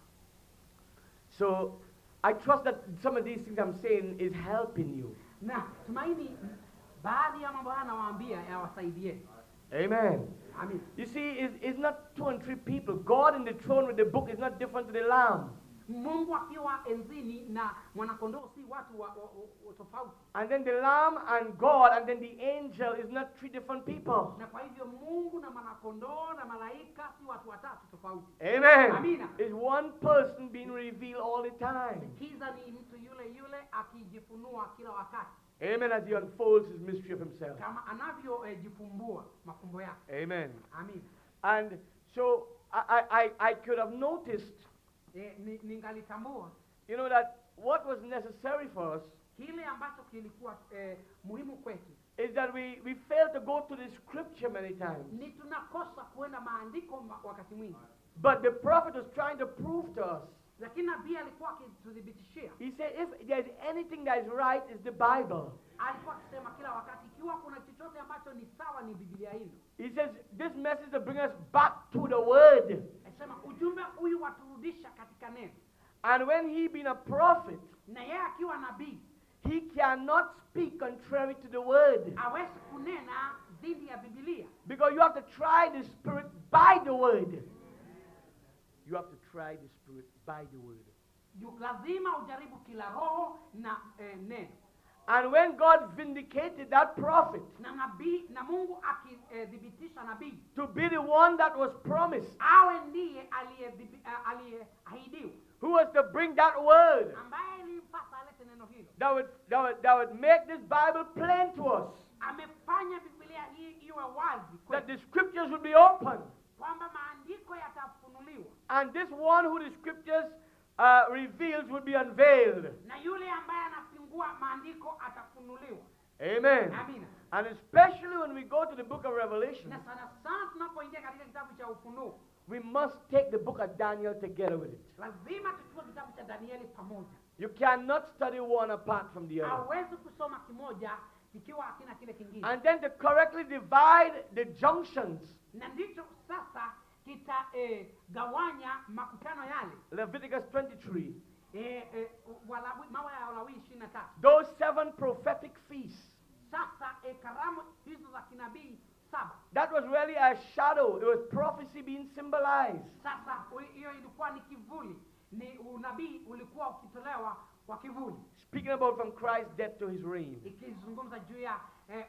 B: So I trust that some of these things I'm saying is helping you.
A: Na tumaini baadhi ya mambo haya nawaambia yawasaidie.
B: Amen.
A: Amen.
B: You see, it's not 2 and 3 people. God in the throne with the book is not different to the Lamb.
A: Mungu akiwa enzini na mwanakondoo si watu wa tofauti.
B: And then the Lamb and God and then the angel is not 3 different people.
A: Na kwa hivyo Mungu na mwanakondoo na malaika si watu watatu tofauti.
B: Amen.
A: Amina.
B: It's one person being revealed all the time.
A: Sikiza, ni mtu yule akijifunua kila wakati.
B: Amen, as he unfolds his mystery of himself.
A: Kama anavyojifumbua mafumbo yake.
B: Amen.
A: Amen.
B: And so I could have noticed,
A: Ningalitambua
B: you know, that what was necessary for us
A: kile ambacho kilikuwa muhimu kwetu
B: is that we fail to go to the scripture many times.
A: ni tunakosa kuenda maandiko wakati mwingi.
B: But the prophet was trying to prove to us.
A: Lakini nabii alikuwa akituthibitishia.
B: He said, if there's anything that is right, it's the Bible.
A: Alikuwa akisema kila wakati ikiwa kuna chochote ambacho ni sawa ni Biblia hilo.
B: He says, this message to bring us back to the word.
A: Anasema ujumbe huyu waturudisha katika neno.
B: And when he being a prophet,
A: Na yeye akiwa nabii,
B: he cannot speak contrary to the word.
A: hawezi kunena dhidi ya Biblia.
B: Because you have to try the spirit by the word. You have to try the spirit by the word.
A: Lazima ujaribu kila roho na neno.
B: And when God vindicated that prophet
A: Na nabii na Mungu akithibitisha nabii
B: to be the one that was promised,
A: awe ndiye aliyeahidiwa,
B: who was to bring that word,
A: ambaye ilimpasa alete neno hilo,
B: that would make this Bible plain to us,
A: amefanya Biblia hii iwe wazi
B: that
A: kwetu,
B: the scriptures would be open,
A: kwamba maandiko yatafunuliwa
B: and this one who the scriptures reveals would be unveiled.
A: na yule ambaye anafungua maandiko atafunuliwa.
B: Amen.
A: Amina.
B: And especially when we go to the book of Revelation,
A: Na sana sana tunapoingia katika kitabu cha Ufunuo,
B: we must take the book of Daniel together with it.
A: lazima tuchukue kitabu cha Danieli pamoja.
B: You cannot study one apart from the other.
A: Hawezi kusoma kimoja kikiwa hakina kile kingine.
B: And then to correctly divide the junctions.
A: Na ndicho sasa kitagawanya makutano yale.
B: Leviticus 23.
A: Mambo ya Walawi 23.
B: Those 7 prophetic feasts.
A: Sasa karamu hizo za kinabii 7.
B: That was really a shadow. It was prophecy being symbolized.
A: Sasa hiyo ilikuwa ni kivuli. Ni unabii ulikuwa ukitolewa kwa kivuli.
B: Speaking about from Christ's death to his reign.
A: Ikizungumza juu ya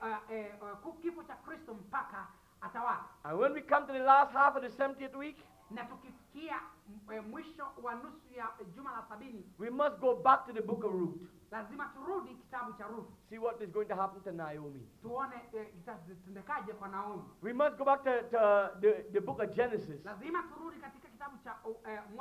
A: kifo cha Kristo mpaka atawala.
B: And when we come to the last half of the 70th week,
A: Na tukifikia mwisho wa nusu ya juma la 70,
B: we must go back to the book of Ruth.
A: lazima turudi kitabu cha Ruth.
B: See what is going to happen to Naomi.
A: Tuone itatendekaje kwa Naomi.
B: We must go back to the book of Genesis.
A: Lazima turudi katika kitabu cha Mwanzo.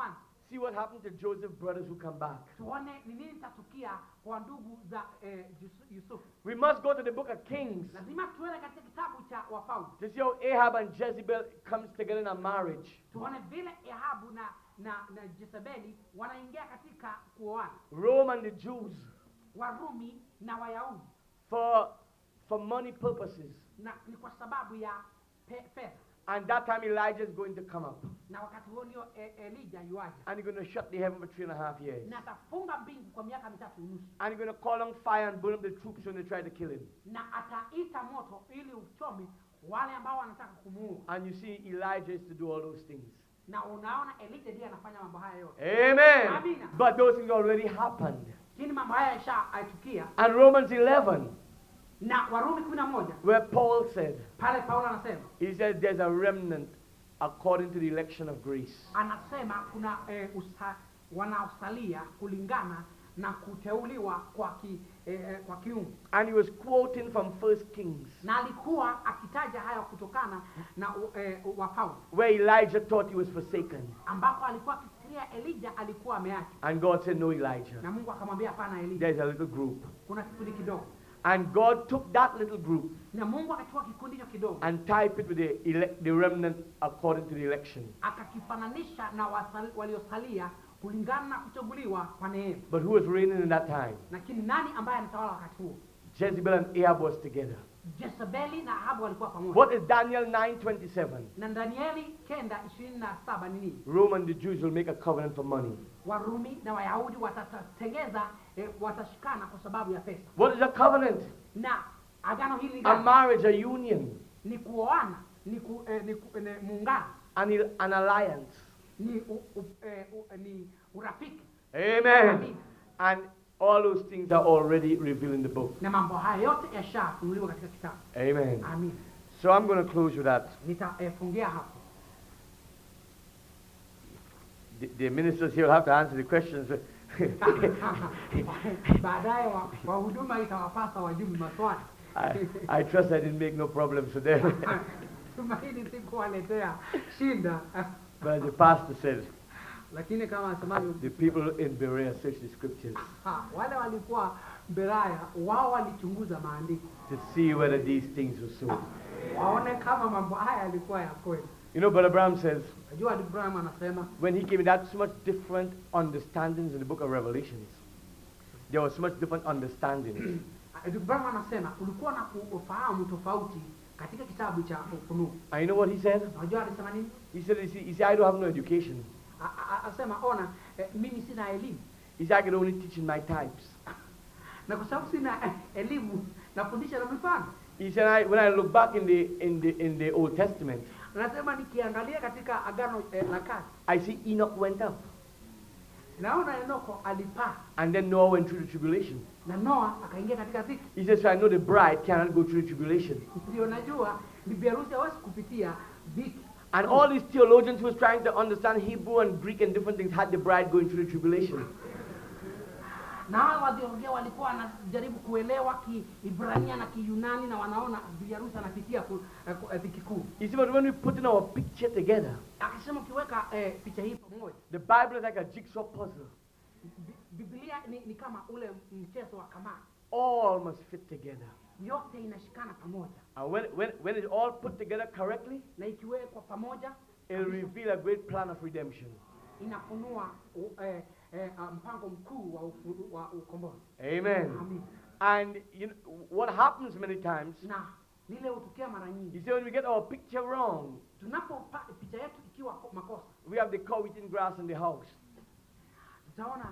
B: See what happened to Joseph's brothers who come back.
A: tuone ni nini tatukia kwa ndugu za Yusufu.
B: We must go to the book of Kings
A: Lazima tuone katika kitabu cha Wafalme
B: to see how Ahab and Jezebel comes together in a marriage.
A: tuone vile Ahabu na Jezebeli wanaingia katika kuoana,
B: Rome and the Jews
A: Warumi na Wayahudi,
B: for money purposes.
A: na ni kwa sababu ya fedha.
B: And that time Elijah is going to come up.
A: Na wakati huo ndio Elijah yuaja,
B: And he's going to shut the heaven for 3.5 years.
A: na atafunga mbingu kwa miaka 3.5,
B: And he's going to call on fire and burn up the troops when they try to kill him.
A: na ataita moto ili uchome wale ambao wanataka kumuua.
B: And you see, Elijah is to do all those things.
A: Na unaona Elijah ndiye anafanya mambo haya yote.
B: Amen.
A: Amina.
B: But those things already happened.
A: Lakini mambo haya yashatukia.
B: And Romans 11,
A: Na Warumi 11
B: where Paul said,
A: pale Paulo anasema,
B: he said there's a remnant according to the election of grace.
A: anasema kuna wanaosalia kulingana na kuteuliwa kwa kiungu.
B: And he was quoting from 1 Kings,
A: Na alikuwa akitaja hayo kutokana na Wafalme,
B: where Elijah thought he was forsaken.
A: ambapo alikuwa akifikiria Elijah alikuwa ameachwa,
B: And God said, no, Elijah.
A: na Mungu akamwambia hapana Elijah,
B: There's a little group.
A: kuna kikundi kidogo.
B: And God took that little group
A: Na Mungu akachukua kikundi hicho kidogo,
B: and typed it with the remnant according to the election.
A: akakifananisha na waliosalia kulingana na kuchaguliwa kwa neema.
B: But who was reigning in that time?
A: Lakini nani ambaye anatawala wakati huo?
B: Jezebel and Ahab was together.
A: Jezebeli na Ahabu walikuwa pamoja.
B: What is Daniel 9:27?
A: Na Danieli 9:27 ni nini?
B: Rome and the Jews will make a covenant for money.
A: Warumi na Wayahudi watatengeza watashikana kwa sababu ya pesa.
B: What is a covenant?
A: Na agano hili
B: A marriage, a union,
A: ni kuoana, ni muungano,
B: an alliance.
A: ni urafiki.
B: Amen.
A: Amen.
B: And all those things are already revealed in the book.
A: Na mambo haya yote yashafunuliwa katika kitabu.
B: Amen.
A: Amen.
B: So I'm going to close with that.
A: Nitafungia hapo.
B: The ministers here will have to answer the questions.
A: Baadaye wahuduma itawapasa wajibu maswali.
B: I trust I didn't make no problems for them.
A: Tumaini sikuwaletea shida.
B: But as the pastor said,
A: Lakini kama asemavyo,
B: the people in Berea searched the scriptures
A: wale walikuwa Beraya, wao walichunguza maandiko
B: to see whether these things were so.
A: waone kama mambo haya yalikuwa ya kweli.
B: You know, Brother Abraham says,
A: Unajua Abraham anasema
B: when he came, that's so much different understandings in the book of Revelations. There was so much different understandings.
A: Abraham anasema kulikuwa na ufahamu tofauti katika kitabu cha Ufunuo.
B: And you know what he said?
A: Unajua alisema nini?
B: He said, you see, I don't have no education.
A: Asema ona, mimi sina elimu.
B: He said, I can only teach in my types.
A: Na kwa sababu sina elimu nafundisha na mifano.
B: He said, when I look back in the Old Testament,
A: Anasema nikiangalia katika agano la kale,
B: I see Enoch went up.
A: naona Enoko alipaa
B: And then Noah went through the tribulation.
A: na Noa akaingia katika dhiki.
B: He says, so I know the bride cannot go through the tribulation.
A: Ndio najua bibi harusi hawezi kupitia dhiki.
B: And all these theologians who was trying to understand Hebrew and Greek and different things had the bride going through the tribulation.
A: Na hao wadhiongea walikuwa wanajaribu kuelewa Kiebrania na Kiyunani na wanaona bibi harusi anapitia dhiki kuu.
B: You see, but when we put in our picture together,
A: Akisema ukiweka picha hii pamoja,
B: the Bible is like a jigsaw puzzle.
A: Biblia ni kama ule mchezo wa kamari.
B: All must fit together.
A: Yote inashikana pamoja.
B: And when it's all put together correctly,
A: Na ikiwekwa pamoja,
B: it'll reveal a great plan of redemption.
A: inafunua mpango mkuu wa ukombozi.
B: Amen.
A: Amen.
B: And you know, what happens many times,
A: Na lile hutokea mara
B: you
A: nyingi.
B: see, when we get our picture wrong,
A: Tunapopata picha yetu ikiwa makosa,
B: we have the cow eating grass in the house.
A: tutaona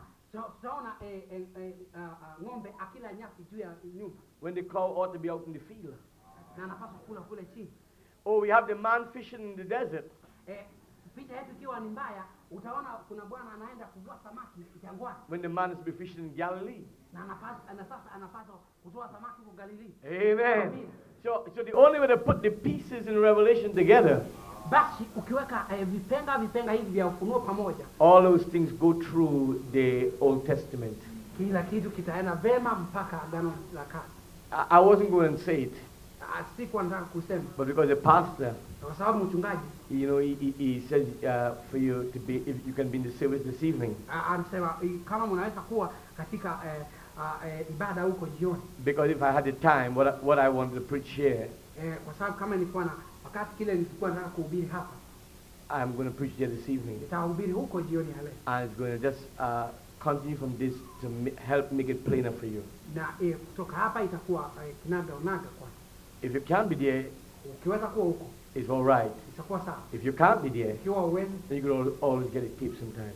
A: ng'ombe akila nyasi juu ya nyumba
B: When the cow ought to be out in the field.
A: na anapaswa kula kule chini.
B: Oh, we have the man fishing in the desert.
A: Picha yetu ikiwa ni mbaya, utaona kuna bwana anaenda kuvua samaki jangwani
B: When the man is to be fishing in Galilee.
A: na sasa anapaswa kutoa samaki huko Galilii.
B: Amen.
A: Amen.
B: So the only way to put the pieces in Revelation together,
A: Basi ukiweka vipenga hivi vya ufunuo pamoja,
B: all those things go through the Old Testament.
A: kila kitu kitaenda vema mpaka agano la kale.
B: I wasn't going to say it,
A: Sikuwa nataka kusema
B: but because the pastor,
A: kwa sababu mchungaji
B: he says for you to be, if you can be in the service this evening.
A: anasema kama mnaweza kuwa katika ibada huko jioni.
B: Because if I had the time, what I wanted to preach here,
A: Kwa sababu kama nilikuwa na wakati kile nilikuwa nataka kuhubiri hapa,
B: I'm going to preach here this evening.
A: nitahubiri huko jioni ya leo.
B: And it's going to just continue from this to help make it plainer for you.
A: Na kutoka hapa itakuwa kinaga unaga kwa.
B: If you can't be there,
A: Ukiweza kuwa huko,
B: it's all right.
A: itakuwa sawa.
B: If you can't be there,
A: Ikiwa uwezi,
B: then you can always get a tape sometime.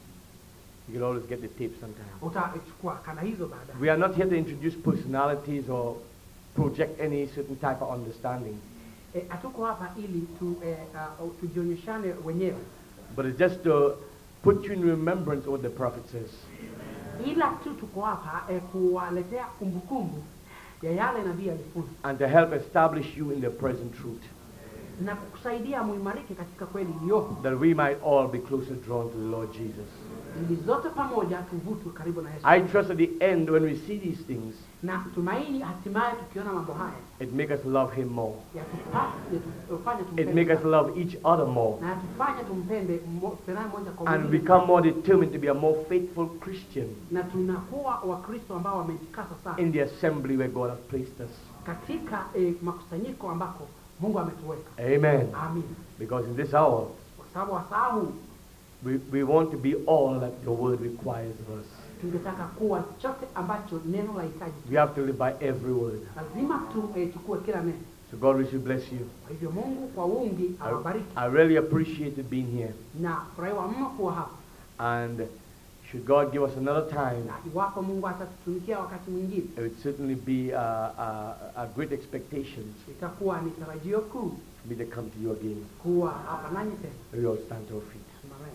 B: You can always get the tape sometime.
A: utachukua kana hizo baadaye.
B: We are not here to introduce personalities or project any certain type of understanding,
A: Hatuko hapa ili tujionyeshane wenyewe,
B: but it's just to put you in remembrance of what the prophet says.
A: ila tu tuko hapa kuwaletea kumbukumbu ya yale nabii alifunza
B: And to help establish you in the present truth,
A: na kukusaidia muimarike katika kweli iliyopo,
B: that we might all be closer drawn to the Lord Jesus.
A: ili zote pamoja tuvutwe karibu na Yesu.
B: I trust at the end, when we see these things,
A: Na tumaini hatimaye tukiona mambo haya
B: it makes us love Him more.
A: yatufanye
B: It
A: tumpende
B: makes us love each other more.
A: na yatufanye tumpende tena moja kwa
B: And
A: mwingine,
B: become more determined to be a more faithful Christian
A: na tunakuwa Wakristo ambao wamejikasa sana
B: in the assembly where God has placed us.
A: katika makusanyiko ambako Mungu ametuweka.
B: Amen.
A: Amin.
B: Because in this hour,
A: Kwa sababu wasaa huu
B: we want to be all that your word requires of us.
A: tungetaka kuwa chote ambacho neno la hitaji.
B: We have to live by every word.
A: Lazima tuchukue kila neno.
B: So God will bless you.
A: Kwa hivyo Mungu kwa wingi awabariki,
B: I really appreciated being here.
A: na furahiwa mno kuwa hapa,
B: And should God give us another time,
A: na iwapo Mungu atatutumikia wakati mwingine,
B: it would certainly be a great expectation
A: itakuwa ni tarajio kuu
B: for me to come to you again.
A: kuwa hapa nanyi tena.
B: We all stand to our feet.
A: Tumaini.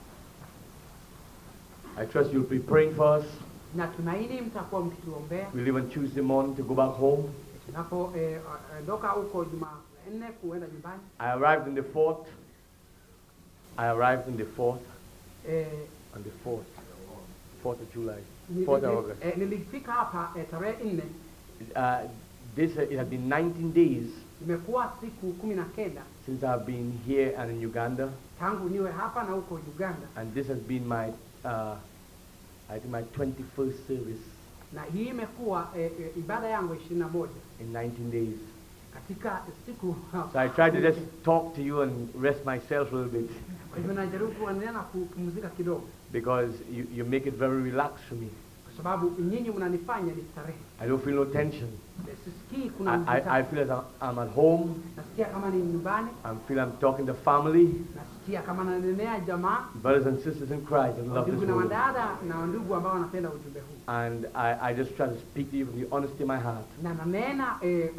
B: I trust you'll be praying for us.
A: Na tumaini mtakuwa mkituombea
B: We leave on Tuesday morning to go back home.
A: tunapo ondoka huko Jumanne kuenda nyumbani.
B: I arrived on the 4th. I arrived on the 4th. On the 4th. 4th of July. 4th of August.
A: Nilifika hapa tarehe 4.
B: It has been 19 days
A: Imekuwa siku 19
B: since I've been here and in Uganda.
A: tangu niwe hapa na huko Uganda,
B: And this has been my, I think my 21st service
A: na hii imekuwa ibada yangu 21
B: in 19 days.
A: katika siku.
B: So I tried to just talk to you and rest myself a little bit,
A: Kwa hivyo najaribu kuendelea na kupumzika kidogo,
B: because you make it very relaxed for me.
A: kwa sababu nyinyi mnanifanya nistarehe.
B: I don't feel no tension.
A: Sisikii kuna
B: I
A: mvutano.
B: feel as I'm at home.
A: Nasikia kama ni nyumbani,
B: I feel I'm talking to family,
A: nasikia kama nanenea jamaa,
B: brothers and sisters in Christ that love
A: ndugu
B: this
A: na
B: word.
A: wadada na ndugu ambao wanapenda ujumbe huu.
B: And I just try to speak to you from the honesty of my heart.
A: Na nanena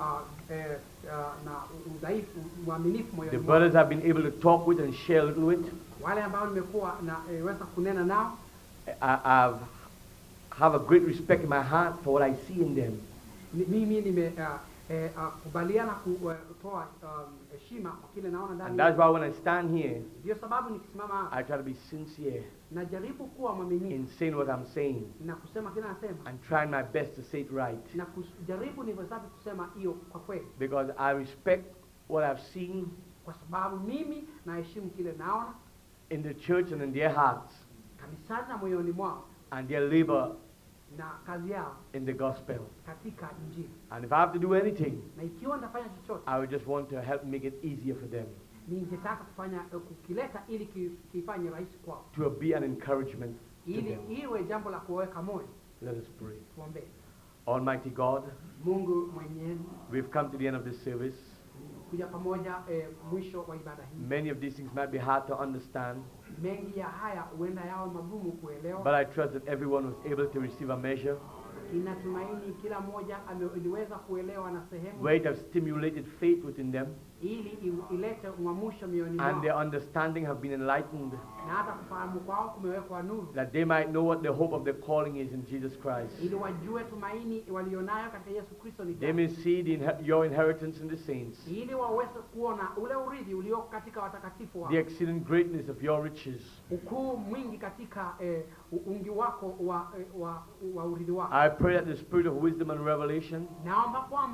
A: na udhaifu, uaminifu moyoni
B: The
A: mwangu.
B: brothers I've been able to talk with and share a little with,
A: Wale ambao nimekuwa na weza kunena nao,
B: I have a great respect in my heart for what I see in them.
A: mimi kubaliana kutoa heshima kwa kile naona
B: And
A: ndani.
B: that's why when I stand here,
A: Ndio sababu nikisimama hapa
B: I try to be sincere
A: najaribu kuwa mwaminifu
B: in saying what I'm saying
A: na kusema kile nasema,
B: and trying my best to say it right.
A: na kujaribu niwezavyo kusema hiyo kwa kweli,
B: Because I respect what I've seen
A: kwa sababu mimi naheshimu kile naona
B: in the church and in their hearts
A: kanisani na moyoni mwao
B: and their labor
A: na kazi yao
B: in the gospel.
A: katika Injili.
B: And if I have to do anything,
A: Na ikiwa nitafanya chochote,
B: I would just want to help make it easier for them,
A: ningetaka kufanya kukileta ili kifanye rahisi kwao,
B: to be an encouragement to
A: ili
B: them.
A: iwe jambo la kuweka moyo.
B: Let us pray.
A: Tuombe.
B: Almighty God,
A: Mungu mwenyezi,
B: we've come to the end of this service.
A: kuja pamoja mwisho wa ibada hii.
B: Many of these things might be hard to understand,
A: Mengi ya haya huenda yawe magumu kuelewa,
B: but I trust that everyone was able to receive a measure
A: Ninatumaini kila mmoja aliweza kuelewa na sehemu
B: where it has stimulated faith within them,
A: ili ilete mwamusho mioyoni
B: and their
A: mwao,
B: understanding have been enlightened,
A: na hata kufahamu kwao kumewekwa nuru,
B: that they might know what the hope of their calling is in Jesus Christ.
A: ili wajue tumaini walionayo katika Yesu Kristo ni
B: They
A: gani,
B: may see your inheritance in the saints,
A: ili waweze kuona ule urithi ulioko katika watakatifu wao,
B: the exceeding greatness of your riches.
A: ukuu mwingi katika ungi wako wa urithi wako.
B: I pray that the spirit of wisdom and revelation
A: Naomba kwamba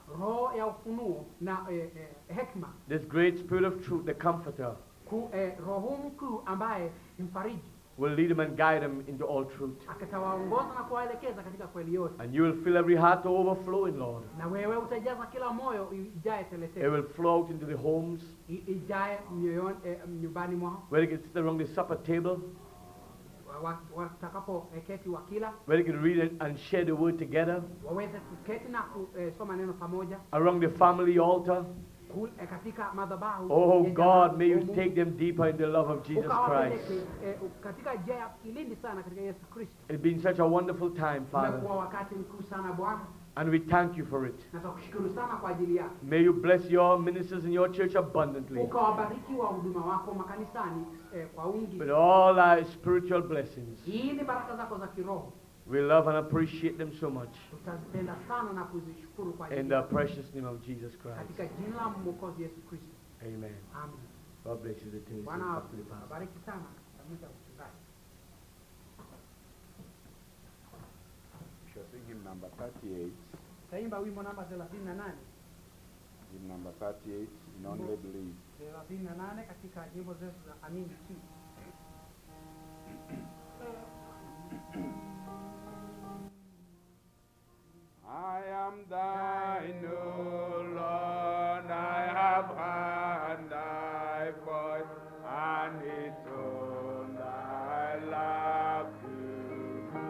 A: roho ya ufunuo na hekima,
B: this great Spirit of truth, the Comforter,
A: roho mkuu ambaye ni mfariji,
B: will lead them and guide them into all truth.
A: akatawaongoza na kuwaelekeza katika kweli yote.
B: And you will fill every heart to overflowing, Lord.
A: Na wewe utajaza kila moyo ijae
B: It
A: teletele,
B: will flow out into the homes,
A: ijae mioyoni, nyumbani mwao,
B: where they can sit around the supper table,
A: watakapo keti wakila,
B: where they can read it and share the word together,
A: waweze kuketi na kusoma neno pamoja
B: around the family altar.
A: katika madhabahu.
B: Oh
A: ya
B: God, may you
A: Mungu.
B: take them deeper in the love of Jesus
A: Ukawapeleke,
B: Christ.
A: katika njia ya kilindi sana katika Yesu Kristo.
B: It's been such a wonderful time, Father,
A: Umekuwa wakati mkuu sana Bwana,
B: and we thank you for it.
A: na tukushukuru sana kwa ajili yake.
B: May you bless your ministers in your church abundantly
A: Ukawabariki wa huduma wako makanisani kwa wingi.
B: with all thy spiritual blessings.
A: Hii ni baraka zako za kiroho.
B: We love and appreciate them so much.
A: Tutazipenda sana na kuzishukuru kwa
B: In
A: ajili
B: the
A: yake.
B: precious name of Jesus Christ.
A: Katika jina la Mwokozi Yesu Kristo.
B: Amen.
A: Amen.
B: God bless you. The thing is
A: Bwana
B: back to the pastor.
A: bariki sana pamoja na mchungaji.
D: We shall sing hymn number 38.
A: Taimba wimbo namba 38.
D: Hymn number 38, in only believe.
A: 38 katika nyimbo zetu za Amini tu.
D: I am thine, O Lord, I have heard thy voice, and it's all thy love to me.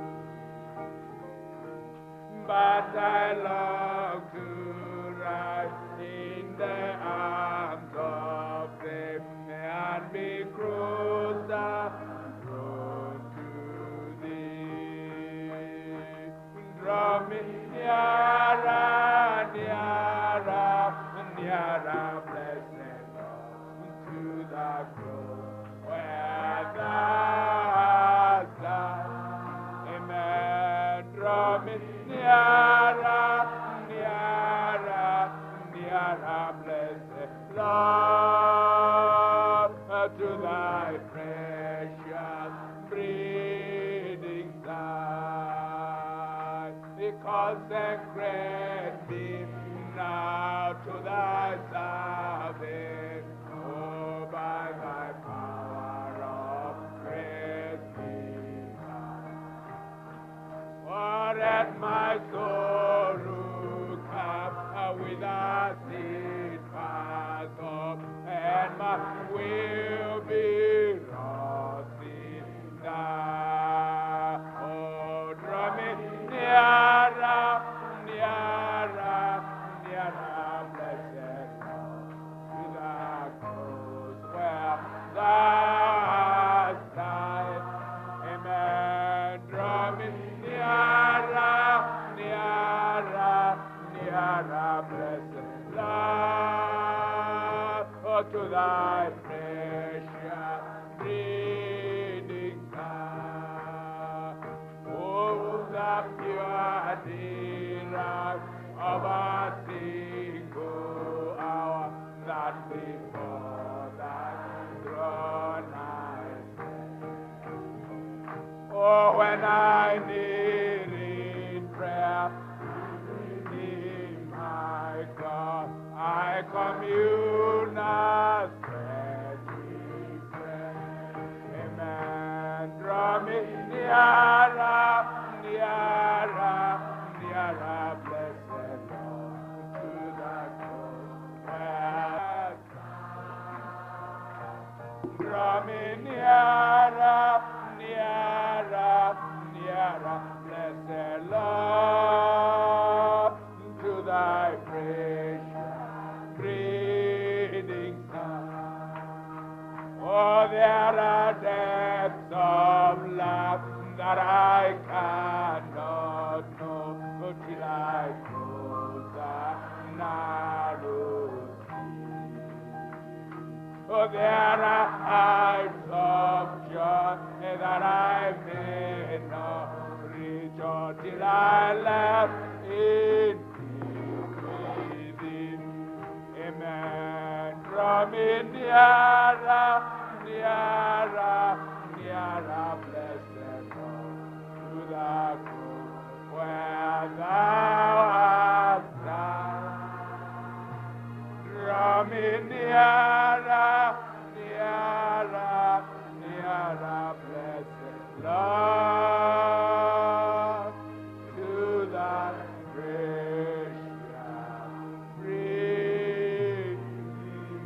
D: But I long to rise in the arms of faith and be closer, drawn to thee. Draw me nearer, nearer, nearer, blessed Lord, to the cross where thou hast died. Amen. Draw me nearer, nearer, nearer, blessed Lord, to thy precious breathing side. Consecrate me now to thy service, oh, by thy power of grace divine. For at my sorrow come with a steadfast hope, and my will be wrought in thou. Oh, draw me nearer, nearer, nearer, blessed Lord, to the cross where thou hast died. Amen. Draw me nearer, nearer, nearer, blessed Lord, oh, to thy precious breathing side. Oh, the pure delight of a single hour that before thy throne I stand. Oh, when I need in prayer, in my God, I commune as stretching prayer. Amen. Draw me nearer, nearer, nearer, blessed Lord, to the cross where draw me nearer, nearer, nearer, blessed Lord, to thy precious breathing Son. Oh, there are depths of love that I cannot know till I cross the narrow sea. Oh, there are heights of joy that I may not reach until I left in peace within. Amen. Draw me nearer, nearer, nearer, blessed Lord, to the cross where thou hast died. coming nearer, nearer, nearer, blessed Lord, to that precious Redeemer.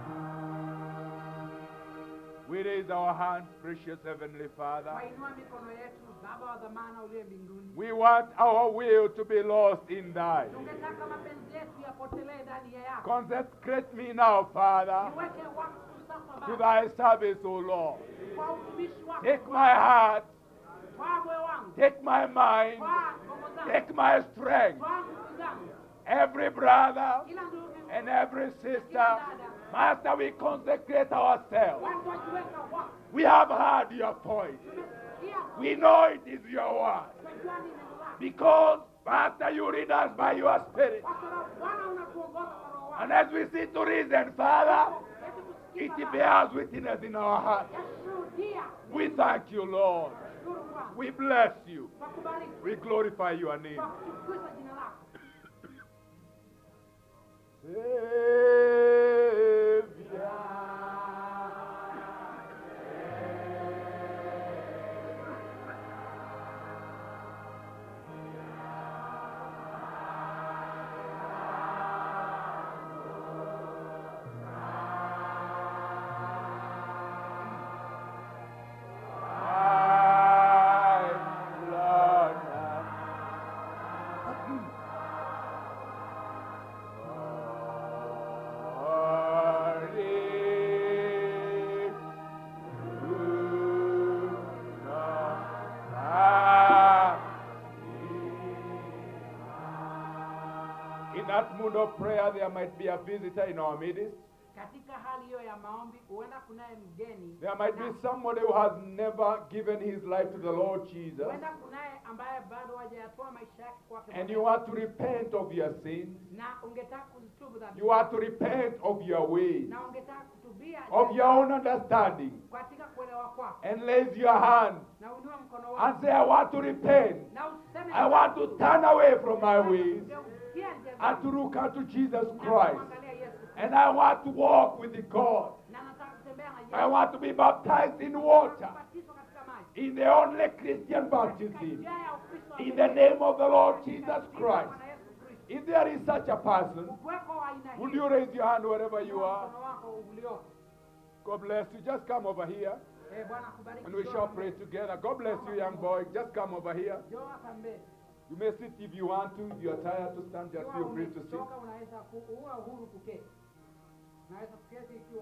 D: We raise our hands, precious Heavenly Father.
A: Twainua mikono yetu, Baba wa dhamana uliye mbinguni.
D: We want our will to be lost in thy.
A: Tungetaka mapenzi yetu yapotelee ndani ya yako.
D: Consecrate me now, Father,
A: Niweke wakfu sasa
D: to
A: Baba,
D: thy service, O Lord.
A: kwa utumishi wako.
D: Take my heart,
A: Twaa moyo wangu,
D: take my mind,
A: twaa nguvu zangu,
D: take my strength.
A: twaa nguvu zangu.
D: Every brother
A: Kila ndugu,
D: and every sister, Master, we consecrate ourselves.
A: watu wajiweka wakfu.
D: We have heard your voice.
A: Tumesikia,
D: We know it is your word.
A: tunajua ni neno lako.
D: Because, Master, you lead us by your Spirit.
A: Kwa sababu Bwana unatuongoza kwa Roho wako.
D: And as we see to reason, Father,
A: Yesu kusikiza
D: it
A: Baba.
D: bears witness in our heart.
A: Yashuhudia.
D: We thank you, Lord.
A: Shukuru Bwana.
D: We bless you.
A: Tukubariki.
D: We glorify your name.
A: Kwa kutukuza jina lako. In that mood of prayer, there might be a visitor in our midst. Katika hali hiyo ya maombi, huenda kunaye mgeni.
D: There might be somebody who has never given his life to the Lord Jesus.
A: Huenda kunaye ambaye bado hajayatoa maisha yake kwake.
D: And you want to repent of your sins.
A: Na ungetaka kuzitubu dhambi.
D: You want to repent of your ways,
A: Na ungetaka kutubia
D: of your own understanding.
A: katika kuelewa kwako.
D: And raise your hand
A: Na uinue mkono
D: and
A: wako.
D: say, I want to repent.
A: Na useme
D: I want to turn away from my ways
A: Ugeukia njia
D: and
A: zangu.
D: to look unto Jesus
A: Na
D: Christ.
A: kumwangalia Yesu.
D: And I want to walk with the God.
A: Na nataka kutembea na Yesu.
D: I want to be baptized in water,
A: Kubatizwa katika maji.
D: in the only Christian
A: Katika
D: baptism,
A: njia ya Ukristo wa
D: in
A: pekee.
D: the name of the Lord
A: Katika
D: Jesus
A: jina la
D: Christ.
A: Bwana Yesu Kristo.
D: If there is such a person,
A: Ukweko wa aina hii.
D: would you raise your hand wherever you
A: Inua
D: are?
A: mkono wako uliopo.
D: God bless you. Just come over here
A: Bwana akubariki.
D: and we shall pray together. God bless you, young boy. Just come over here.
A: Njoo hapa mbele.
D: You may sit if you want to. If you are tired to stand, just
A: Ikiwa
D: feel free to sit.
A: umechoka unaweza uwe huru kuketi. Unaweza kuketi ikiwa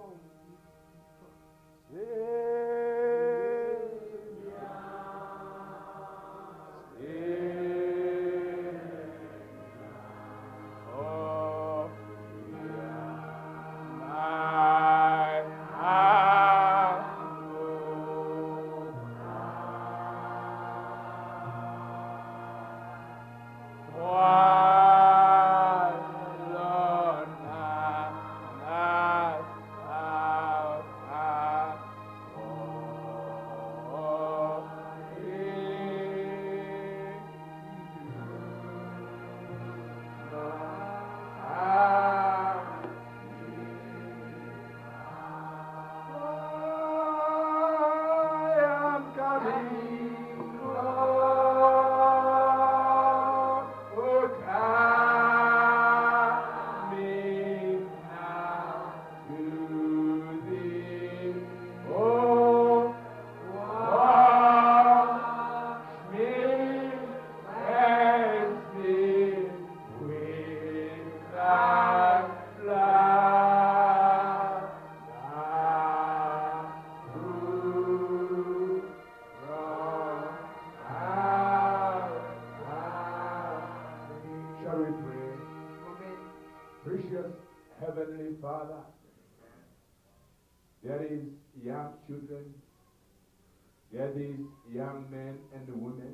D: Shall we pray? Precious Heavenly Father, there is young children, there is young men and women.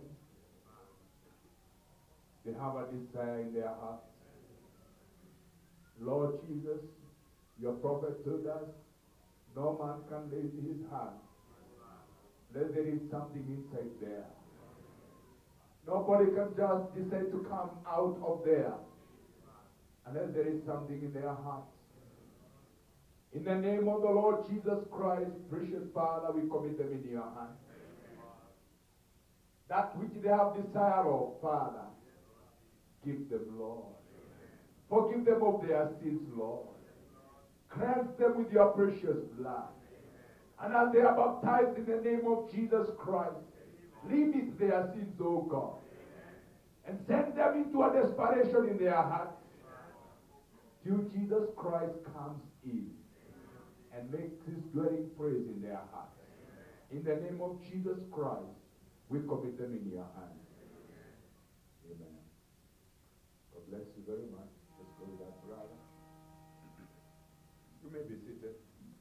D: They have a desire in their hearts. Lord Jesus, your prophet told us, no man can raise his hand unless there is something inside there. Nobody can just decide to come out of there unless there is something in their hearts. In the name of the Lord Jesus Christ, precious Father, we commit them in your hands. That which they have desire of, Father, give them, Lord. Forgive them of their sins, Lord. Cleanse them with your precious blood. And as they are baptized in the name of Jesus Christ, limit their sins, O God. And send them into a desperation in their hearts till Jesus Christ comes in and makes his dwelling place in their hearts. In the name of Jesus Christ, we commit them in your hands. Amen. God bless you very much. Let's go to that brother. You may be seated.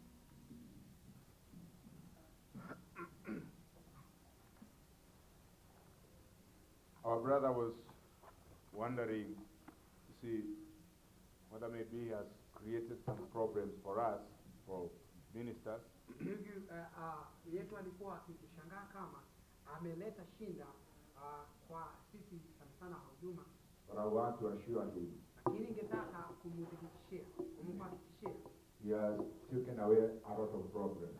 D: Our brother was wondering to see whether maybe he has created some problems for us, for ministers.
A: Ndugu yetu alikuwa akishangaa kama ameleta shinda kwa sisi sana huduma.
D: But I want to assure him
A: Lakini ningetaka kumhakikishia
D: he has taken away a lot of problems.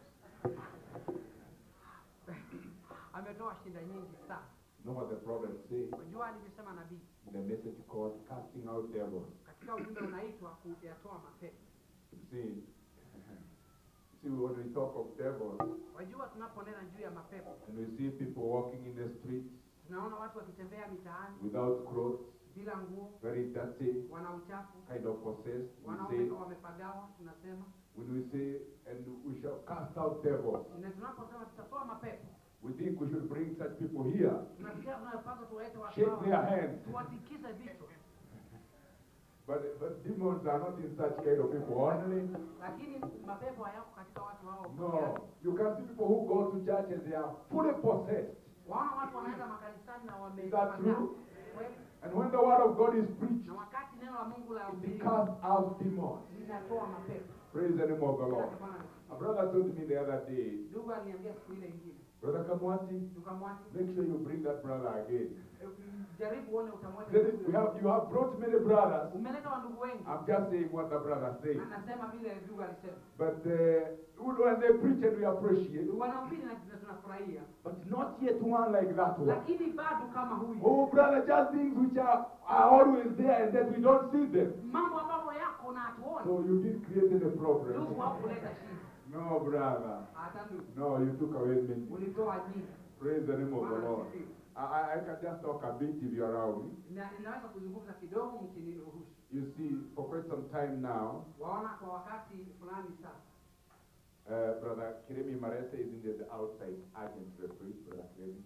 A: ametoa shinda nyingi sana.
D: You know what the problem says?
A: Unajua alivyosema nabii
D: In the message called casting out devils.
A: katika ujumbe unaitwa kuyatoa mapepo.
D: See, when we talk of devils,
A: Wajua tunaponena juu ya mapepo,
D: and we see people walking in the streets
A: tunaona watu wakitembea mitaani
D: without clothes,
A: bila nguo,
D: very dirty,
A: wana uchafu,
D: kind of possessed, we
A: wanaume
D: say,
A: wamepagawa, tunasema.
D: when we say, and we shall cast out devils,
A: Na tunaposema tutatoa mapepo,
D: we think we should bring such people here,
A: tunafikiria tunapaswa tuwaite watu
D: shake
A: hao,
D: their hands.
A: tuwatikize vichwa.
D: But demons are not in such kind of people only.
A: Lakini mapepo hayako katika watu hao.
D: No, you can see people who go to church and they are fully possessed.
A: Waona watu wanaenda makanisani na
D: Is that true?
A: wamepagaa. Kweli?
D: And when the word of God is preached,
A: Na wakati neno la Mungu la
D: it
A: ubiri
D: casts out demons.
A: linatoa mapepo.
D: Praise the name of the Lord. A brother told me the other day,
A: Ndugu aliniambia siku ile ingine,
D: Brother Kamwati,
A: tukamwati,
D: make sure you bring that brother again.
A: jaribu uone utamweta.
D: Then you have brought many brothers.
A: Umeleta wandugu wengi.
D: I'm just saying what the brother said.
A: Na nasema vile ndugu alisema.
D: But when they preach and we appreciate,
A: Wanahubiri na tunafurahia.
D: but not yet one like that one.
A: Lakini bado kama huyu.
D: Oh, brother, just things which are always there and that we don't see them.
A: Mambo ambayo yako na hatuoni.
D: So you did create a problem.
A: Ndugu hakuleta shida.
D: No, brother.
A: Hata ndugu.
D: No, you took away many.
A: Ulitoa nyingi.
D: Praise the name of the
A: Bwana
D: Lord.
A: asifiwe.
D: I can just talk a bit if you allow me.
A: Na ninaweza kuzungumza kidogo mkiniruhusu.
D: You see, for quite some time now,
A: Waona kwa wakati fulani sasa.
D: Brother Kiremi Marese is in the outside agent referee, Brother Kiremi.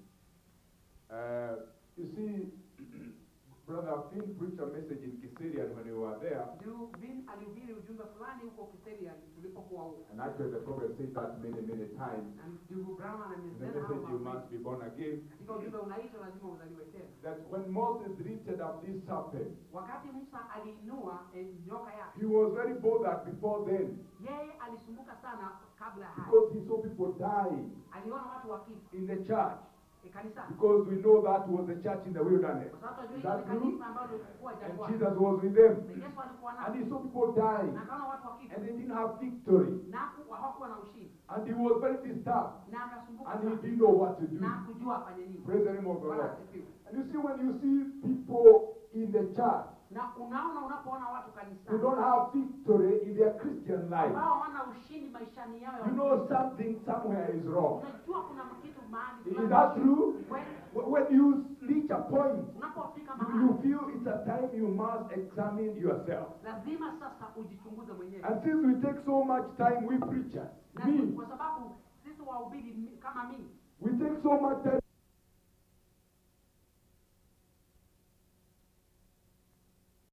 D: You see, Brother Finn preached a message in Kiserian when we were there.
A: Ndugu Vin alihubiri ujumbe fulani huko Kiseria tulipokuwa huko.
D: And actually the prophet said that many times.
A: Na ndugu Brown
D: In the
A: amesema
D: message, you
A: hapa.
D: must be born again.
A: Katika ujumbe unaitwa lazima uzaliwe tena.
D: That when Moses lifted up this serpent,
A: Wakati Musa aliinua nyoka yake,
D: he was very bothered before then.
A: yeye alisumbuka sana kabla hapo.
D: Because he saw people dying
A: Aliona watu wakifa
D: in the church.
A: kanisani.
D: Because we know that was the church in the wilderness.
A: Kwa sababu
D: Is
A: tunajua
D: that
A: ile
D: true?
A: kanisa ambalo lilikuwa
D: And
A: jangwani.
D: Jesus was with them.
A: Na Yesu alikuwa
D: And
A: nao.
D: he saw people dying.
A: Na akaona watu wakifa.
D: And they didn't have victory.
A: Na hawakuwa na ushindi.
D: And he was very disturbed.
A: Na akasumbuka
D: And he
A: sana.
D: didn't know what to do.
A: Na kujua afanye nini.
D: Praise the name of the
A: Bwana
D: Lord.
A: asifiwe.
D: And you see, when you see people in the church
A: Na unapoona watu
D: who
A: kanisani
D: don't have victory in their Christian life,
A: ambao hawana ushindi maishani yao ya
D: you know something somewhere is wrong.
A: unajua kuna kitu mahali
D: Is
A: fulani.
D: that true?
A: Kweli,
D: When you reach a point,
A: unapofika
D: you
A: mahali
D: feel it's a time you must examine yourself.
A: lazima sasa ujichunguze mwenyewe.
D: And since we take so much time, we preachers,
A: Na
D: me,
A: kwa sababu sisi wahubiri kama mimi
D: we take so much time